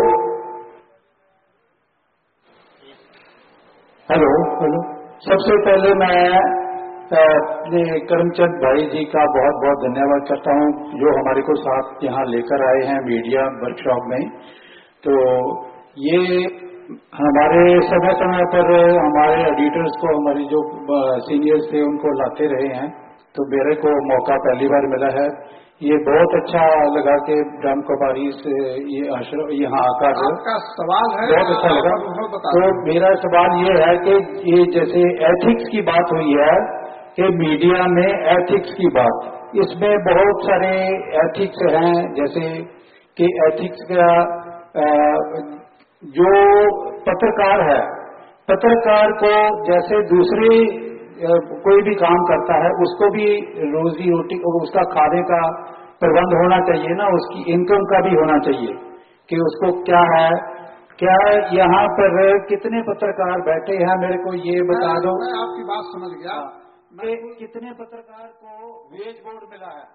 हेलो हेलो सबसे पहले मैं अपने करमचंद भाई जी का बहुत बहुत धन्यवाद करता हूं, जो हमारे को साथ यहाँ लेकर आए हैं मीडिया वर्कशॉप में। तो ये हमारे समय समय पर हमारे एडिटर्स को, हमारे जो सीनियर्स थे उनको लाते रहे हैं, तो मेरे को मौका पहली बार मिला है। ये बहुत अच्छा लगा कि ब्रह्म कुमारी से ये आश्रम यहाँ आकर आपका सवाल है, बहुत अच्छा लगा। तो मेरा सवाल ये है कि ये जैसे एथिक्स की बात हुई है कि मीडिया में एथिक्स की बात, इसमें बहुत सारे एथिक्स हैं, जैसे कि एथिक्स का जो पत्रकार है, पत्रकार को जैसे दूसरे कोई भी काम करता है उसको भी रोजी रोटी, उसका खाने का प्रबंध होना चाहिए ना, उसकी इनकम का भी होना चाहिए कि उसको क्या है। क्या यहाँ पर कितने पत्रकार बैठे हैं, मेरे को ये बता दो। मैं आपकी बात समझ गया। मैं कितने पत्रकार को वेज बोर्ड मिला है?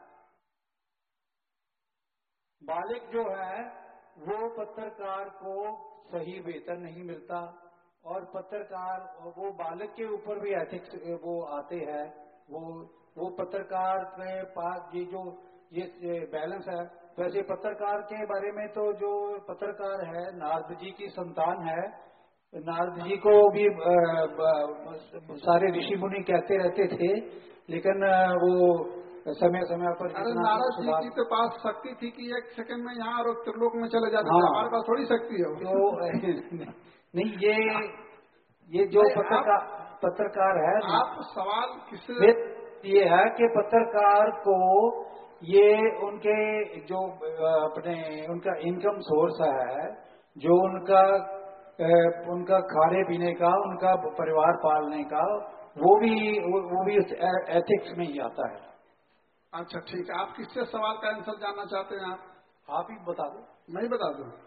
मालिक जो है वो पत्रकार को सही वेतन नहीं मिलता, और पत्रकार वो बालक के ऊपर भी एथिक्स वो आते हैं। वो वो पत्रकार के पास ये जो ये बैलेंस है। वैसे पत्रकार के बारे में तो जो पत्रकार है नारद जी की संतान है, नारद जी को भी आ, आ, सारे ऋषि मुनि कहते रहते थे, लेकिन वो समय समय पर अरे नारद जी की तो पास शक्ति थी कि एक सेकंड में यहाँ और त्रिलोक में चले जाते। हाँ, हमारे पास थोड़ी शक्ति है तो नहीं, ये ये जो पत्रकार पत्रकार है, आप सवाल किससे? ये है कि पत्रकार को ये उनके जो अपने उनका इनकम सोर्स है, जो उनका उनका खाने पीने का, उनका परिवार पालने का, वो भी वो भी एथिक्स में ही आता है। अच्छा ठीक है, आप किससे सवाल का आंसर जानना चाहते हैं? आप आप ही बता दो। मैं ही बता दूं?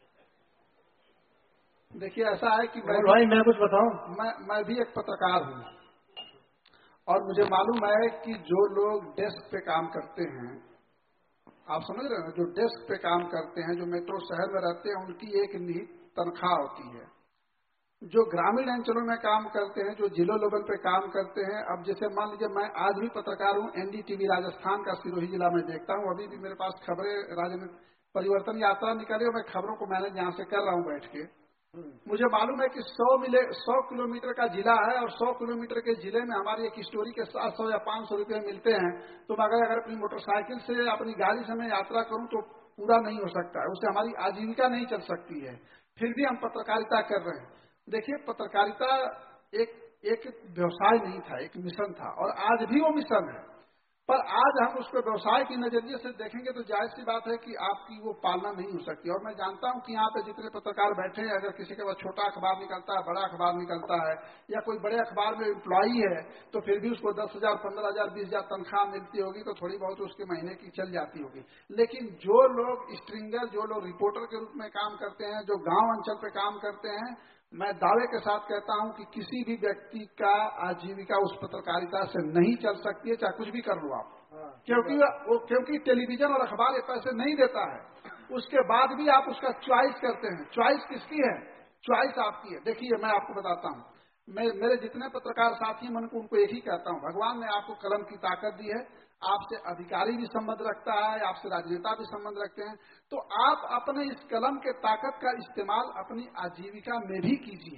देखिए ऐसा है कि मैं भाई मैं कुछ बताऊं? मैं मैं भी एक पत्रकार हूं, और मुझे मालूम है कि जो लोग डेस्क पे काम करते हैं, आप समझ रहे हैं, जो डेस्क पे काम करते हैं, जो मेट्रो शहर में रहते हैं, उनकी एक निहित तनख्वाह होती है। जो ग्रामीण अंचलों में काम करते हैं, जो जिलों लेवल पे काम करते हैं, अब जैसे मान लीजिए मैं आज भी पत्रकार हूं, एनडीटीवी राजस्थान का सिरोही जिला में देखता हूं, अभी भी मेरे पास खबरें, राजनीतिक परिवर्तन यात्रा निकाली, मैं खबरों को मैनेज यहाँ से कर रहा हूँ बैठ के। मुझे मालूम है कि सौ मिले सौ किलोमीटर का जिला है, और सौ किलोमीटर के जिले में हमारी एक स्टोरी के सात सौ या पांच सौ रुपये मिलते हैं। तो अगर अगर अपनी मोटरसाइकिल से, अपनी गाड़ी से मैं यात्रा करूं तो पूरा नहीं हो सकता है, उससे हमारी आजीविका नहीं चल सकती है। फिर भी हम पत्रकारिता कर रहे हैं। देखिए, पत्रकारिता एक एक व्यवसाय नहीं था, एक मिशन था, और आज भी वो मिशन है। पर आज हम उसको व्यवसाय की नजरिए से देखेंगे तो जाहिर सी बात है कि आपकी वो पालना नहीं हो सकती। और मैं जानता हूं कि यहाँ पे जितने पत्रकार बैठे हैं, अगर किसी के पास छोटा अखबार निकलता है, बड़ा अखबार निकलता है, या कोई बड़े अखबार में एम्प्लॉई है, तो फिर भी उसको दस हजार पंद्रह हजार बीस हजार तनख्वाह मिलती होगी, तो थोड़ी बहुत उसके महीने की चल जाती होगी। लेकिन जो लोग स्ट्रिंगर, जो लोग रिपोर्टर के रूप में काम करते हैं, जो गाँव अंचल पे काम करते हैं, मैं दावे के साथ कहता हूं कि किसी भी व्यक्ति का आजीविका उस पत्रकारिता से नहीं चल सकती है, चाहे कुछ भी कर लो आप। क्योंकि वो क्योंकि टेलीविजन और अखबार ये पैसे नहीं देता है। उसके बाद भी आप उसका चॉइस करते हैं। चॉइस किसकी है? चॉइस आपकी है। देखिए, मैं आपको बताता हूं, मैं मेरे जितने पत्रकार साथी मैं उनको एक ही कहता हूं, भगवान ने आपको कलम की ताकत दी है, आपसे अधिकारी भी संबंध रखता है, आपसे राजनेता भी संबंध रखते हैं, तो आप अपने इस कलम के ताकत का इस्तेमाल अपनी आजीविका में भी कीजिए।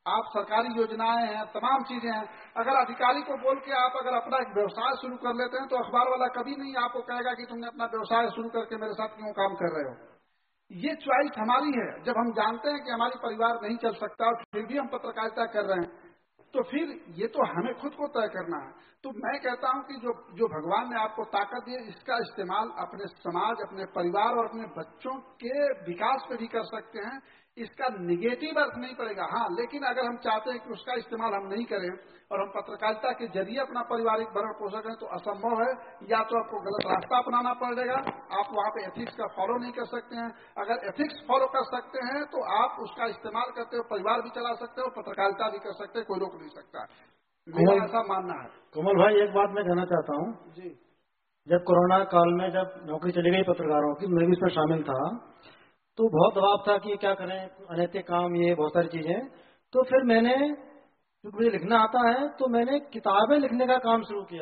आप सरकारी योजनाएं हैं, तमाम चीजें हैं। अगर अधिकारी को बोल के आप अगर अपना एक व्यवसाय शुरू कर लेते हैं तो अखबार वाला कभी नहीं आपको कहेगा कि तुमने अपना व्यवसाय शुरू करके मेरे साथ क्यों काम कर रहे हो। ये च्वाइस हमारी है। जब हम जानते हैं कि हमारी परिवार नहीं चल सकता और फिर भी हम पत्रकारिता कर रहे हैं तो फिर ये तो हमें खुद को तय करना है। तो मैं कहता हूं कि जो जो भगवान ने आपको ताकत दी है, इसका इस्तेमाल अपने समाज, अपने परिवार और अपने बच्चों के विकास पे भी कर सकते हैं। इसका निगेटिव अर्थ नहीं पड़ेगा। हाँ, लेकिन अगर हम चाहते हैं कि उसका इस्तेमाल हम नहीं करें और हम पत्रकारिता के जरिए अपना पारिवारिक भरण पोषण करें तो असंभव है। या तो आपको गलत रास्ता अपनाना पड़ेगा, आप वहां पे एथिक्स का फॉलो नहीं कर सकते हैं। अगर एथिक्स फॉलो कर सकते हैं तो आप उसका इस्तेमाल करते हो, परिवार भी चला सकते हो, पत्रकारिता भी कर सकते हैं, कोई रोक नहीं सकता। मेरा ऐसा मानना है। कोमल भाई, एक बात मैं कहना चाहता हूँ जी। जब कोरोना काल में जब नौकरी चली गई पत्रकारों की, मैं भी इसमें शामिल था, तो बहुत दबाव था कि क्या करें, अनैतिक काम, ये बहुत सारी चीजें। तो फिर मैंने, क्योंकि मुझे लिखना आता है, तो मैंने किताबें लिखने का काम शुरू किया।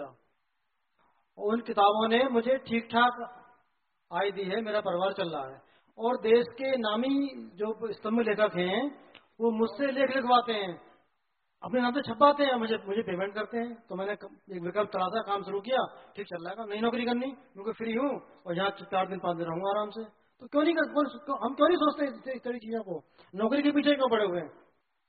उन किताबों ने मुझे ठीक ठाक आय दी है, मेरा परिवार चल रहा है। और देश के नामी जो स्तंभ लेखक हैं वो मुझसे लेख लिखवाते हैं, अपने नाम से छपाते हैं, मुझे मुझे पेमेंट करते हैं। तो मैंने एक विकल्प तलाशा, काम शुरू किया, ठीक चल रहा है, नई नौकरी करनी, क्योंकि फ्री हूँ और यहाँ चार दिन पांच दिन रहूंगा आराम से। तो क्यों नहीं कर, हम क्यों नहीं सोचते इस तरह चीजों को, नौकरी के पीछे क्यों पड़े हुए हैं।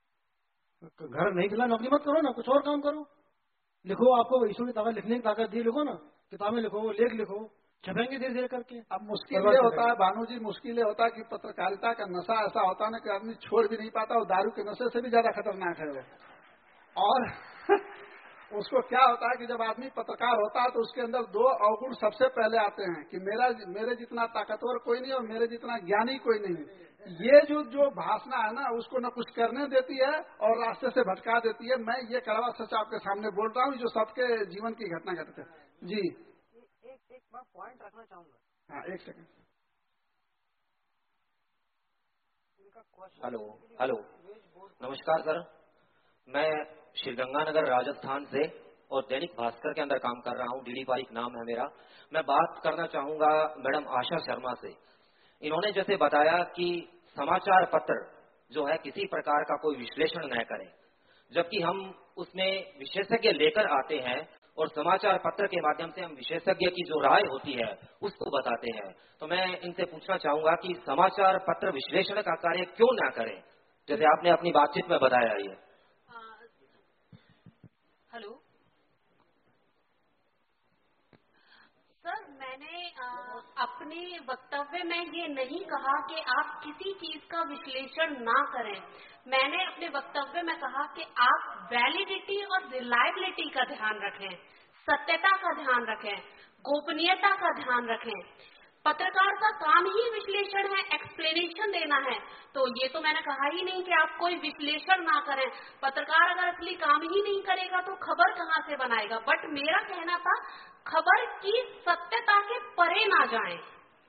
घर नहीं चला, नौकरी मत करो ना, कुछ और काम करो, लिखो। आपको ईश्वर की ताकत, लिखने की ताकत दी, लिखो ना, किताबें लिखो, लेख लिखो, छपेंगे धीरे धीरे करके। अब मुश्किल ये होता है भानु जी, मुश्किल ये होता है कि पत्रकारिता का नशा ऐसा होता है ना कि आदमी छोड़ भी नहीं पाता, और दारू के नशे से भी ज्यादा खतरनाक है वो। और उसको क्या होता है कि जब आदमी पत्रकार होता है तो उसके अंदर दो अवगुण सबसे पहले आते हैं कि मेरा मेरे जितना ताकतवर कोई नहीं और मेरे जितना ज्ञानी कोई नहीं। ये जो जो भाषणा है ना, उसको न कुछ करने देती है और रास्ते से भटका देती है। मैं ये कड़वा सच आपके सामने बोल रहा हूँ, जो सबके जीवन की घटना घटते है। जी, एक एक बार पॉइंट रखना चाहूंगा। हाँ, एक सेकंड। हेलो हेलो, नमस्कार सर, मैं श्रीगंगानगर राजस्थान से और दैनिक भास्कर के अंदर काम कर रहा हूँ, डीडी पारिक नाम है मेरा। मैं बात करना चाहूंगा मैडम आशा शर्मा से। इन्होंने जैसे बताया कि समाचार पत्र जो है किसी प्रकार का कोई विश्लेषण न करें, जबकि हम उसमें विशेषज्ञ लेकर आते हैं और समाचार पत्र के माध्यम से हम विशेषज्ञ की जो राय होती है उसको बताते हैं। तो मैं इनसे पूछना चाहूंगा कि समाचार पत्र विश्लेषण का कार्य क्यों ना करें, जैसे आपने अपनी बातचीत में बताया है। हेलो सर, मैंने आ, अपने वक्तव्य में ये नहीं कहा कि आप किसी चीज का विश्लेषण ना करें। मैंने अपने वक्तव्य में कहा कि आप वैलिडिटी और रिलायबिलिटी का ध्यान रखें, सत्यता का ध्यान रखें, गोपनीयता का ध्यान रखें। पत्रकार का काम ही विश्लेषण है, एक्सप्लेनेशन देना है। तो ये तो मैंने कहा ही नहीं कि आप कोई विश्लेषण ना करें। पत्रकार अगर असली काम ही नहीं करेगा तो खबर कहाँ से बनाएगा। बट मेरा कहना था खबर की सत्यता के परे ना जाएं।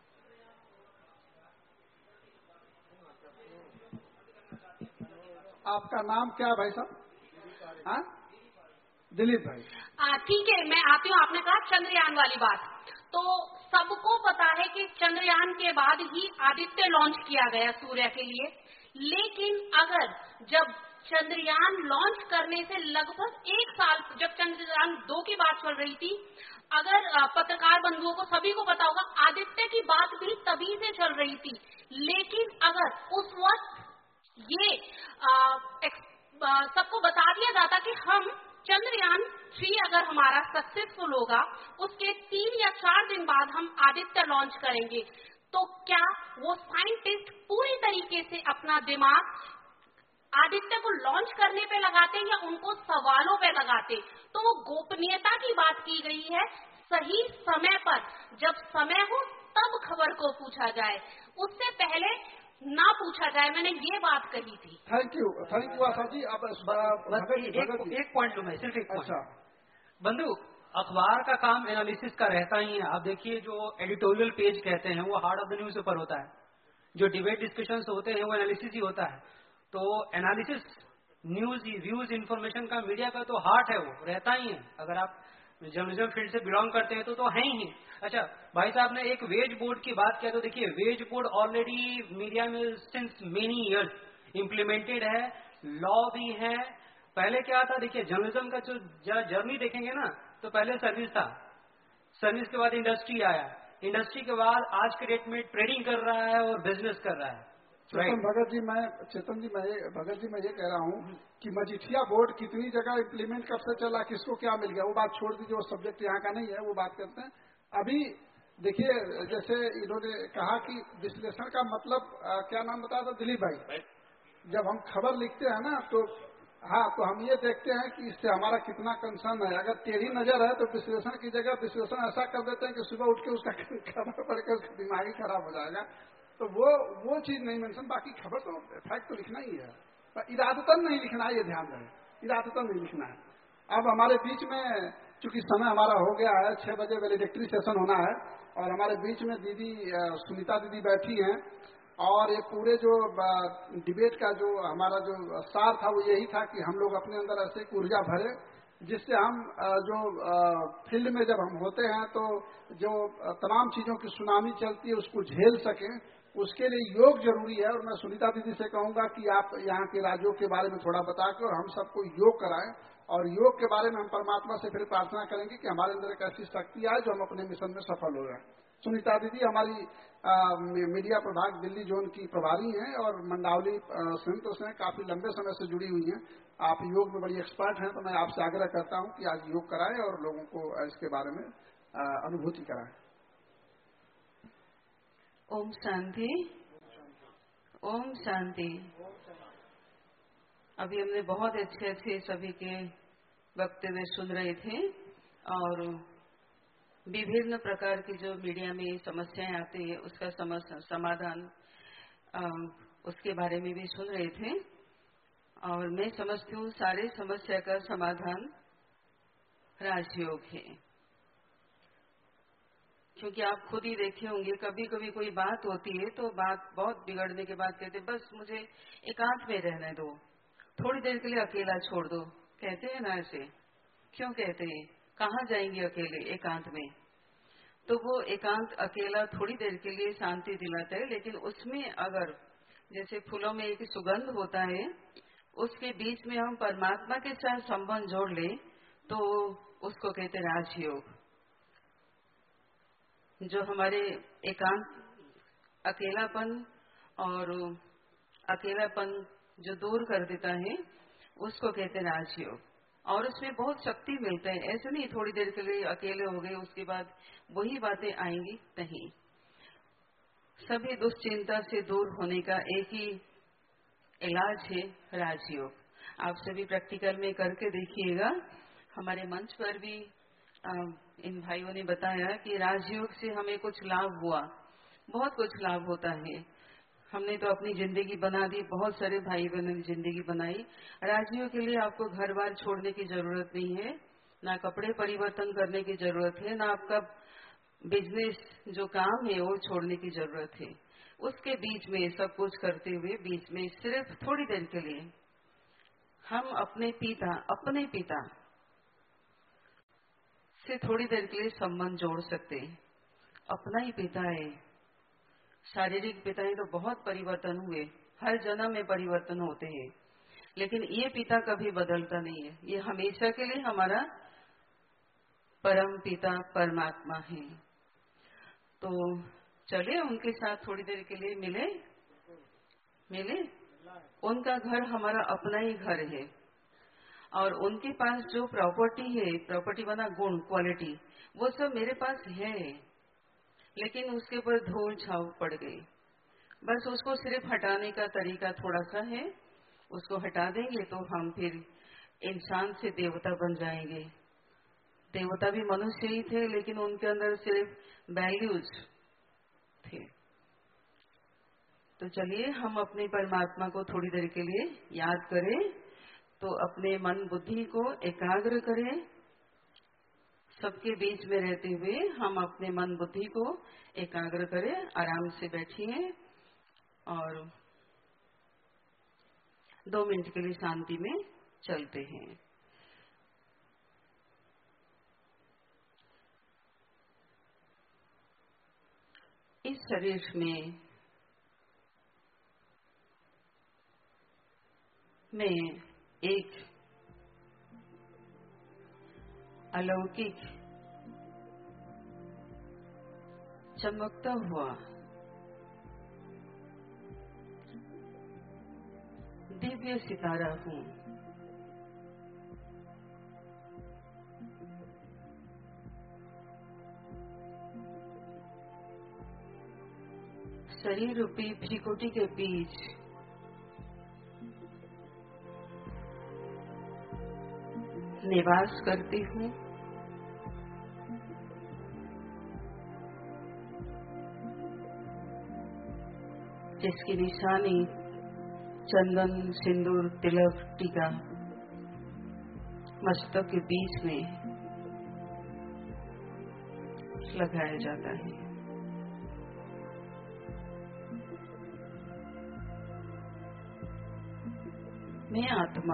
आपका नाम क्या भाई साहब? हाँ, दिलीप भाई। ठीक है, मैं आती हूँ। आपने कहा चंद्रयान वाली बात, तो सबको पता है कि चंद्रयान के बाद ही आदित्य लॉन्च किया गया सूर्य के लिए। लेकिन अगर जब चंद्रयान लॉन्च करने से लगभग एक साल, जब चंद्रयान दो की बात चल रही थी, अगर पत्रकार बंधुओं को सभी को पता होगा आदित्य की बात भी तभी से चल रही थी। लेकिन अगर उस वक्त ये सबको बता दिया जाता कि हम चंद्रयान थ्री अगर हमारा सक्सेसफुल होगा, उसके तीन या चार दिन बाद हम आदित्य लॉन्च करेंगे, तो क्या वो साइंटिस्ट पूरी तरीके से अपना दिमाग आदित्य को लॉन्च करने पे लगाते या उनको सवालों पे लगाते? तो वो गोपनीयता की बात की गई है। सही समय पर, जब समय हो तब खबर को पूछा जाए, उससे पहले ना पूछा जाए। मैंने ये बात कही थी। Thank you, thank you Asha ji. अब एक, एक पॉइंट लूँ मैं, सिर्फ एक पॉइंट। अच्छा बंधु, अखबार का काम एनालिसिस का रहता ही है। आप देखिए, जो एडिटोरियल पेज कहते हैं वो heart of the newspaper होता है, जो डिबेट डिस्कशंस होते हैं वो एनालिसिस ही होता है। तो एनालिसिस, न्यूज, व्यूज, इन्फॉर्मेशन का मीडिया का तो हार्ट है, वो रहता ही है। अगर आप जर्नलिज्म फील्ड से बिलोंग करते हैं तो तो है ही। अच्छा, भाई साहब ने एक वेज बोर्ड की बात किया, तो देखिए वेज बोर्ड ऑलरेडी मीडिया में सिंस मेनी इयर्स इम्प्लीमेंटेड है। लॉ भी है। पहले क्या था, देखिए जर्नलिज्म का जो जर्नी देखेंगे ना, तो पहले सर्विस था, सर्विस के बाद इंडस्ट्री आया, इंडस्ट्री के बाद आज के डेट में ट्रेडिंग कर रहा है और बिजनेस कर रहा है। चेतन भगत जी, मैं चेतन जी मैं ये भगत जी मैं ये कह रहा हूँ कि मजीठिया बोर्ड कितनी जगह इम्प्लीमेंट कब से चला, किसको क्या मिल गया, वो बात छोड़ दीजिए, वो सब्जेक्ट यहाँ का नहीं है, वो बात करते हैं। अभी देखिए, जैसे इन्होंने कहा कि विश्लेषण का मतलब आ, क्या नाम बताया था दिलीप भाई, जब हम खबर लिखते हैं ना तो हाँ, तो हम ये देखते हैं कि इससे हमारा कितना कंसर्न है। अगर टेढ़ी नजर है तो विश्लेषण की जगह विश्लेषण ऐसा कर देते हैं कि सुबह उठ के उसका खबर पढ़ के उसका दिमाग ही खराब हो जाएगा। तो वो वो चीज नहीं मेंशन, बाकी खबर तो फैक्ट तो लिखना ही है, पर इरादतन नहीं लिखना है, ये ध्यान रहे, इरादतन नहीं लिखना है। अब हमारे बीच में चूंकि समय हमारा हो गया है, छह बजे वैलिडिक्टरी सेशन होना है, और हमारे बीच में दीदी सुनीता दीदी बैठी हैं, और ये पूरे जो डिबेट का जो हमारा जो सार था वो यही था कि हम लोग अपने अंदर ऐसे ऊर्जा भरे जिससे हम जो फील्ड में जब हम होते हैं तो जो तमाम चीजों की सुनामी चलती है उसको झेल सकें, उसके लिए योग जरूरी है। और मैं सुनीता दीदी से कहूंगा कि आप यहाँ के राज्यों के बारे में थोड़ा बता के और हम सबको योग कराएं, और योग के बारे में हम परमात्मा से फिर प्रार्थना करेंगे कि हमारे अंदर एक ऐसी शक्ति आए जो हम अपने मिशन में सफल हो जाए। सुनीता दीदी हमारी आ, मीडिया प्रभाग दिल्ली जोन की प्रभारी हैं और मंडावली संत से काफी लंबे समय से जुड़ी हुई हैं। आप योग में बड़ी एक्सपर्ट हैं, तो मैं आपसे आग्रह करता हूं कि आज योग कराएं और लोगों को इसके बारे में आ, अनुभूति कराएं। ओम शांति, ओम शांति। अभी हमने बहुत अच्छे अच्छे सभी के वक्तव्य सुन रहे थे, और विभिन्न प्रकार की जो मीडिया में समस्याएं आती है उसका समाधान उसके बारे में भी सुन रहे थे। और मैं समझती हूँ सारे समस्या का समाधान राजयोग है, क्योंकि आप खुद ही देखे होंगे कभी कभी कोई बात होती है तो बात बहुत बिगड़ने के बाद कहते बस मुझे एकांत में रहने दो, थोड़ी देर के लिए अकेला छोड़ दो, कहते हैं ना ऐसे, क्यों कहते हैं, कहाँ जाएंगे अकेले एकांत में। तो वो एकांत अकेला थोड़ी देर के लिए शांति दिलाता है, लेकिन उसमें अगर जैसे फूलों में एक सुगंध होता है, उसके बीच में हम परमात्मा के साथ संबंध जोड़ ले तो उसको कहते हैं राजयोग। जो हमारे एकांत अकेलापन और अकेलापन जो दूर कर देता है उसको कहते हैं राजयोग, और उसमें बहुत शक्ति मिलता है। ऐसे नहीं थोड़ी देर के लिए अकेले हो गए उसके बाद वही बातें आएंगी, नहीं। सभी दुश्चिंता से दूर होने का एक ही इलाज है राजयोग। आप सभी प्रैक्टिकल में करके देखिएगा। हमारे मंच पर भी आ, इन भाइयों ने बताया कि राजयोग से हमें कुछ लाभ हुआ, बहुत कुछ लाभ होता है। हमने तो अपनी जिंदगी बना दी, बहुत सारे भाई बहनों ने जिंदगी बनाई। राजयोग के लिए आपको घर बार छोड़ने की जरूरत नहीं है, ना कपड़े परिवर्तन करने की जरूरत है, ना आपका बिजनेस जो काम है वो छोड़ने की जरूरत है। उसके बीच में सब कुछ करते हुए बीच में सिर्फ थोड़ी देर के लिए हम अपने पिता अपने पिता से थोड़ी देर के लिए संबंध जोड़ सकते हैं। अपना ही पिता है, शारीरिक पिता तो बहुत परिवर्तन हुए, हर जन्म में परिवर्तन होते हैं, लेकिन ये पिता कभी बदलता नहीं है, ये हमेशा के लिए हमारा परम पिता परमात्मा है। तो चले उनके साथ थोड़ी देर के लिए मिले मिले उनका घर हमारा अपना ही घर है, और उनके पास जो प्रॉपर्टी है, प्रॉपर्टी बना गुण क्वालिटी, वो सब मेरे पास है, लेकिन उसके ऊपर धूल छाव पड़ गई। बस उसको सिर्फ हटाने का तरीका थोड़ा सा है, उसको हटा देंगे तो हम फिर इंसान से देवता बन जाएंगे। देवता भी मनुष्य ही थे, लेकिन उनके अंदर सिर्फ वैल्यूज थे। तो चलिए हम अपने परमात्मा को थोड़ी देर के लिए याद करें। तो अपने मन बुद्धि को एकाग्र करें। सबके बीच में रहते हुए हम अपने मन बुद्धि को एकाग्र करें। आराम से बैठिए और दो मिनट के लिए शांति में चलते हैं। इस शरीर में में एक अलौकिक चमकता हुआ दिव्य सितारा हूं। शरीर रूपी भ्रिकुटी के बीच निवास करती हूँ। जिसकी निशानी चंदन, सिंदूर, तिलक, टीका मस्तक के बीच में लगाया जाता है। मैं आत्मा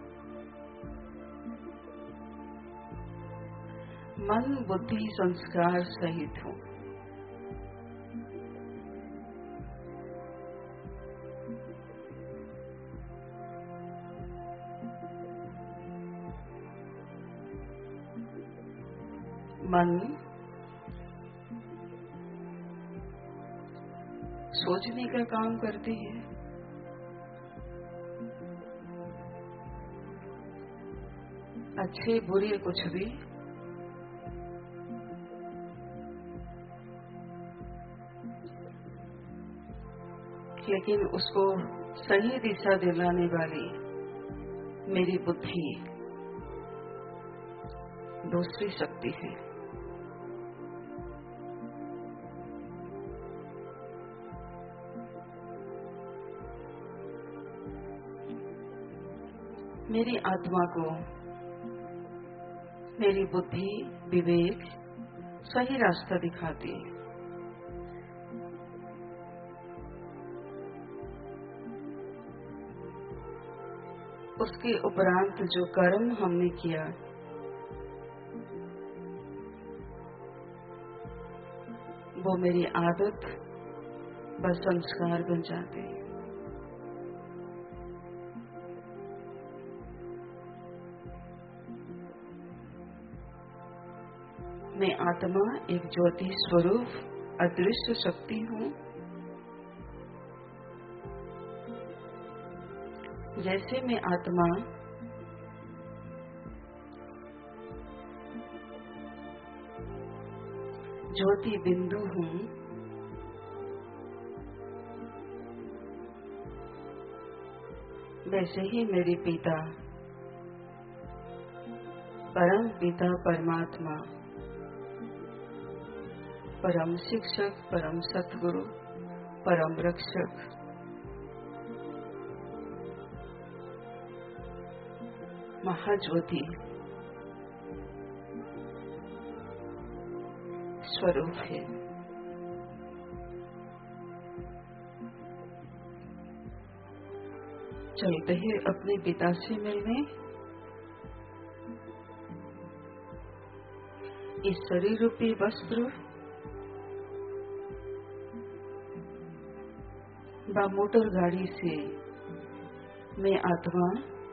मन, बुद्धि, संस्कार सहित हूँ। मन सोचने का काम करती है, अच्छे बुरे कुछ भी, लेकिन उसको सही दिशा दिलाने वाली मेरी बुद्धि दूसरी शक्ति है। मेरी आत्मा को मेरी बुद्धि, विवेक सही रास्ता दिखाती है। उसके उपरांत जो कर्म हमने किया वो मेरी आदत व संस्कार बन जाते हैं। मैं आत्मा एक ज्योति स्वरूप अदृश्य शक्ति हूँ। जैसे मैं आत्मा ज्योति बिंदु हूँ, वैसे ही मेरे पिता परम पिता परमात्मा, परम शिक्षक, परम सतगुरु, परम रक्षक, महाज्योति स्वरूप है। चलते हैं अपने पिता से मिलने। इस शरीर रूपी वस्त्र व मोटर गाड़ी से मैं आत्मा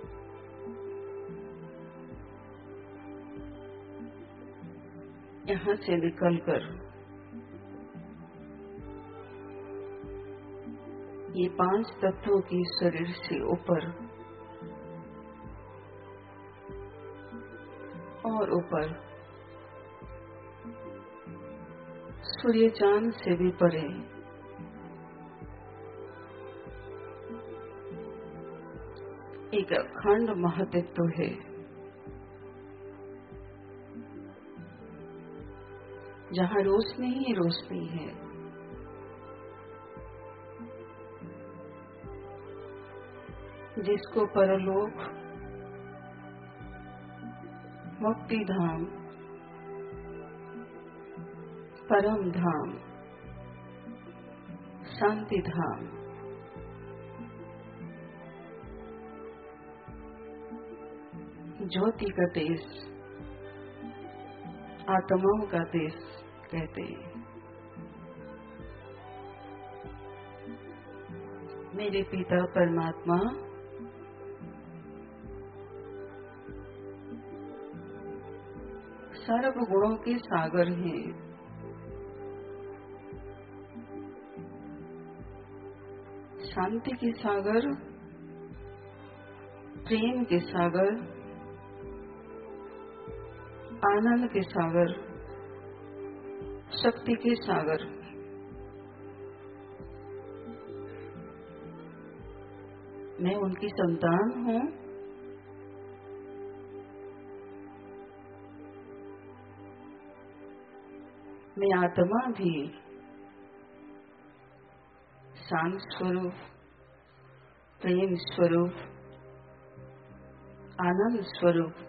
यहाँ से निकलकर ये पांच तत्वों की शरीर से ऊपर और ऊपर सूर्य चांद से भी परे एक अखंड महत्व है। जहाँ रोशनी ही रोशनी है। जिसको परलोक, मुक्ति धाम, परम धाम, शांति धाम, ज्योति का देश, आत्माओं का देश कहते हैं। मेरे पिता परमात्मा सर्व गुणों के सागर हैं। शांति के सागर, प्रेम के सागर, आनंद के सागर, शक्ति के सागर। मैं उनकी संतान हूँ। मैं आत्मा भी शांत स्वरूप, प्रेम स्वरूप, आनंद स्वरूप,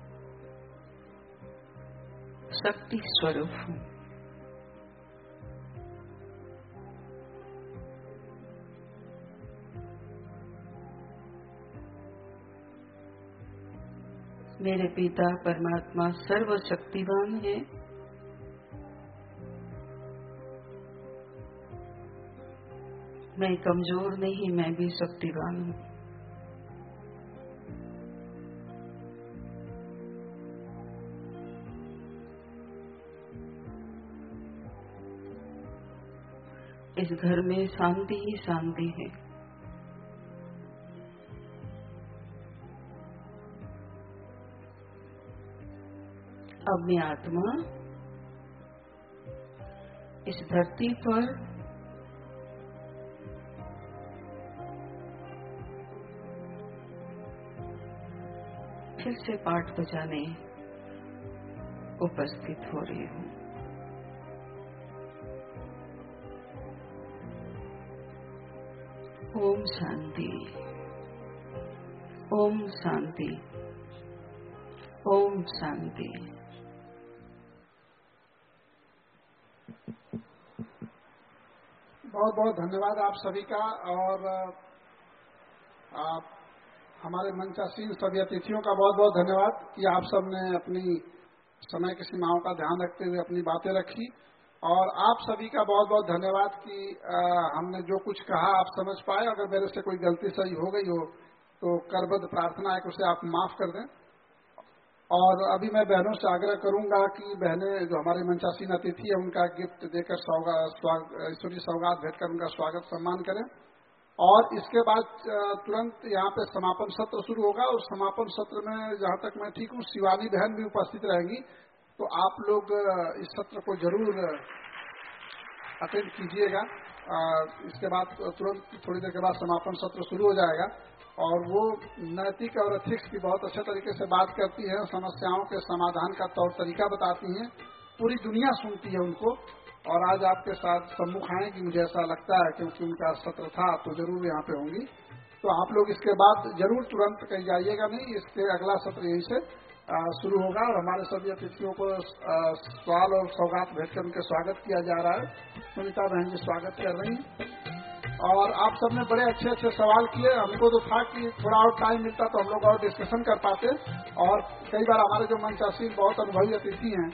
शक्ति स्वरूप हूँ। मेरे पिता परमात्मा सर्वशक्तिवान है। मैं कमजोर नहीं, मैं भी शक्तिवान हूँ। इस घर में शांति ही शांति है। अब मैं आत्मा इस धरती पर फिर से पाठ बजाने उपस्थित हो रही हूँ। ओम शांति, ओम शांति, ओम शांति। बहुत बहुत धन्यवाद आप सभी का। और आप हमारे मंचासीन सभी अतिथियों का बहुत बहुत धन्यवाद कि आप सब ने अपनी समय की सीमाओं का ध्यान रखते हुए अपनी बातें रखी। और आप सभी का बहुत बहुत धन्यवाद कि आ, हमने जो कुछ कहा आप समझ पाए। अगर मेरे से कोई गलती सही हो गई हो तो करबद्ध प्रार्थना है कि उसे आप माफ कर दें। और अभी मैं बहनों से आग्रह करूंगा कि बहनें जो हमारे मंचासीन अतिथि है उनका गिफ्ट देकर सौगात ईश्वरीय सौगात भेंटकर उनका स्वागत सम्मान करें। और इसके बाद तुरंत यहाँ पे समापन सत्र शुरू होगा। और समापन सत्र में जहाँ तक मैं ठीक हूँ शिवानी बहन भी उपस्थित रहेंगी, तो आप लोग इस सत्र को जरूर अटेंड कीजिएगा। इसके बाद तुरंत थोड़ी देर के बाद समापन सत्र शुरू हो जाएगा। और वो नैतिक और एथिक्स की बहुत अच्छे तरीके से बात करती है, समस्याओं के समाधान का तौर तरीका बताती हैं, पूरी दुनिया सुनती है उनको। और आज आपके साथ सम्मुख आएंगी मुझे ऐसा लगता है, क्योंकि उनका सत्र था तो जरूर यहाँ पे होंगी। तो आप लोग इसके बाद जरूर तुरंत कहीं जाइएगा नहीं, इसके अगला सत्र यहीं से शुरू होगा। और हमारे सभी अतिथियों को सवाल और सौगात भेजकर उनके स्वागत किया जा रहा है। सुनीता बहन जी स्वागत कर रही हैं। और आप सबने बड़े अच्छे अच्छे सवाल किए। हमको तो था कि थोड़ा और टाइम मिलता तो हम लोग और डिस्कशन कर पाते। और कई बार हमारे जो मंचासीन बहुत अनुभवी अतिथि हैं,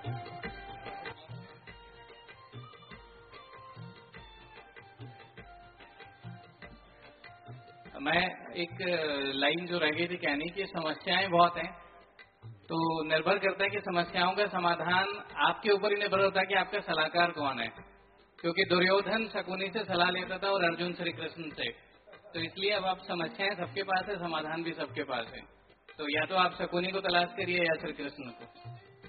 मैं एक लाइन जो रह गई थी कहने की, समस्याएं बहुत हैं, तो निर्भर करता है कि समस्याओं का समाधान आपके ऊपर ही निर्भर होता है कि आपका सलाहकार कौन है। क्योंकि दुर्योधन शकुनी से सलाह लेता था और अर्जुन श्री कृष्ण से। तो इसलिए अब आप समस्याएं सबके पास है, समाधान भी सबके पास है। तो या तो आप शकुनी को तलाश करिए या श्री कृष्ण को।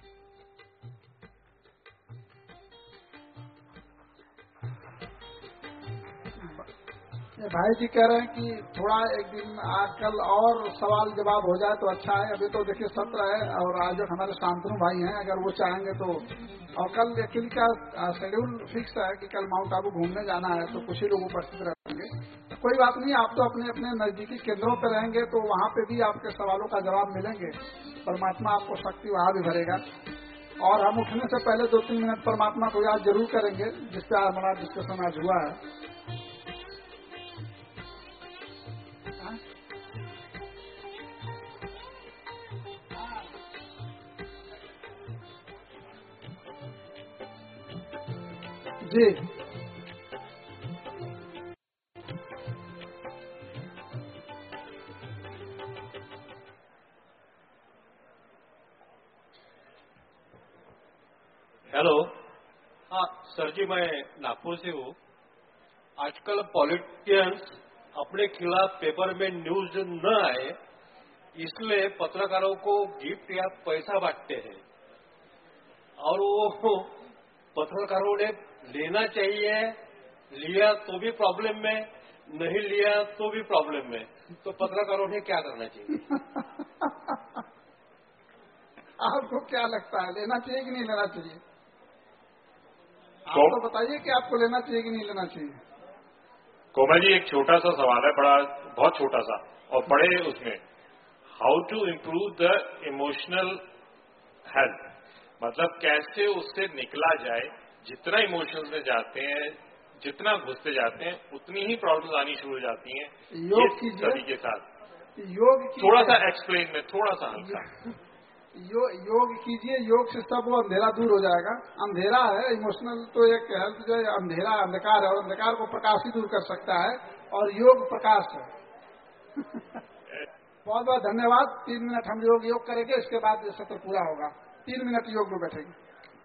भाई जी कह रहे हैं कि थोड़ा एक दिन आज कल और सवाल जवाब हो जाए तो अच्छा है। अभी तो देखिए सत्र है और आज हमारे शांतनु भाई हैं, अगर वो चाहेंगे तो। और कल एक्चुअली का शेड्यूल फिक्स है कि कल माउंट आबू घूमने जाना है, तो कुछ ही लोग उपस्थित रहेंगे। कोई बात नहीं, आप तो अपने अपने नजदीकी केंद्रों पर रहेंगे तो वहाँ पे भी आपके सवालों का जवाब मिलेंगे। परमात्मा आपको शक्ति वहाँ भी भरेगा। और हम उठने से पहले दो तीन मिनट परमात्मा को याद जरूर करेंगे, जिसपे हमारा डिस्कशन आज हुआ है। जी हेलो, हाँ सर जी, मैं नागपुर से हूँ। आजकल पॉलिटिशियंस अपने खिलाफ पेपर में न्यूज न आए इसलिए पत्रकारों को गिफ्ट या पैसा बांटते हैं, और वो पत्रकारों ने लेना चाहिए, लिया तो भी प्रॉब्लम में, नहीं लिया तो भी प्रॉब्लम में, तो पत्रकारों ने क्या करना चाहिए? आपको क्या लगता है, लेना चाहिए कि नहीं लेना चाहिए? आप तो बताइए कि आपको लेना चाहिए कि नहीं लेना चाहिए। कोमल जी, एक छोटा सा सवाल है, बड़ा बहुत छोटा सा और बड़े उसमें, how to improve the emotional health, मतलब कैसे उससे निकला जाए। जितना इमोशंस में जाते हैं, जितना घुसते जाते हैं, उतनी ही प्रॉब्लम्स आनी शुरू हो जाती हैं। योग कीजिए सभी के साथ, योग थोड़ा सा एक्सप्लेन में, थोड़ा सा हल्का यो, योग कीजिए, योग से सब वो अंधेरा दूर हो जाएगा। अंधेरा है, इमोशनल तो एक हेल्थ जो है अंधेरा अंधकार है, और अंधकार को प्रकाश ही दूर कर सकता है, और योग प्रकाश है। बहुत बहुत धन्यवाद। तीन मिनट हम योग योग करेंगे, इसके बाद सत्र पूरा होगा। तीन मिनट योग में बैठेंगे।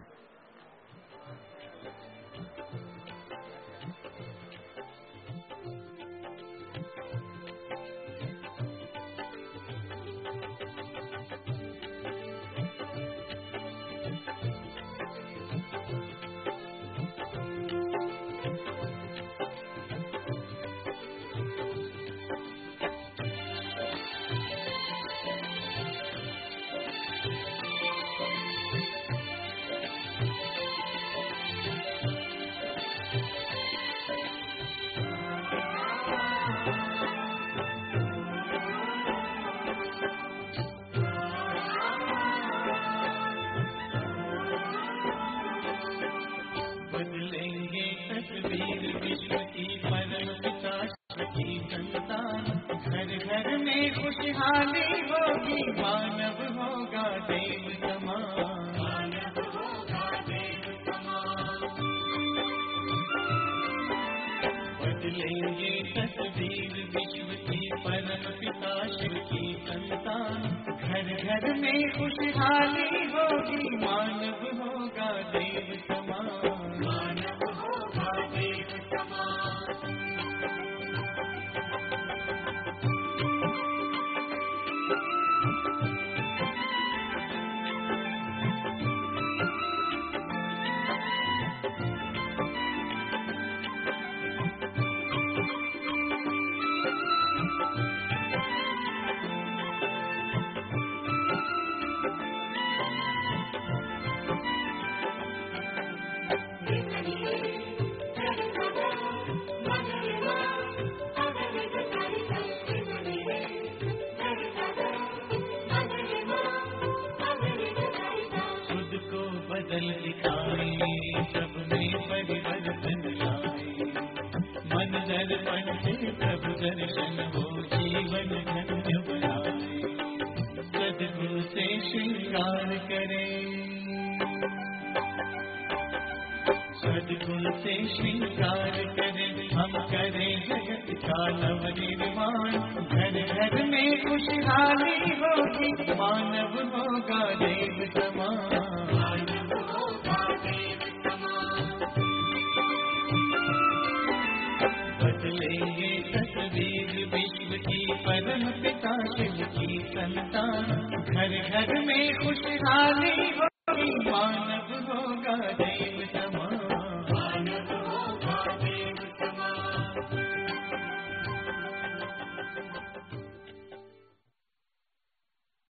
सद्गुण से श्रृंगार करें हम करें जगत का नव निर्माण। घर घर में खुशहाली होगी, मानव होगा देव समान। बदलेंगे तस्वीर विश्व की, परम पिता शिव की संतान। घर घर में खुशहाली होगी, मानव होगा देव समान।